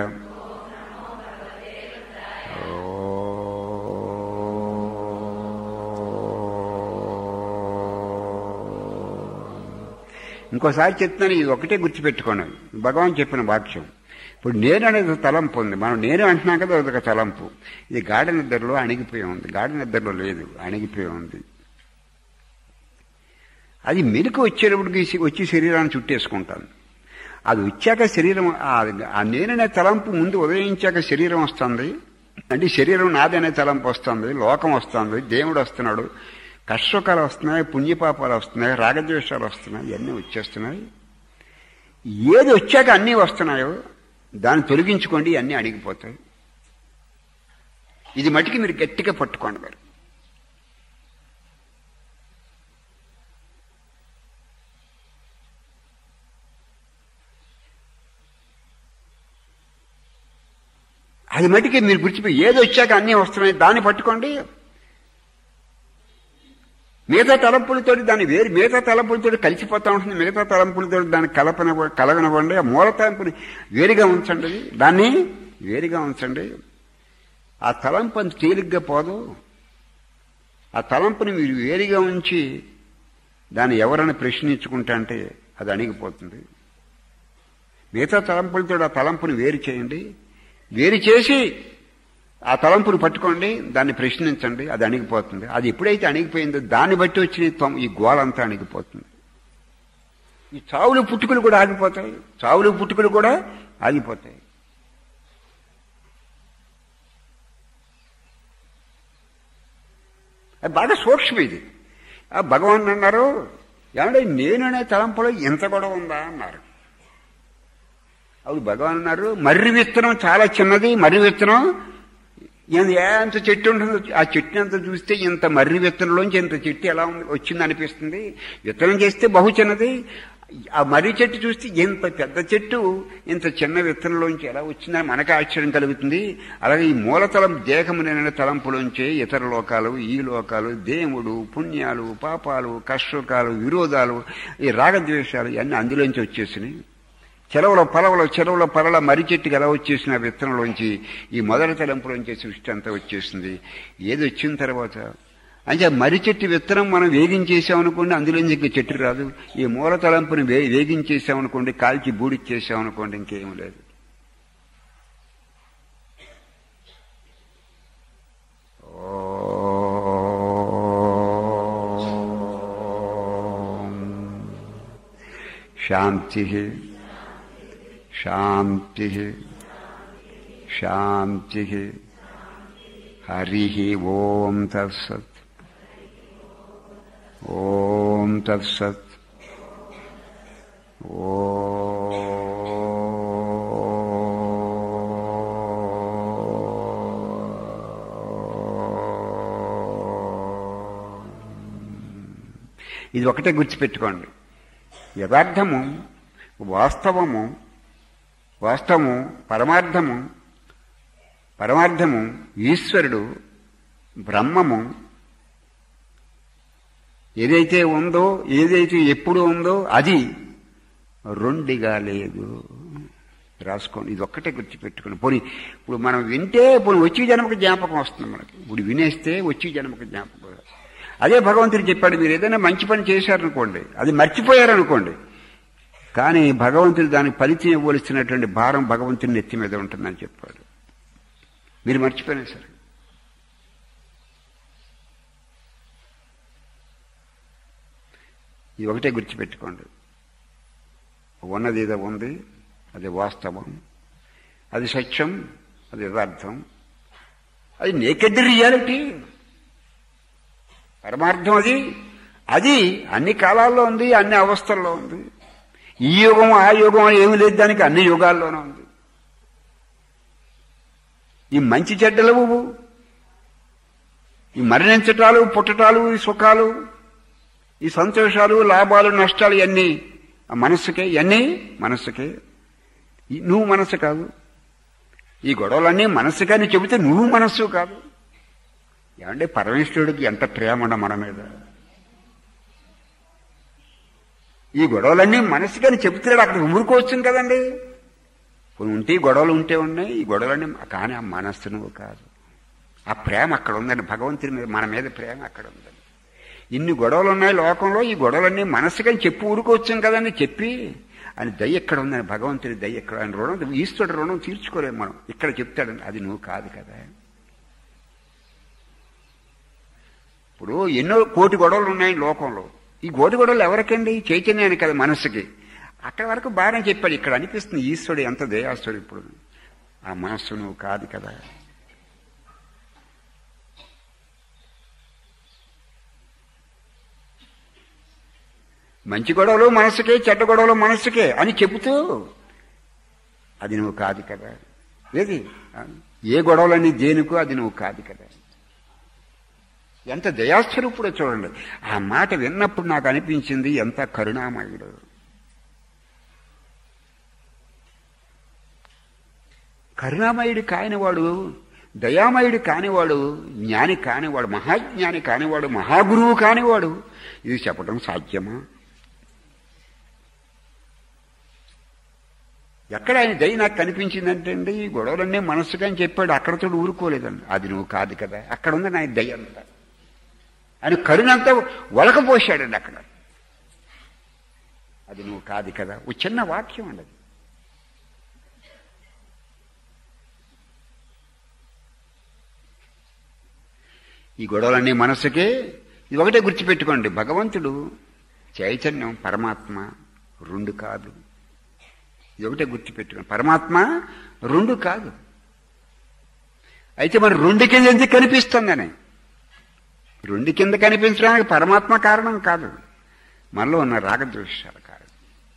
ఇంకోసారి చెప్తున్నాను, ఇది ఒకటే గుర్తుపెట్టుకోండి. భగవాన్ చెప్పిన వాక్యం. ఇప్పుడు నేను అనేది తలంపు ఉంది. మనం నేను అంటున్నాం కదా, అదొక తలంపు. ఇది గాఢ నిద్రలో అణిగిపోయి ఉంది. గాఢ నిద్రలో లేదు, అణిగిపోయి ఉంది. అది మెలకు వచ్చేటప్పటికి వచ్చి శరీరాన్ని చుట్టేసుకుంటాను. అది వచ్చాక శరీరం, ఆ నేననే తలంపు ముందు ఉదయించాక శరీరం వస్తుంది. అంటే శరీరం నాదనే తలంపు వస్తుంది, లోకం వస్తుంది, దేవుడు వస్తున్నాడు, కష్టసుఖాలు వస్తున్నాయి, పుణ్యపాపాలు వస్తున్నాయి, రాగద్వేషాలు వస్తున్నాయి, ఇవన్నీ వచ్చేస్తున్నాయి. ఏది వచ్చాక అన్నీ వస్తున్నాయో దాన్ని తొలగించుకోండి, అన్నీ అణిగిపోతాయి. ఇది మటుకి మీరు గట్టిగా పట్టుకోండి. మరి అది మటుకి మీరు గుర్చిపోయి ఏది వచ్చాక అన్నీ వస్తున్నాయి దాన్ని పట్టుకోండి. మిగతా తలంపులతో దాన్ని వేరు మిగతా తలంపులతో కలిసిపోతూ ఉంటుంది. మిగతా తలంపులతో దాన్ని కలపన కలగనివ్వండి. ఆ మూల తలంపుని వేరుగా ఉంచండి, దాన్ని వేరుగా ఉంచండి. ఆ తలంపు అంత తేలిగ్గా పోదు. ఆ తలంపుని మీరు వేరుగా ఉంచి దాన్ని ఎవరైనా ప్రశ్నించుకుంటా అంటే అది అణిగిపోతుంది. మిగతా తలంపులతో ఆ తలంపుని వేరు చేయండి. వేరు చేసి ఆ తలంపుని పట్టుకోండి, దాన్ని ప్రశ్నించండి, అది అణిగిపోతుంది. అది ఎప్పుడైతే అణిగిపోయిందో దాన్ని బట్టి వచ్చిన ఈ గోళంతా అణిగిపోతుంది. ఈ చావులు పుట్టుకలు కూడా ఆగిపోతాయి. చావులు పుట్టుకలు కూడా ఆగిపోతాయి. అది బాగా సూక్ష్మ. ఇది ఆ భగవాన్ అన్నారు, ఏమంటే నేననే తలంపులో ఎంత గొడవ ఉందా అన్నారు. అప్పుడు భగవాన్ అన్నారు, మర్రి విత్తనం చాలా చిన్నది. మర్రి విత్తనం ఎంత చెట్టు ఉంటుందో ఆ చెట్టుని అంత చూస్తే ఇంత మర్రి విత్తనంలోంచి ఇంత చెట్టు ఎలా వచ్చింది అనిపిస్తుంది. విత్తనం చేస్తే బహు చిన్నది. ఆ మర్రి చెట్టు చూస్తే ఇంత పెద్ద చెట్టు ఇంత చిన్న విత్తనంలోంచి ఎలా వచ్చిందని మనకు ఆశ్చర్యం కలుగుతుంది. అలాగే ఈ మూలతలం దేహమునైన తలంపులోంచే ఇతర లోకాలు, ఈ లోకాలు, దేవుడు, పుణ్యాలు, పాపాలు, కష్టకాలు, విరోధాలు, ఈ రాగద్వేషాలు ఇవన్నీ అందులోంచి వచ్చేసినాయి. చెలవుల పొలవలో చెలవుల పొలల మర్రి చెట్టుకి ఎలా వచ్చేసిన విత్తనంలోంచి ఈ మొదటి తలంపులోంచి సృష్టి అంతా వచ్చేసింది. ఏది వచ్చిన తర్వాత అంటే మర్రి చెట్టు విత్తనం మనం వేగించేసామనుకోండి, అందులోంచి ఇంకా చెట్టు రాదు. ఈ మూల తలంపుని వే వేగించేసామనుకోండి, కాల్చి బూడిచ్చేసామనుకోండి, ఇంకేం లేదు. శాంతి శాంతి శాంతి. హరి ఓం తత్సత్. ఓం తత్సత్. ఓ ఇది ఒకటే గుర్తుపెట్టుకోండి. యథార్థము, వాస్తవము, వాస్తవము, పరమార్థము, పరమార్థము, ఈశ్వరుడు, బ్రహ్మము ఏదైతే ఉందో, ఏదైతే ఎప్పుడు ఉందో అది రెండుగా లేదు. రాసుకోండి. ఇది ఒక్కటే గుర్తుపెట్టుకోండి. పోనీ ఇప్పుడు మనం వింటే పోనీ వచ్చి జన్మకు జ్ఞాపకం వస్తుంది మనకి. ఇప్పుడు వినేస్తే వచ్చి జన్మకు జ్ఞాపకం. అదే భగవంతుడు చెప్పాడు, మీరు ఏదైనా మంచి పని చేశారనుకోండి, అది మర్చిపోయారనుకోండి, కానీ భగవంతుడు దానికి ఫలితం ఇవ్వవలసినటువంటి భారం భగవంతుని నెత్తి మీద ఉంటుందని చెప్పాడు. మీరు మర్చిపోయినా సరే. ఇది ఒకటే గుర్తుపెట్టుకోండి. ఉన్నది ఏదో ఉంది, అది వాస్తవం, అది సత్యం, అది యథార్థం, అది నేకెడ్ రియాలిటీ, పరమార్థం. అది అది అన్ని కాలాల్లో ఉంది, అన్ని అవస్థల్లో ఉంది. ఈ యుగం ఆ యుగం ఏమి లేదు, దానికి అన్ని యుగాల్లోనే ఉంది. ఈ మంచి చెడ్డలు, ఈ మరణించటాలు, పుట్టటాలు, ఈ సుఖాలు, ఈ సంతోషాలు, లాభాలు, నష్టాలు ఇవన్నీ ఆ మనస్సుకే. ఇవన్నీ మనస్సుకే. నువ్వు మనస్సు కాదు. ఈ గొడవలన్నీ మనస్సు కానీ చెబితే నువ్వు మనస్సు కాదు. ఏమంటే పరమేశ్వరుడికి ఎంత ప్రేమ మన మీద. ఈ గొడవలన్నీ మనస్సు కానీ చెబుతున్నాడు, అక్కడ ఊరుకోవచ్చు కదండి. ఉంటే గొడవలు ఉంటే ఉన్నాయి, ఈ గొడవలన్నీ, కానీ ఆ మనస్సు నువ్వు కాదు. ఆ ప్రేమ అక్కడ ఉందండి. భగవంతుని మీద మన మీద ప్రేమ అక్కడ ఉందండి. ఇన్ని గొడవలు ఉన్నాయి లోకంలో, ఈ గొడవలన్నీ మనస్సు కానీ చెప్పి ఊరుకోవచ్చు కదండి. చెప్పి అని దయ ఎక్కడ ఉందని, భగవంతుడి దయ ఎక్కడ, ఆయన రుణం, ఈశ్వరుడు రుణం తీర్చుకోలేము మనం. ఇక్కడ చెప్తాడండి, అది నువ్వు కాదు కదా. ఇప్పుడు ఎన్నో కోటి గొడవలు ఉన్నాయి లోకంలో. ఈ కోటి గొడవలు ఎవరికండి? చైతన్యానికి కదా, మనస్సుకి. అక్కడ వరకు బాగానే చెప్పాడు. ఇక్కడ అనిపిస్తుంది ఈశ్వరుడు ఎంత దయాస్తుడు. ఇప్పుడు ఆ మనస్సు నువ్వు కాదు కదా. మంచి గొడవలు మనస్సుకే, చెడ్డ గొడవలు మనస్సుకే అని చెబుతూ అది నువ్వు కాదు కదా. ఏది ఏ గొడవలన్నీ దేనికో అది నువ్వు కాదు కదా. ఎంత దయాస్వరూపుడో చూడండి. ఆ మాట విన్నప్పుడు నాకు అనిపించింది ఎంత కరుణామయుడు. కరుణామయుడు కాయన వాడు దయామయుడు కానివాడు, జ్ఞాని కానివాడు, మహాజ్ఞాని కానివాడు, మహాగురువు కానివాడు ఇది చెప్పడం సాధ్యమా? ఎక్కడ ఆయన దయ నాకు కనిపించిందంటే అండి ఈ గొడవలన్నీ మనస్సుగా అని చెప్పాడు. అక్కడతో ఊరుకోలేదండి. అది నువ్వు కాదు కదా, అక్కడ ఉంది నా దయ అంతా. ఆయన కరుణంతా ఒలకపోశాడండి అక్కడ. అది నువ్వు కాదు కదా, ఓ చిన్న వాక్యం అండి అది. ఈ గొడవలన్నీ మనస్సుకే. ఇది ఒకటే గుర్తుపెట్టుకోండి, భగవంతుడు చైతన్యం పరమాత్మ రెండు కాదు. ఇది ఒకటే గుర్తుపెట్టుకోండి, పరమాత్మ రెండు కాదు. అయితే మరి రెండు కింద ఎందుకు కనిపిస్తుందని? రెండు కింద కనిపించడానికి పరమాత్మ కారణం కాదు, మనలో ఉన్న రాగద్వేషాల కారణం.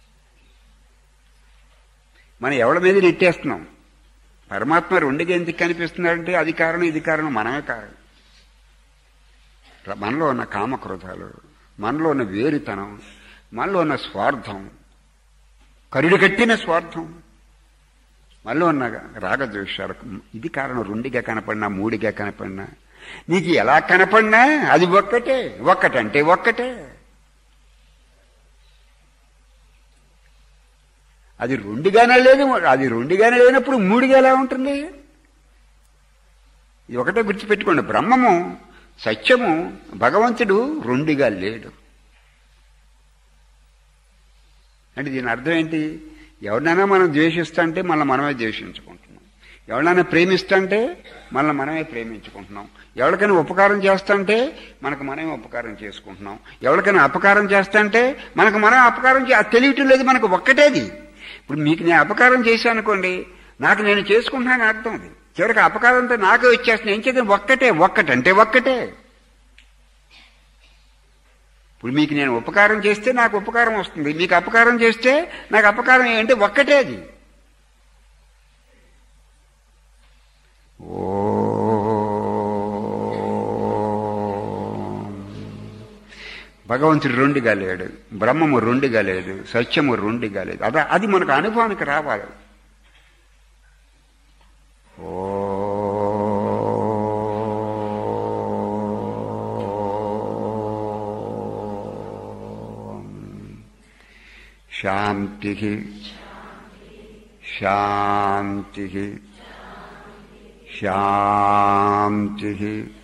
మనం ఎవరి మీద నెట్టేస్తున్నాం. పరమాత్మ రెండుగా ఎందుకు కనిపిస్తున్నాడంటే అది కారణం, ఇది కారణం, మనమే కారణం. మనలో ఉన్న కామక్రోధాలు, మనలో ఉన్న వేరుతనం, మనలో ఉన్న స్వార్థం, కరుడు కట్టిన స్వార్థం, మనలో ఉన్న రాగద్వేషాలకు ఇది కారణం. రెండుగా కనపడినా, మూడుగా కనపడినా, నీకు ఎలా కనపడినా అది ఒక్కటే. ఒక్కటంటే ఒక్కటే. అది రెండుగానే లేదు. అది రెండుగానే లేనప్పుడు మూడుగా ఎలా ఉంటుంది? ఇది ఒకటే గుర్తుపెట్టుకోండి, బ్రహ్మము సత్యము భగవంతుడు రెండుగా లేడు. అంటే దీని అర్థం ఏంటి? ఎవరినైనా మనం ద్వేషిస్తుంటే మనల్ని మనమే ద్వేషించుకుంటున్నాం. ఎవరినైనా ప్రేమిస్తుంటే మనల్ని మనమే ప్రేమించుకుంటున్నాం. ఎవరికైనా ఉపకారం చేస్తుంటే మనకు మనమే ఉపకారం చేసుకుంటున్నాం. ఎవరికైనా అపకారం చేస్తుంటే మనకు మనం అపకారం చే అది తెలియటం లేదు మనకు. ఒక్కటేది. ఇప్పుడు మీకు నేను అపకారం చేశాను అనుకోండి, నాకు నేను చేసుకుంటున్నాను అర్థం. అది చివరికి అపకారంతో నాకే వచ్చేస్తుంది. ఏం చేద్దాం? ఒక్కటే. ఒక్కటంటే ఒక్కటే. ఇప్పుడు మీకు నేను ఉపకారం చేస్తే నాకు ఉపకారం వస్తుంది, మీకు అపకారం చేస్తే నాకు అపకారం ఏంటంటే ఒక్కటే అది. ఓ భగవంతుడు రెండుగా లేడు, బ్రహ్మము రెండుగా లేదు, సత్యము రెండుగా లేదు. అదా అది మనకు అనుభవానికి రావాలి. ఓ శాంతి శాంతి శాంతి